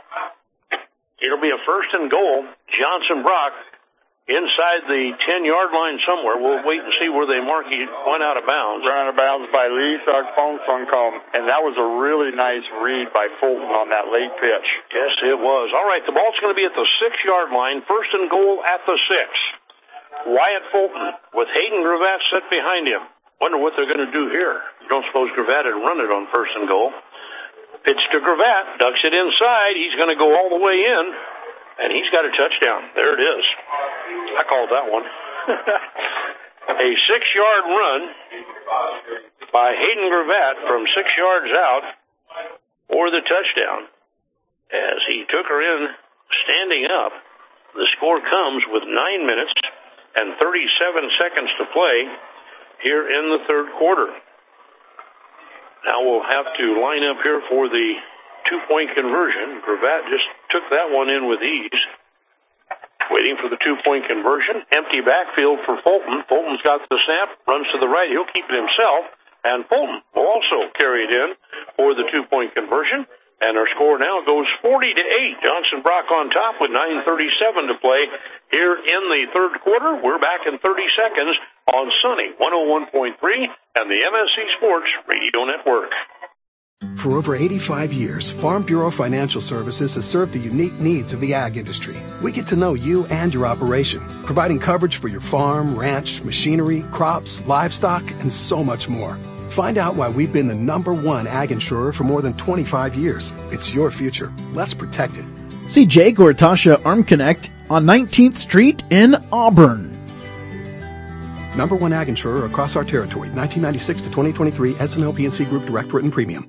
It'll be a first and goal. Johnson Brock inside the ten-yard line somewhere. We'll wait and see where they mark he went out of bounds. Run out of bounds by Lee Song-Fong-Song-Com. And that was a really nice read by Fulton on that late pitch. Yes, it was. All right, the ball's going to be at the six-yard line. First and goal at the six. Wyatt Fulton with Hayden Gravatt set behind him. Wonder what they're going to do here. You don't suppose Gravatt would run it on first and goal. Pitch to Gravatt. Ducks it inside. He's going to go all the way in. And he's got a touchdown. There it is. I called that one. A six-yard run by Hayden Gravatt from six yards out for the touchdown. As he took her in standing up, the score comes with nine minutes and thirty-seven seconds to play here in the third quarter. Now we'll have to line up here for the two-point conversion. Gravatt just took that one in with ease. Waiting for the two-point conversion. Empty backfield for Fulton. Fulton's got the snap, runs to the right. He'll keep it himself. And Fulton will also carry it in for the two-point conversion. And our score now goes forty to eight. Johnson Brock on top with nine thirty-seven to play here in the third quarter. We're back in thirty seconds on Sunny one oh one point three and the M S C Sports Radio Network. For over eighty-five years, Farm Bureau Financial Services has served the unique needs of the ag industry. We get to know you and your operation, providing coverage for your farm, ranch, machinery, crops, livestock, and so much more. Find out why we've been the number one ag insurer for more than twenty-five years. It's your future. Let's protect it. See Jay Gortasha Arm Connect on nineteenth Street in Auburn. Number one ag insurer across our territory, nineteen ninety-six to twenty twenty-three, S and L P N C Group Direct Written Premium.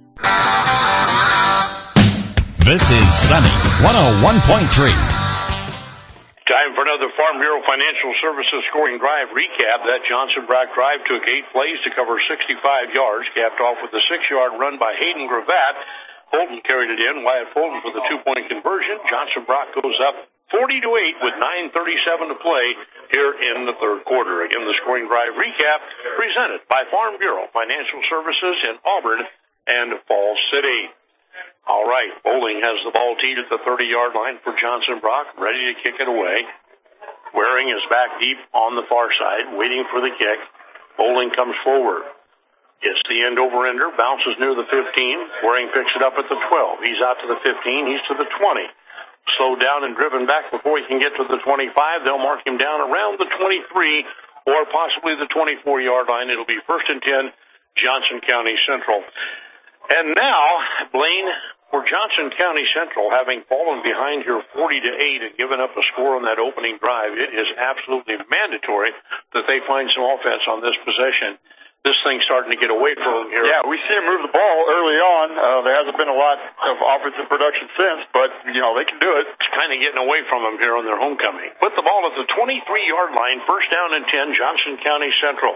This is Sunny one oh one point three. Time for another Farm Bureau Financial Services scoring drive recap. That Johnson Brock drive took eight plays to cover sixty-five yards, capped off with a six-yard run by Hayden Gravatt. Fulton carried it in. Wyatt Fulton for the two-point conversion. Johnson Brock goes up forty to eight with nine thirty-seven to play here in the third quarter. Again, the scoring drive recap presented by Farm Bureau Financial Services in Auburn and Falls City. All right, Bowling has the ball teed at the thirty-yard line for Johnson Brock, ready to kick it away. Waring is back deep on the far side, waiting for the kick. Bowling comes forward. It's the end-over-ender, bounces near the fifteen. Waring picks it up at the twelve. He's out to the fifteen. He's to the twenty. Slowed down and driven back before he can get to the twenty-five. They'll mark him down around the twenty-three or possibly the twenty-four-yard line. It'll be first and ten, Johnson County Central. And now, Blaine, for Johnson County Central, having fallen behind here forty to eight and given up a score on that opening drive, it is absolutely mandatory that they find some offense on this possession. This thing's starting to get away from them here. Yeah, we see them move the ball early on. Uh, there hasn't been a lot of offensive production since, but, you know, they can do it. It's kind of getting away from them here on their homecoming. Put the ball at the twenty-three-yard line, first down and ten, Johnson County Central.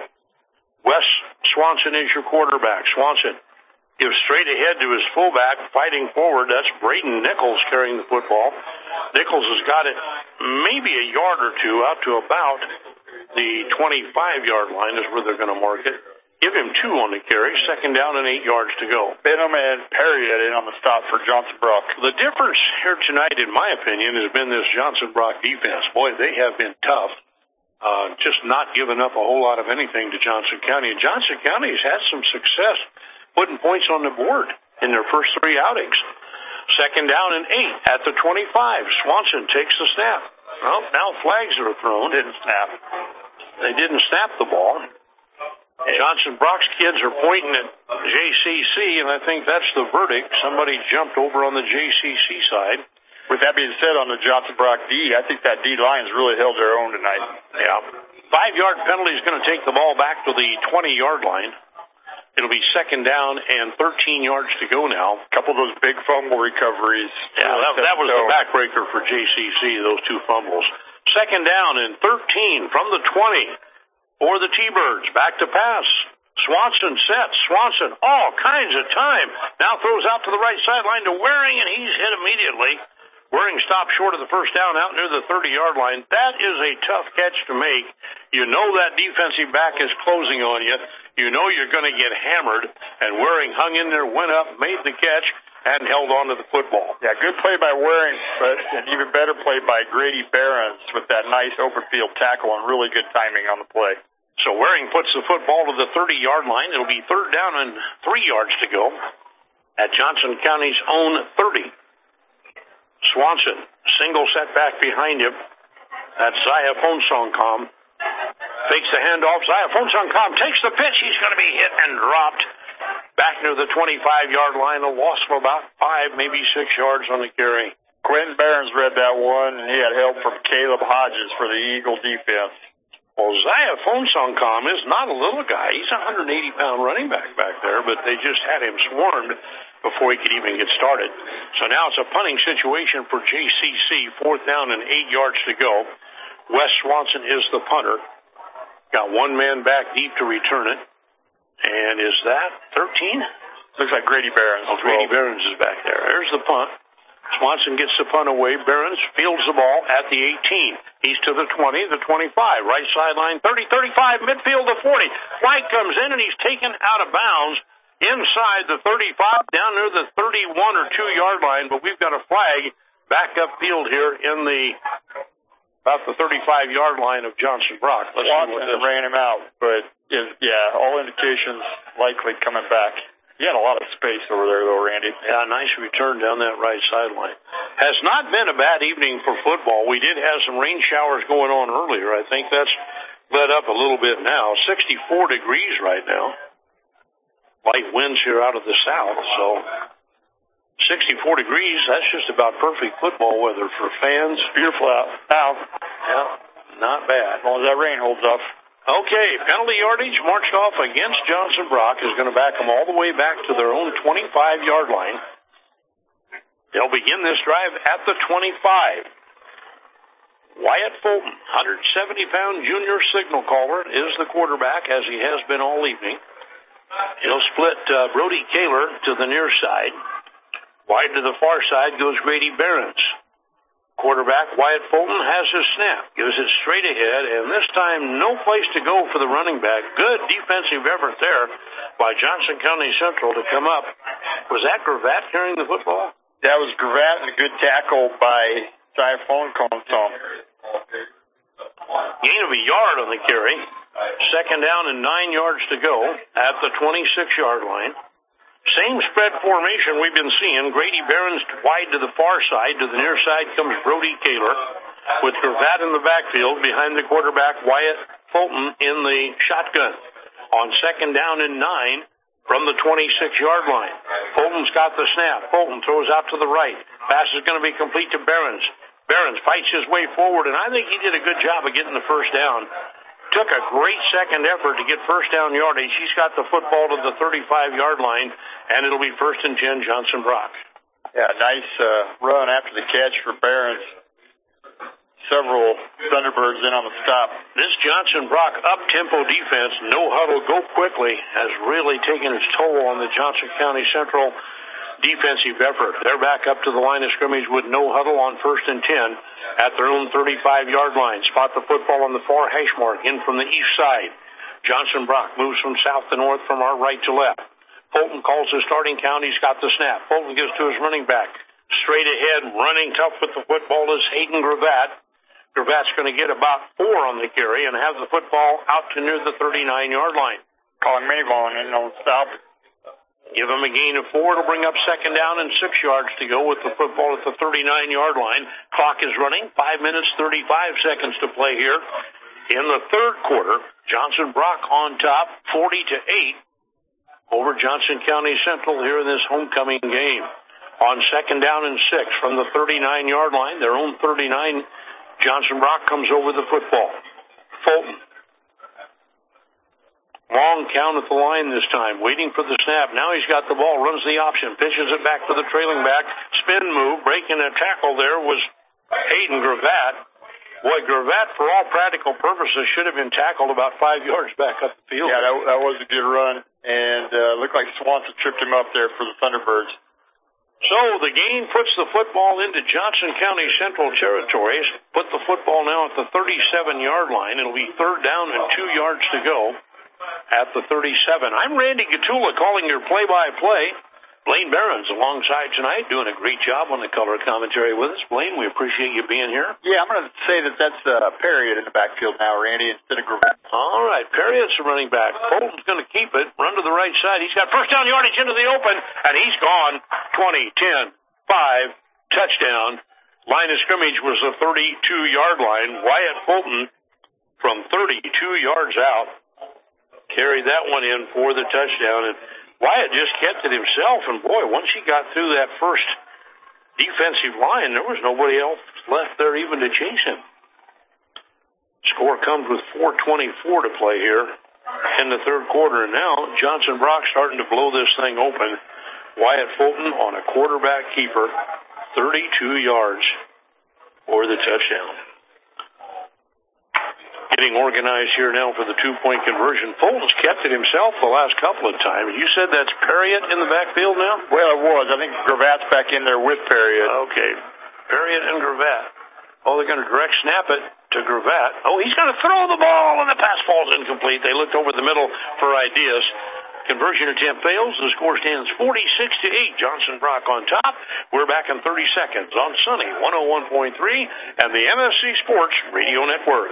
Wes Swanson is your quarterback. Swanson gives straight ahead to his fullback, fighting forward. That's Braden Nichols carrying the football. Nichols has got it maybe a yard or two out to about the twenty-five-yard line is where they're going to mark it. Give him two on the carry, second down and eight yards to go. Benham and Perry in on the stop for Johnson Brock. The difference here tonight, in my opinion, has been this Johnson Brock defense. Boy, they have been tough, uh, just not giving up a whole lot of anything to Johnson County. And Johnson County has had some success putting points on the board in their first three outings. Second down and eight at the twenty-five. Swanson takes the snap. Well, now flags are thrown. Didn't snap. They didn't snap the ball. Johnson Brock's kids are pointing at J C C, and I think that's the verdict. Somebody jumped over on the J C C side. With that being said, on the Johnson Brock D, I think that D line's really held their own tonight. Yeah. Five-yard penalty is going to take the ball back to the twenty-yard line. It'll be second down and thirteen yards to go now. A couple of those big fumble recoveries. Yeah, that, that was the backbreaker for J C C, those two fumbles. Second down and thirteen from the twenty for the T-Birds. Back to pass. Swanson sets. Swanson, all kinds of time. Now throws out to the right sideline to Waring, and he's hit immediately. Waring stopped short of the first down out near the thirty-yard line. That is a tough catch to make. You know that defensive back is closing on you. You know you're going to get hammered, and Waring hung in there, went up, made the catch, and held on to the football. Yeah, good play by Waring, but an even better play by Grady Behrens with that nice open field tackle and really good timing on the play. So Waring puts the football to the thirty-yard line. It'll be third down and three yards to go at Johnson County's own thirty. Swanson, single setback behind him. That's Zaya Fonsongkham. Fakes the handoff. Zaya Fonsongkham takes the pitch. He's going to be hit and dropped back near the twenty-five-yard line. A loss of about five, maybe six yards on the carry. Quentin Behrens read that one, and he had help from Caleb Hodges for the Eagle defense. Well, Zaya Fonsongkham is not a little guy. He's a one hundred eighty pound running back back there, but they just had him swarmed before he could even get started. So now it's a punting situation for J C C, fourth down and eight yards to go. Wes Swanson is the punter. Got one man back deep to return it. And is that thirteen? Looks like Grady Behrens. Oh, Grady Behrens is back there. There's the punt. Swanson gets the punt away. Behrens fields the ball at the eighteen. He's to the twenty, the twenty-five. Right sideline, thirty, thirty-five, midfield to forty. White comes in, and he's taken out of bounds inside the thirty-five, down near the thirty-one or two yard line, but we've got a flag back upfield here in the about the thirty-five yard line of Johnson Brock. Let's Watson ran him out, but is, yeah, all indications likely coming back. He had a lot of space over there, though, Randy. Yeah, nice return down that right sideline. Has not been a bad evening for football. We did have some rain showers going on earlier. I think that's let up a little bit now. sixty-four degrees right now. Light winds here out of the south, so sixty-four degrees, that's just about perfect football weather for fans. Beautiful out. Out. Yeah, not bad. As long as that rain holds up. Okay, penalty yardage marched off against Johnson Brock is going to back them all the way back to their own twenty-five yard line. They'll begin this drive at the twenty-five. Wyatt Fulton, one hundred seventy pound junior signal caller, is the quarterback, as he has been all evening. He'll split uh, Brody Kaler to the near side. Wide to the far side goes Grady Behrens. Quarterback Wyatt Fulton has his snap, gives it straight ahead, and this time no place to go for the running back. Good defensive effort there by Johnson County Central to come up. Was that Gravatt carrying the football? That was Gravatt, and a good tackle by Typhon Compton. Gain of a yard on the carry. Second down and nine yards to go at the twenty-six yard line. Same spread formation we've been seeing. Grady Behrens wide to the far side. To the near side comes Brody Kaler with Gravatt in the backfield behind the quarterback Wyatt Fulton in the shotgun. On second down and nine from the twenty-six yard line. Fulton's got the snap. Fulton throws out to the right. Pass is going to be complete to Behrens. Behrens fights his way forward, and I think he did a good job of getting the first down. Took a great second effort to get first down yardage. He's got the football to the thirty-five yard line, and it'll be first and ten, Johnson Brock. Yeah, nice uh, run after the catch for Behrens. Several Thunderbirds in on the stop. This Johnson Brock up-tempo defense, no huddle, go quickly, has really taken its toll on the Johnson County Central defensive effort. They're back up to the line of scrimmage with no huddle on first and ten at their own thirty-five yard line. Spot the football on the far hash mark in from the east side. Johnson Brock moves from south to north from our right to left. Fulton calls his starting count. He's got the snap. Fulton gives to his running back. Straight ahead, running tough with the football is Hayden Gravatt. Gravatt's going to get about four on the carry and have the football out to near the thirty-nine yard line. Calling Mayvon in on stop. Give him a gain of four. It'll bring up second down and six yards to go with the football at the thirty-nine yard line. Clock is running. Five minutes, thirty-five seconds to play here. In the third quarter, Johnson Brock on top, forty to eight over Johnson County Central here in this homecoming game. On second down and six from the thirty-nine yard line, their own thirty-nine, Johnson Brock comes over the football. Fulton. Long count at the line this time, waiting for the snap. Now he's got the ball, runs the option, pitches it back to the trailing back. Spin move, breaking a tackle there was Hayden Gravatt. Boy, Gravatt, for all practical purposes, should have been tackled about five yards back up the field. Yeah, that, that was a good run, and uh, looked like Swanson tripped him up there for the Thunderbirds. So the gain puts the football into Johnson County Central territories. Put the football now at the thirty-seven yard line. It'll be third down and two yards to go at the thirty-seven. I'm Randy Gatula calling your play-by-play. Blaine Behrens alongside tonight, doing a great job on the color commentary with us. Blaine, we appreciate you being here. Yeah, I'm going to say that that's uh, Perriott in the backfield now, Randy, instead of Gravatt. All right, Perriott's the running back. Fulton's going to keep it, run to the right side. He's got first down yardage into the open, and he's gone. twenty, ten, five, touchdown. Line of scrimmage was the thirty-two yard line. Wyatt Fulton from thirty-two yards out carried that one in for the touchdown, and Wyatt just kept it himself, and boy, once he got through that first defensive line, there was nobody else left there even to chase him. Score comes with four twenty-four to play here in the third quarter, and now Johnson Brock starting to blow this thing open. Wyatt Fulton on a quarterback keeper, thirty-two yards for the touchdown. Getting organized here now for the two-point conversion. Fulton's kept it himself the last couple of times. You said that's Perriott in the backfield now? Well, it was. I think Gravatt's back in there with Perriott. Okay. Perriott and Gravatt. Oh, they're going to direct snap it to Gravatt. Oh, he's going to throw the ball, and the pass falls incomplete. They looked over the middle for ideas. Conversion attempt fails. The score stands forty-six to eight. Johnson Brock on top. We're back in thirty seconds on Sunny one oh one point three and the M S C Sports Radio Network.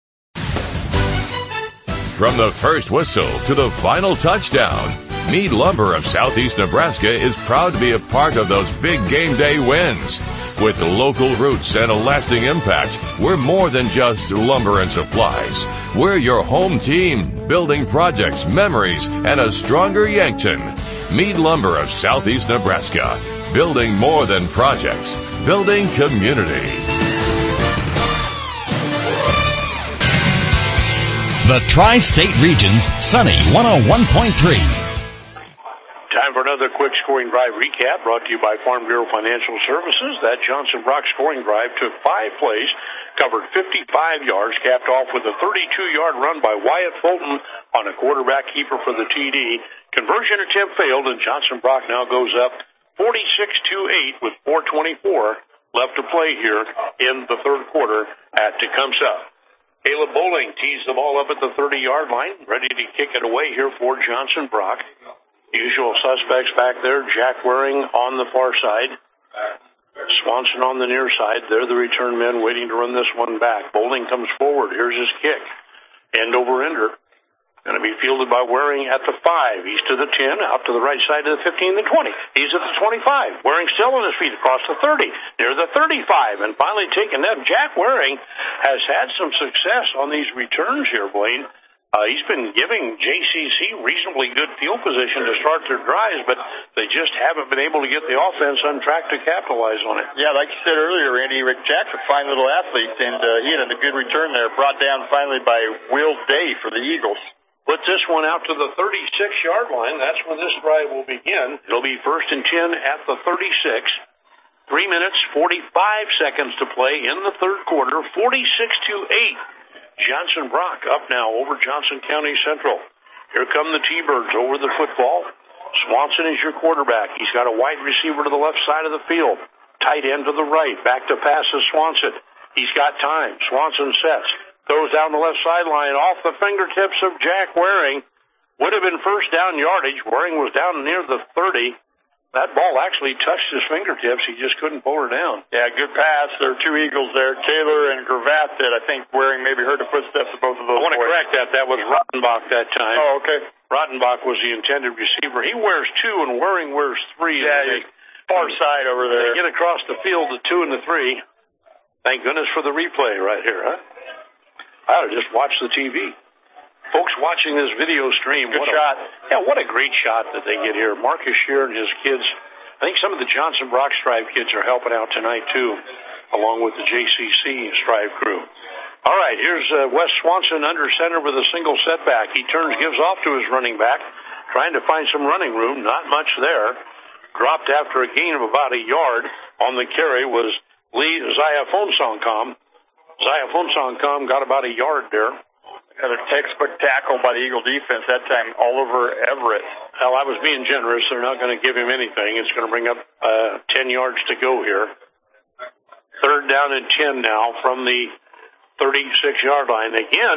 From the first whistle to the final touchdown, Meade Lumber of Southeast Nebraska is proud to be a part of those big game day wins. With local roots and a lasting impact, we're more than just lumber and supplies. We're your home team, building projects, memories, and a stronger Yankton. Meade Lumber of Southeast Nebraska, building more than projects, building community. The Tri-State Region's Sunny one oh one point three. Time for another quick scoring drive recap brought to you by Farm Bureau Financial Services. That Johnson Brock scoring drive took five plays, covered fifty-five yards, capped off with a thirty-two-yard run by Wyatt Fulton on a quarterback keeper for the T D. Conversion attempt failed, and Johnson Brock now goes up forty-six to eight with four twenty-four left to play here in the third quarter at Tecumseh. Caleb Bowling tees the ball up at the thirty-yard line, ready to kick it away here for Johnson Brock. Usual suspects back there, Jack Waring on the far side, Swanson on the near side. They're the return men waiting to run this one back. Bowling comes forward. Here's his kick. End over ender. Going to be fielded by Waring at the five. He's to the ten, out to the right side of the fifteen, the twenty. He's at the twenty-five. Waring still on his feet across the thirty, near the thirty-five, and finally taken that. Jack Waring has had some success on these returns here, Blaine. Uh, he's been giving J C C reasonably good field position to start their drives, but they just haven't been able to get the offense on track to capitalize on it. Yeah, like you said earlier, Randy, Rick Jack's a fine little athlete, and uh, he had a good return there, brought down finally by Will Day for the Eagles. Put this one out to the thirty-six-yard line. That's when this drive will begin. It'll be first and ten at the thirty-six. Three minutes, forty-five seconds to play in the third quarter, forty-six to eight. Johnson Brock up now over Johnson County Central. Here come the T-Birds over the football. Swanson is your quarterback. He's got a wide receiver to the left side of the field. Tight end to the right. Back to pass to Swanson. He's got time. Swanson sets. Throws down the left sideline off the fingertips of Jack Waring. Would have been first down yardage. Waring was down near the thirty. That ball actually touched his fingertips. He just couldn't pull her down. Yeah, good pass. There are two Eagles there, Taylor and Gravatt, that I think Waring maybe heard the footsteps of both of those. I want to boys. correct that. That was Rottenbach that time. Oh, okay. Rottenbach was the intended receiver. He wears two and Waring wears three. Yeah, they, far side over there. They get across the field, the two and the three. Thank goodness for the replay right here, huh? I ought to just watch the T V. Folks watching this video stream, good what shot. A, yeah, what a great shot that they get here. Marcus Shear and his kids. I think some of the Johnson Brock Strive kids are helping out tonight, too, along with the J C C Strive crew. All right, here's uh, Wes Swanson under center with a single setback. He turns, gives off to his running back, trying to find some running room. Not much there. Dropped after a gain of about a yard on the carry was Lee Ziafonsongkom. Ziafonsongkom got about a yard there. Another textbook tackle by the Eagle defense, that time Oliver Everett. Well, I was being generous. They're not going to give him anything. It's going to bring up uh, ten yards to go here. Third down and ten now from the thirty-six-yard line. Again,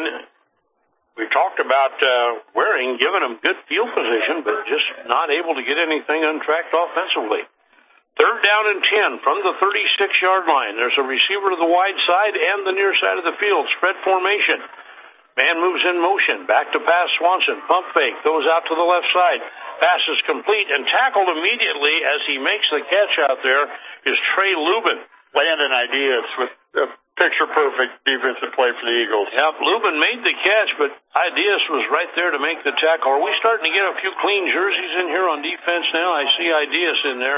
we talked about uh, Waring giving him good field position, but just not able to get anything untracked offensively. Third down and ten from the thirty-six-yard line. There's a receiver to the wide side and the near side of the field. Spread formation. Man moves in motion. Back to pass Swanson. Pump fake. Goes out to the left side. Pass is complete and tackled immediately as he makes the catch out there is Trey Lubin. Landon Ideas with a picture-perfect defensive play for the Eagles. Yep, Lubin made the catch, but Ideas was right there to make the tackle. Are we starting to get a few clean jerseys in here on defense now? I see Ideas in there.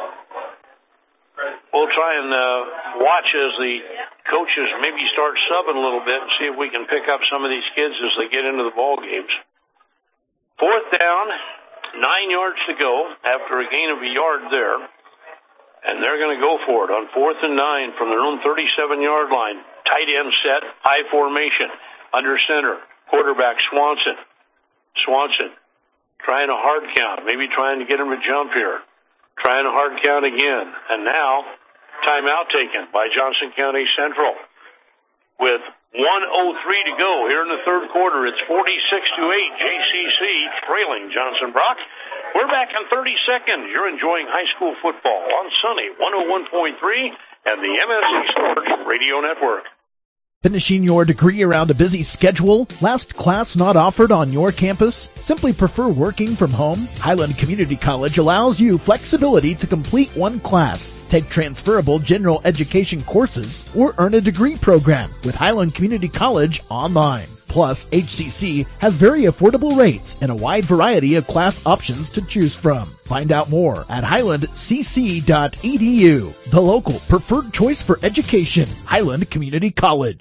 We'll try and uh, watch as the coaches maybe start subbing a little bit and see if we can pick up some of these kids as they get into the ball games. Fourth down, nine yards to go after a gain of a yard there. And they're going to go for it on fourth and nine from their own thirty-seven-yard line. Tight end set, high formation, under center. Quarterback Swanson. Swanson trying a hard count, maybe trying to get him to jump here. Trying a hard count again. And now, timeout taken by Johnson County Central with one oh three to go here in the third quarter. It's forty-six to eight. J C C trailing Johnson Brock. We're back in thirty seconds. You're enjoying high school football on Sunny one oh one point three and the M S C Sports Radio Network. Finishing your degree around a busy schedule? Last class not offered on your campus? Simply prefer working from home? Highland Community College allows you flexibility to complete one class, take transferable general education courses, or earn a degree program with Highland Community College online. Plus, H C C has very affordable rates and a wide variety of class options to choose from. Find out more at highland c c dot e d u, the local preferred choice for education, Highland Community College.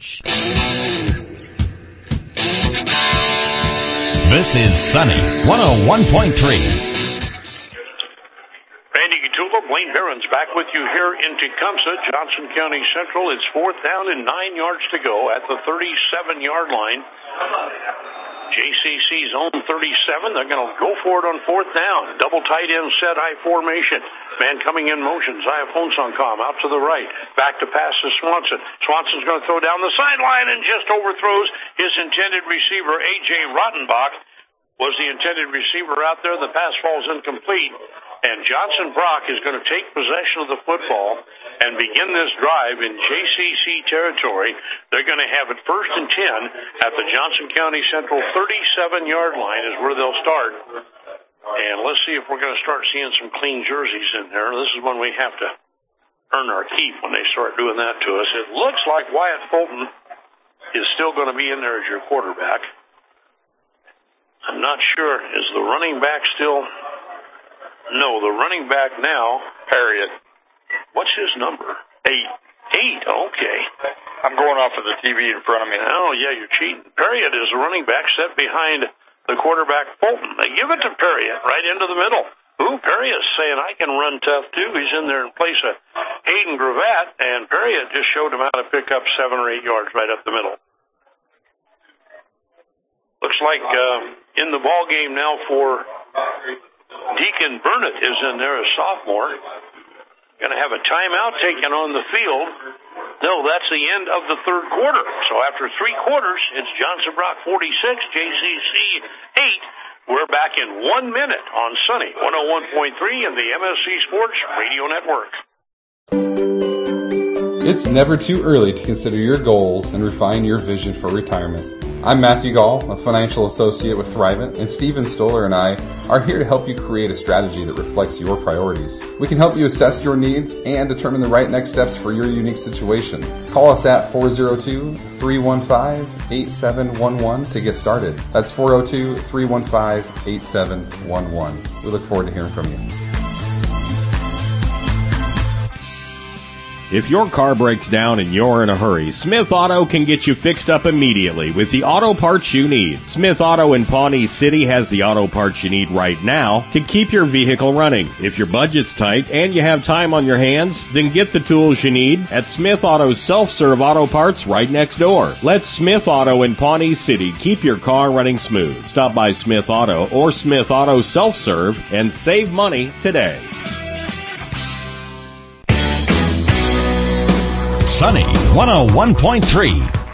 This is Sunny one oh one point three. Randy Gatula, Blaine Barron's back with you here in Tecumseh, Johnson County Central. It's fourth down and nine yards to go at the thirty-seven-yard line. J C C's own thirty-seven. They're going to go for it on fourth down. Double tight end set, high formation. Man coming in motion. Zaya Fonsoncom out to the right. Back to pass to Swanson. Swanson's going to throw down the sideline and just overthrows his intended receiver, A J Rottenbach. Was the intended receiver out there. The pass falls incomplete. And Johnson Brock is going to take possession of the football and begin this drive in J C C territory. They're going to have it first and ten at the Johnson County Central thirty-seven-yard line is where they'll start. And let's see if we're going to start seeing some clean jerseys in there. This is when we have to earn our keep when they start doing that to us. It looks like Wyatt Fulton is still going to be in there as your quarterback. I'm not sure. Is the running back still? No, the running back now, Harriet. What's his number? Eight. Eight, okay. I'm going off of the T V in front of me. Oh, yeah, you're cheating. Perriott is the running back set behind the quarterback, Fulton. They give it to Perriott right into the middle. Ooh, Perriott's saying, I can run tough, too. He's in there in place of Hayden Gravatt, and Perriott just showed him how to pick up seven or eight yards right up the middle. Looks like uh, in the ball game now for Deacon Burnett is in there, a sophomore. Going to have a timeout taken on the field. No, that's the end of the third quarter. So after three quarters, it's Johnson Brock forty-six, J C C eight. We're back in one minute on Sunny one oh one point three and the M S C Sports Radio Network. It's never too early to consider your goals and refine your vision for retirement. I'm Matthew Gall, a financial associate with Thrivent, and Stephen Stoller and I are here to help you create a strategy that reflects your priorities. We can help you assess your needs and determine the right next steps for your unique situation. Call us at four oh two, three one five, eight seven one one to get started. That's four oh two, three one five, eight seven one one. We look forward to hearing from you. If your car breaks down and you're in a hurry, Smith Auto can get you fixed up immediately with the auto parts you need. Smith Auto in Pawnee City has the auto parts you need right now to keep your vehicle running. If your budget's tight and you have time on your hands, then get the tools you need at Smith Auto's self-serve auto parts right next door. Let Smith Auto in Pawnee City keep your car running smooth. Stop by Smith Auto or Smith Auto Self-Serve and save money today. Sunny one oh one point three.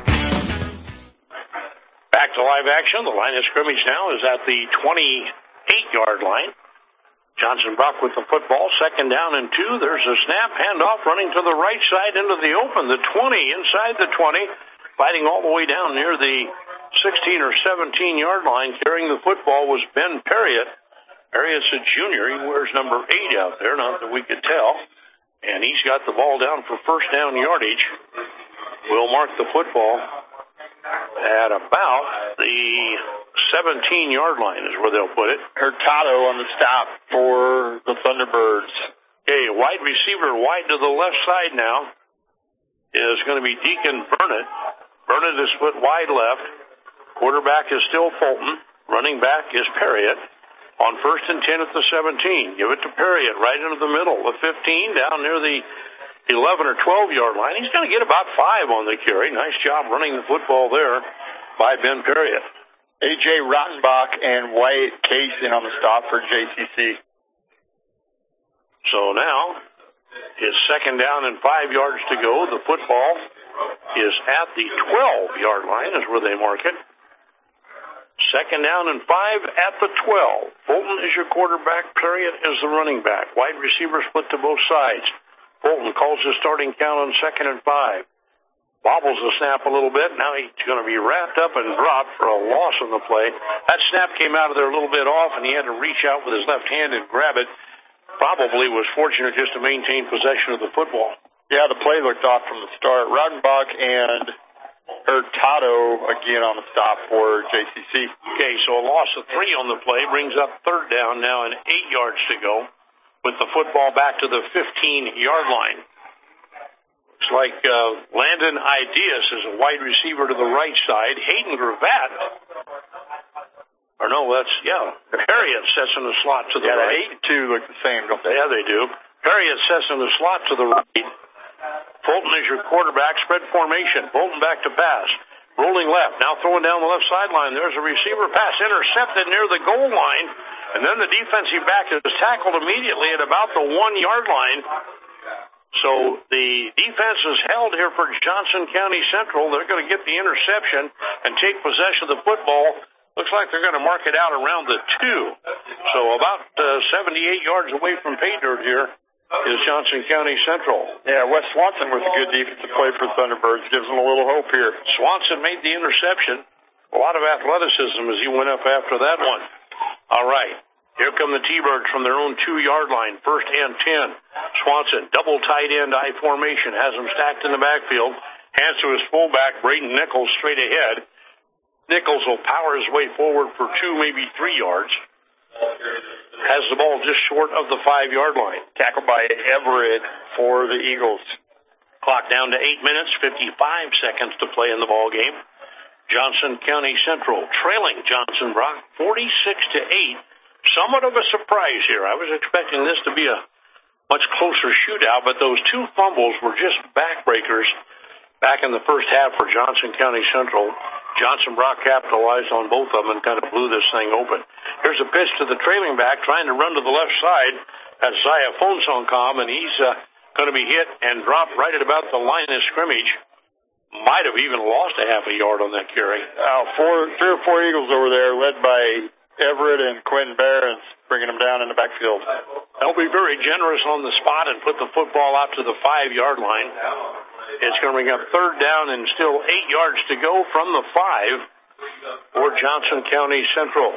Back to live action. The line of scrimmage now is at the twenty-eight-yard line. Johnson Brock with the football. Second down and two. There's a snap. Handoff running to the right side into the open. The twenty inside the twenty. Fighting all the way down near the sixteen or seventeen-yard line. Carrying the football was Ben Perriott. Perriott's a junior. He wears number eight out there. Not that we could tell. And he's got the ball down for first down yardage. We'll mark the football at about the seventeen-yard line is where they'll put it. Hurtado on the stop for the Thunderbirds. Okay, wide receiver wide to the left side now is going to be Deacon Burnett. Burnett is split wide left. Quarterback is still Fulton. Running back is Perriott. On first and ten at the seventeen. Give it to Perriott right into the middle. The fifteen down near the eleven or twelve-yard line. He's going to get about five on the carry. Nice job running the football there by Ben Perriott. A J Rottenbach and Wyatt Case in on the stop for J C C. So now it's second down and five yards to go. The football is at the twelve-yard line is where they mark it. Second down and five at the twelve. Fulton is your quarterback. Period is the running back. Wide receiver split to both sides. Fulton calls his starting count on second and five. Bobbles the snap a little bit. Now he's going to be wrapped up and dropped for a loss on the play. That snap came out of there a little bit off, and he had to reach out with his left hand and grab it. Probably was fortunate just to maintain possession of the football. Yeah, the play looked off from the start. Rodenbach and Hurtado again on the stop for J C C. Okay, so a loss of three on the play brings up third down now and eight yards to go with the football back to the fifteen-yard line. Looks like uh, Landon Ideas is a wide receiver to the right side. Hayden Gravatt, or no, that's, yeah, Harriet sets in the slot to the yeah, right. Yeah, eight and two look the same, don't they? Yeah, they do. Harriet sets in the slot to the right. Fulton is your quarterback, spread formation. Fulton back to pass. Rolling left, now throwing down the left sideline. There's a receiver pass intercepted near the goal line, and then the defensive back is tackled immediately at about the one-yard line. So the defense is held here for Johnson County Central. They're going to get the interception and take possession of the football. Looks like they're going to mark it out around the two. So about uh, seventy-eight yards away from pay dirt here is Johnson County Central. Yeah, Wes Swanson with a good defensive play for Thunderbirds. Gives them a little hope here. Swanson made the interception. A lot of athleticism as he went up after that one. All right. Here come the T-Birds from their own two-yard line. First and ten. Swanson, double tight end I formation, has them stacked in the backfield. Hands to his fullback, Braden Nichols, straight ahead. Nichols will power his way forward for two, maybe three yards. Has the ball just short of the five-yard line. Tackled by Everett for the Eagles. Clock down to eight minutes, fifty-five seconds to play in the ball game. Johnson County Central trailing Johnson Brock forty-six to eight. Somewhat of a surprise here. I was expecting this to be a much closer shootout, but those two fumbles were just backbreakers back in the first half for Johnson County Central. Johnson Brock capitalized on both of them and kind of blew this thing open. Here's a pitch to the trailing back, trying to run to the left side. That's Zaya Fonsongcom, and he's uh, going to be hit and dropped right at about the line of scrimmage. Might have even lost a half a yard on that carry. Uh, four, three or four Eagles over there, led by Everett and Quentin Behrens, bringing them down in the backfield. They'll be very generous on the spot and put the football out to the five-yard line. It's going to bring up third down and still eight yards to go from the five for Johnson County Central.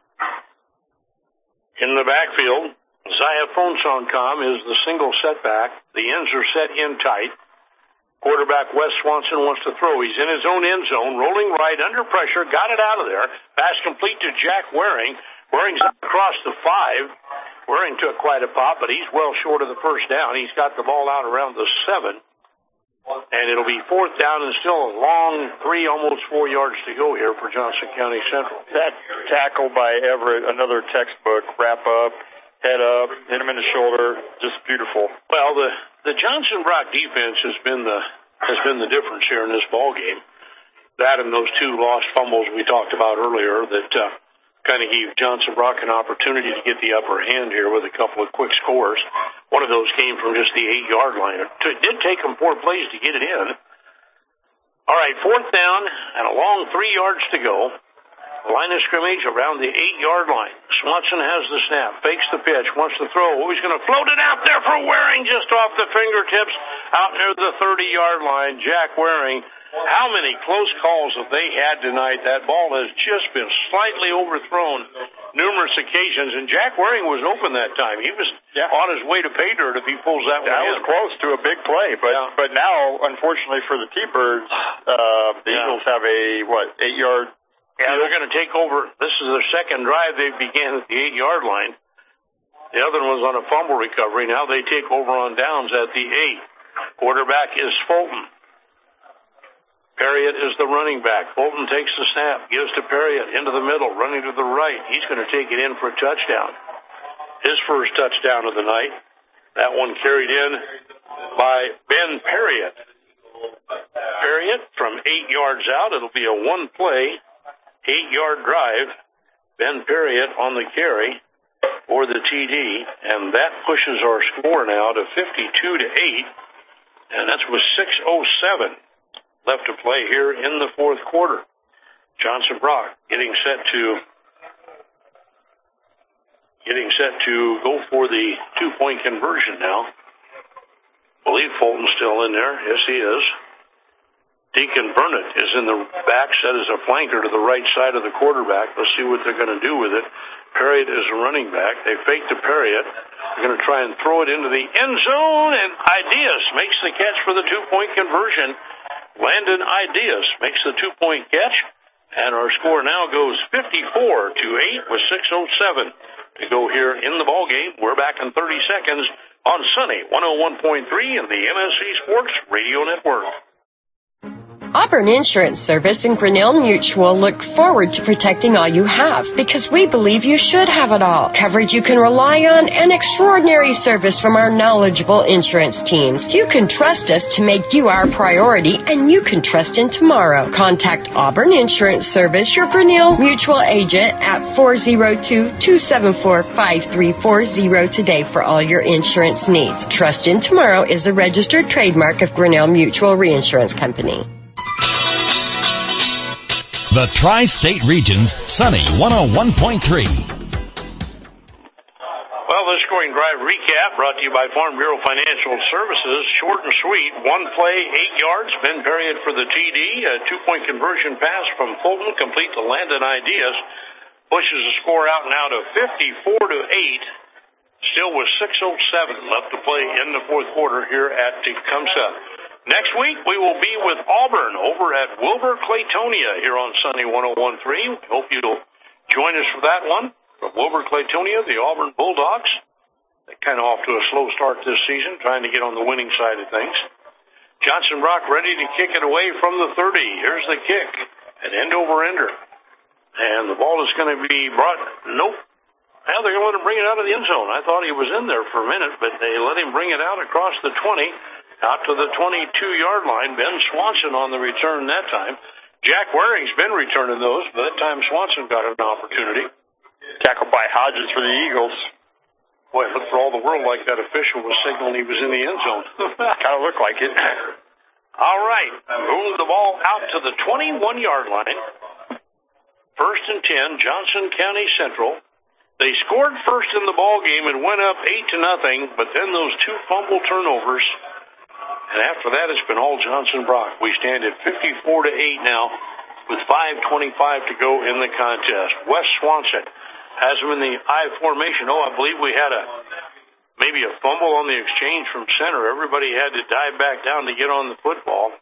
In the backfield, Zaya Fonsongcom is the single setback. The ends are set in tight. Quarterback Wes Swanson wants to throw. He's in his own end zone, rolling right, under pressure, got it out of there. Pass complete to Jack Waring. Waring's across the five. Waring took quite a pop, but he's well short of the first down. He's got the ball out around the seven. And it'll be fourth down and still a long three, almost four yards to go here for Johnson County Central. That tackle by Everett, another textbook, wrap up, head up, hit him in the shoulder, just beautiful. Well, the the Johnson Brock defense has been the has been the difference here in this ball game. That and those two lost fumbles we talked about earlier that uh, kind of gave Johnson Brock an opportunity to get the upper hand here with a couple of quick scores. One of those came from just the eight-yard line. It did take them four plays to get it in. All right, fourth down and a long three yards to go. Line of scrimmage around the eight-yard line. Swanson has the snap, fakes the pitch, wants to throw. Oh, he's going to float it out there for Waring just off the fingertips out near the thirty-yard line. Jack Waring. How many close calls have they had tonight? That ball has just been slightly overthrown numerous occasions, and Jack Waring was open that time. He was yeah. on his way to pay dirt if he pulls that, that one That was in. close to a big play, but yeah. but now, unfortunately for the T-Birds, uh, the yeah. Eagles have a, what, eight-yard... Yeah, they're going to take over. This is their second drive. They began at the eight-yard line. The other one was on a fumble recovery. Now they take over on downs at the eight. Quarterback is Fulton. Perriott is the running back. Fulton takes the snap, gives to Perriott into the middle, running to the right. He's going to take it in for a touchdown. His first touchdown of the night. That one carried in by Ben Perriott. Perriott from eight yards out. It'll be a one-play eight-yard drive. Ben Perriott on the carry for the T D, and that pushes our score now to fifty-two to eight, and that's with six oh seven left to play here in the fourth quarter. Johnson Brock getting set to getting set to go for the two-point conversion now. I believe Fulton's still in there. Yes, he is. Deacon Burnett is in the back, set as a flanker to the right side of the quarterback. Let's see what they're going to do with it. Perriott is a running back. They fake to Perriott. They're going to try and throw it into the end zone, and Ideas makes the catch for the two-point conversion. Landon Ideas makes the two-point catch, and our score now goes fifty-four to eight with six oh seven to go here in the ball game. We're back in thirty seconds on Sunny one oh one point three and the M S C Sports Radio Network. Auburn Insurance Service and Grinnell Mutual look forward to protecting all you have because we believe you should have it all. Coverage you can rely on and extraordinary service from our knowledgeable insurance teams. You can trust us to make you our priority and you can trust in tomorrow. Contact Auburn Insurance Service, your Grinnell Mutual agent at four oh two, two seven four, five three four oh today for all your insurance needs. Trust in Tomorrow is a registered trademark of Grinnell Mutual Reinsurance Company. The Tri-State Region's Sunny one oh one point three. Well, this scoring drive recap brought to you by Farm Bureau Financial Services. Short and sweet, one play, eight yards. Ben Perriott for the T D. A two-point conversion pass from Fulton, complete to Landon Ideas. Pushes the score out now to fifty-four to eight. Still with six oh seven left to play in the fourth quarter here at Tecumseh. Next week, we will be with Auburn over at Wilber-Claytonia here on Sunny one oh one point three. We hope you'll join us for that one. From Wilber-Claytonia, the Auburn Bulldogs. They're kind of off to a slow start this season, trying to get on the winning side of things. Johnson Brock ready to kick it away from the thirty. Here's the kick, an end-over-ender. And the ball is going to be brought, nope. Now they're going to let him bring it out of the end zone. I thought he was in there for a minute, but they let him bring it out across the twenty. Out to the twenty-two-yard line. Ben Swanson on the return that time. Jack Waring's been returning those, but that time Swanson got an opportunity. Tackled by Hodges for the Eagles. Boy, it looked for all the world like that official was signaling he was in the end zone. Kind of looked like it. All right. Move the ball out to the twenty-one-yard line. First and ten, Johnson County Central. They scored first in the ball game and went up eight to nothing, but then those two fumble turnovers. And after that, it's been all Johnson Brock. We stand at fifty-four to eight now with five twenty-five to go in the contest. Wes Swanson has him in the I formation. Oh, I believe we had a maybe a fumble on the exchange from center. Everybody had to dive back down to get on the football.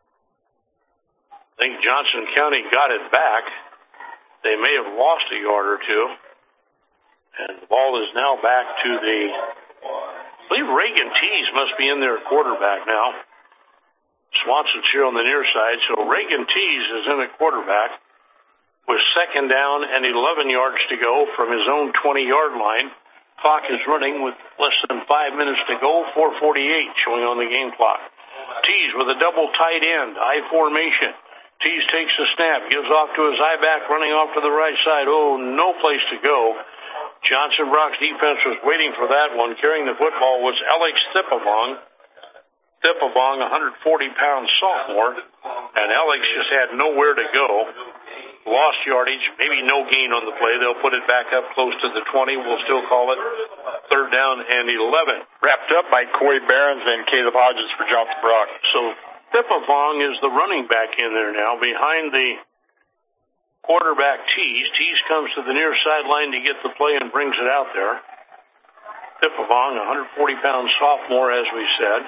I think Johnson County got it back. They may have lost a yard or two. And the ball is now back to the, I believe Reagan Tees must be in there at quarterback now. Swanson's here on the near side, so Reagan Tees is in at quarterback with second down and eleven yards to go from his own twenty-yard line. Clock is running with less than five minutes to go, four forty-eight showing on the game clock. Tees with a double tight end, I formation. Tees takes the snap, gives off to his I-back, running off to the right side. Oh, no place to go. Johnson Brock's defense was waiting for that one. Carrying the football was Alex Thippavong. Thippavong, one hundred forty pound sophomore, and Alex just had nowhere to go. Lost yardage, maybe no gain on the play. They'll put it back up close to the twenty. We'll still call it third down and eleven. Wrapped up by Corey Behrens and Caleb Hodges for Johnson Brock. So Thippavong is the running back in there now behind the quarterback Tees. Tees comes to the near sideline to get the play and brings it out there. Thippavong, one hundred forty pound sophomore, as we said.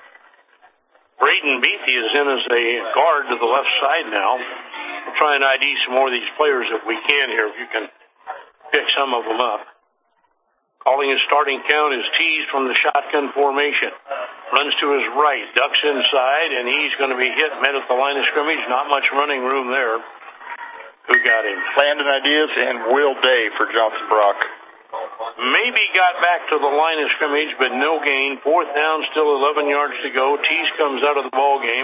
Braden Beatty is in as a guard to the left side now. We'll try and I D some more of these players if we can here, if you can pick some of them up. Calling his starting count is Tees from the shotgun formation. Runs to his right, ducks inside, and he's going to be hit, met at the line of scrimmage. Not much running room there. Who got him? Landon Ideas and Will Day for Johnson Brock. Maybe got back to the line of scrimmage, but no gain. Fourth down, still eleven yards to go. Tees comes out of the ball game.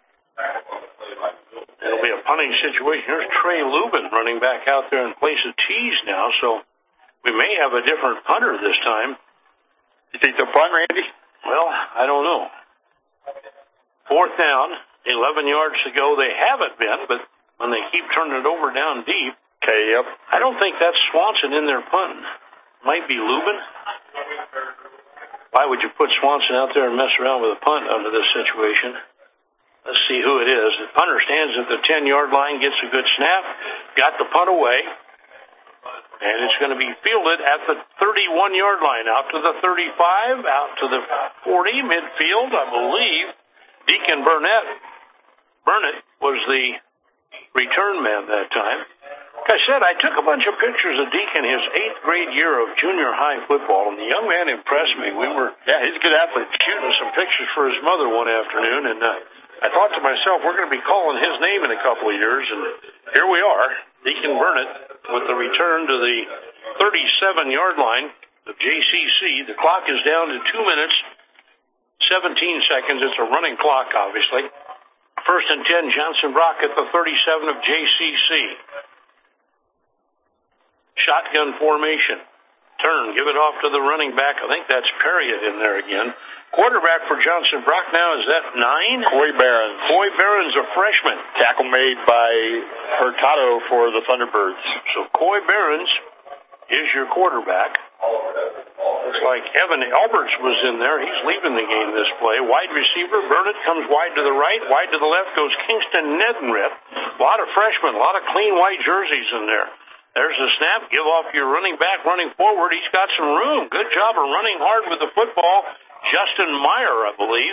It'll be a punting situation. Here's Trey Lubin running back out there in place of Tees now, so we may have a different punter this time. You think they'll punt, Randy? Well, I don't know. Fourth down. eleven yards to go. They haven't been, but when they keep turning it over down deep. Okay, yep. I don't think that's Swanson in there punting. Might be Lubin. Why would you put Swanson out there and mess around with a punt under this situation? Let's see who it is. The punter stands at the ten-yard line, gets a good snap, got the punt away, and it's going to be fielded at the thirty-one-yard line. Out to the thirty-five, out to the forty, midfield, I believe. Deacon Burnett, Burnett was the return man that time. Like I said, I took a bunch of pictures of Deacon his eighth grade year of junior high football, and the young man impressed me. We were, yeah, he's a good athlete, shooting some pictures for his mother one afternoon, and uh, I thought to myself, we're going to be calling his name in a couple of years, and here we are, Deacon Burnett with the return to the thirty-seven-yard line of J C C. The clock is down to two minutes, seventeen seconds. It's a running clock, obviously. First and ten, Johnson Brock at the thirty-seven of J C C. Shotgun formation. Turn, give it off to the running back. I think that's Perriott in there again. Quarterback for Johnson Brock now, is that nine? Coy Barons. Coy Barons, a freshman. Tackle made by Hurtado for the Thunderbirds. So Coy Barons is your quarterback. Looks like Evan Alberts was in there. He's leaving the game this play. Wide receiver, Burnett comes wide to the right. Wide to the left goes Kingston Neddenriff. A lot of freshmen, a lot of clean white jerseys in there. There's the snap. Give off your running back running forward. He's got some room. Good job of running hard with the football. Justin Meyer, I believe.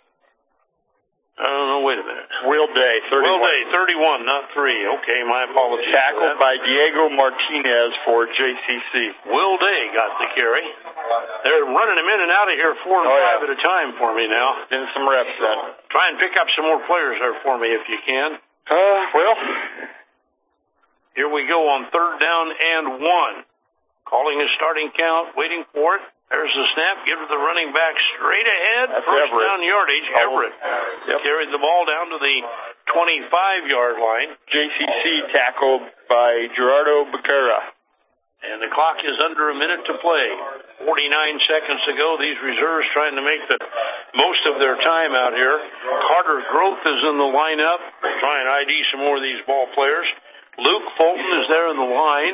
I don't know. Wait a minute. Will Day, thirty-one. Will Day, thirty-one, not three. Okay, my apologies. Tackled by Diego Martinez for J C C. Will Day got the carry. They're running him in and out of here four and oh, five yeah. at a time for me now. Getting some reps then. Try and pick up some more players there for me if you can. Uh, well... Here we go on third down and one. Calling a starting count, waiting for it. There's the snap. Give it to the running back straight ahead. That's First Everett. down yardage. Oh. Everett Yep. carried the ball down to the twenty-five-yard line. J C C tackled by Gerardo Becerra. And the clock is under a minute to play. forty-nine seconds to go. These reserves trying to make the most of their time out here. Carter Groth is in the lineup. We'll try and I D some more of these ball players. Luke Fulton is there in the line.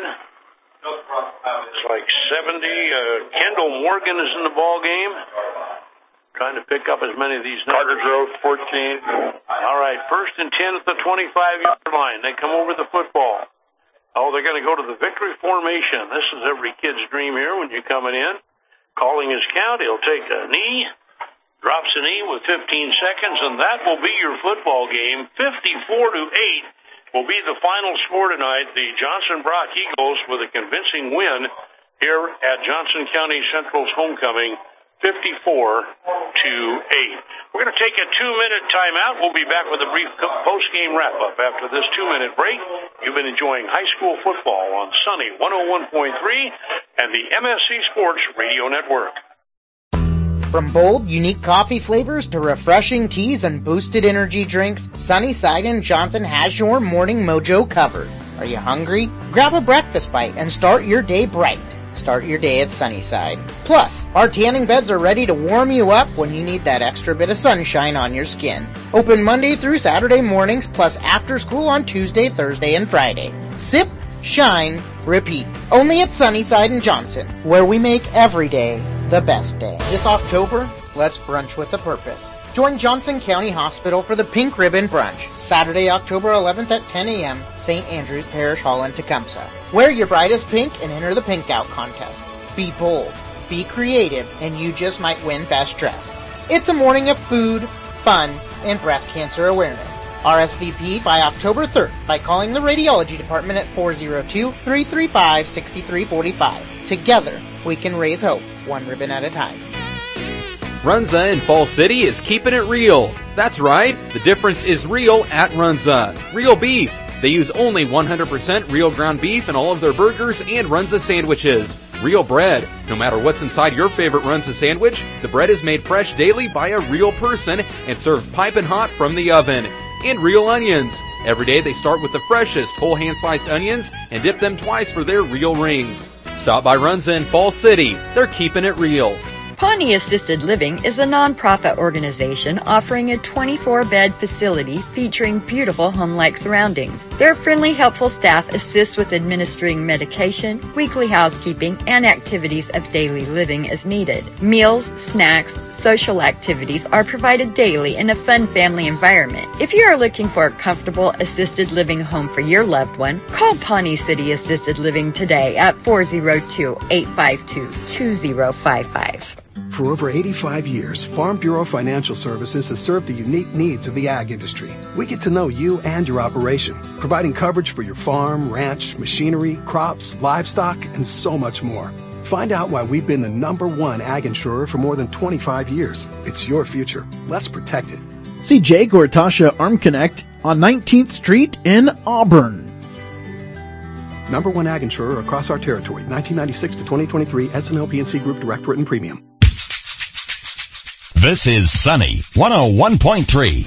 It's like seventy. Uh, Kendall Morgan is in the ball game. Trying to pick up as many of these numbers. Carter Grove, fourteen. All right, first and ten at the twenty-five-yard line. They come over the football. Oh, they're going to go to the victory formation. This is every kid's dream here when you're coming in. Calling his count. He'll take a knee. Drops a knee with fifteen seconds, and that will be your football game. fifty-four to eight. Will be the final score tonight. The Johnson Brock Eagles with a convincing win here at Johnson County Central's homecoming, fifty-four to eight. We're going to take a two-minute timeout. We'll be back with a brief post-game wrap-up after this two-minute break. You've been enjoying high school football on Sunny one oh one point three and the M S C Sports Radio Network. From bold, unique coffee flavors to refreshing teas and boosted energy drinks, Sunnyside and Johnson has your morning mojo covered. Are you hungry? Grab a breakfast bite and start your day bright. Start your day at Sunnyside. Plus, our tanning beds are ready to warm you up when you need that extra bit of sunshine on your skin. Open Monday through Saturday mornings, plus after school on Tuesday, Thursday, and Friday. Sip, shine, repeat. Only at Sunnyside and Johnson, where we make every day the best day. This October, let's brunch with a purpose. Join Johnson County Hospital for the Pink Ribbon Brunch, Saturday, October eleventh at ten a.m., Saint Andrews Parish Hall in Tecumseh. Wear your brightest pink and enter the Pink Out contest. Be bold, be creative, and you just might win Best Dress. It's a morning of food, fun, and breast cancer awareness. R S V P by October third by calling the radiology department at four oh two, three three five, six three four five. Together, we can raise hope, one ribbon at a time. Runza in Fall City is keeping it real. That's right, the difference is real at Runza. Real beef. They use only one hundred percent real ground beef in all of their burgers and Runza sandwiches. Real bread. No matter what's inside your favorite Runza sandwich, the bread is made fresh daily by a real person and served piping hot from the oven. And real onions. Every day they start with the freshest whole hand-sliced onions and dip them twice for their real rings. Stop by Runza in Fall City. They're keeping it real. Pawnee Assisted Living is a nonprofit organization offering a twenty-four bed facility featuring beautiful home-like surroundings. Their friendly, helpful staff assists with administering medication, weekly housekeeping, and activities of daily living as needed. Meals, snacks, social activities are provided daily in a fun family environment. If you are looking for a comfortable assisted living home for your loved one, call Pawnee City Assisted Living today at four oh two, eight five two, two oh five five. For over eighty-five years, Farm Bureau Financial Services has served the unique needs of the ag industry. We get to know you and your operation, providing coverage for your farm, ranch, machinery, crops, livestock, and so much more. Find out why we've been the number one ag insurer for more than twenty-five years. It's your future. Let's protect it. See Jake or Tasha Arm Connect on nineteenth Street in Auburn. Number one ag insurer across our territory, nineteen ninety-six to twenty twenty-three, S and L P N C Group Direct Written Premium. This is Sunny one oh one point three.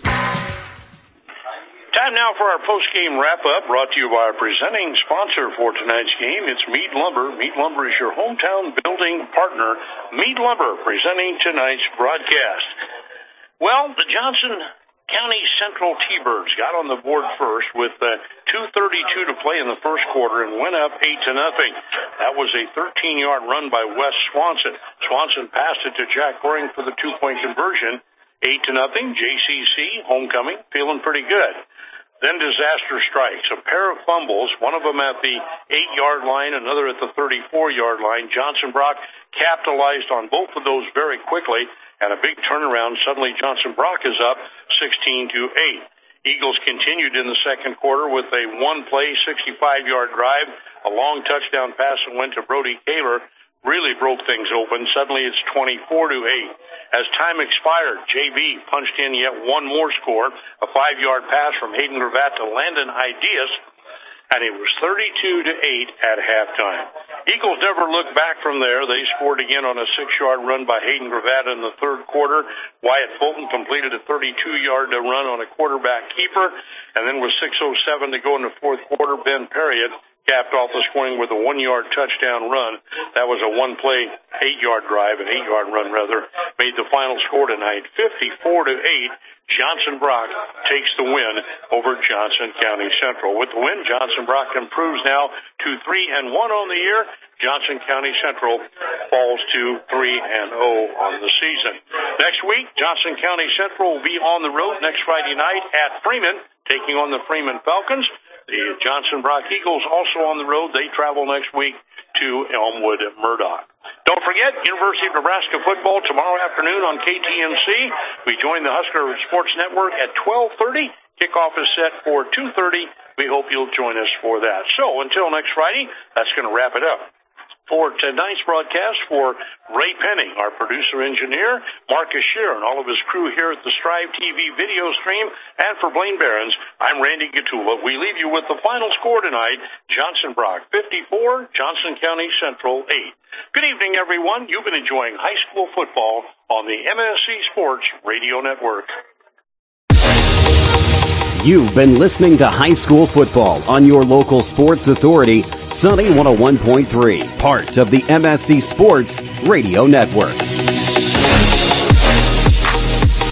Time now for our post-game wrap-up, brought to you by our presenting sponsor for tonight's game. It's Mead Lumber. Mead Lumber is your hometown building partner. Mead Lumber presenting tonight's broadcast. Well, the Johnson County Central T-Birds got on the board first with uh, two thirty-two to play in the first quarter and went up eight to nothing. That was a thirteen-yard run by Wes Swanson. Swanson passed it to Jack Goring for the two-point conversion. eight to nothing. J C C, homecoming, feeling pretty good. Then disaster strikes. A pair of fumbles, one of them at the eight-yard line, another at the thirty-four-yard line. Johnson Brock capitalized on both of those very quickly, and a big turnaround. Suddenly Johnson Brock is up sixteen to eight. Eagles continued in the second quarter with a one-play, sixty-five-yard drive. A long touchdown pass that went to Brody Kaler really broke things open. Suddenly it's twenty-four to eight. As time expired, J B punched in yet one more score, a five-yard pass from Hayden Gravatt to Landon Ideas, and it was thirty-two to eight at halftime. Eagles never looked back from there. They scored again on a six-yard run by Hayden Gravatt in the third quarter. Wyatt Fulton completed a thirty-two-yard run on a quarterback keeper, and then with six oh seven to go in the fourth quarter, Ben Perriott capped off the scoring with a one-yard touchdown run. That was a one-play, eight-yard drive, an eight-yard run, rather, made the final score tonight, fifty-four to eight. Johnson Brock takes the win over Johnson County Central. With the win, Johnson Brock improves now to three and one on the year. Johnson County Central falls to three and oh on the season. Next week, Johnson County Central will be on the road next Friday night at Freeman, taking on the Freeman Falcons. The Johnson Brock Eagles also on the road. They travel next week to Elmwood Murdoch. Don't forget, University of Nebraska football tomorrow afternoon on K T M C. We join the Husker Sports Network at twelve thirty. Kickoff is set for two thirty. We hope you'll join us for that. So until next Friday, that's going to wrap it up. For tonight's broadcast, for Ray Penning, our producer-engineer, Marcus Shear, and all of his crew here at the Strive T V video stream, and for Blaine Behrens, I'm Randy Gatula. We leave you with the final score tonight, Johnson Brock fifty-four, Johnson County Central eight. Good evening, everyone. You've been enjoying high school football on the M S C Sports Radio Network. You've been listening to High School Football on your local sports authority, Sunny one oh one point three, part of the M S C Sports Radio Network.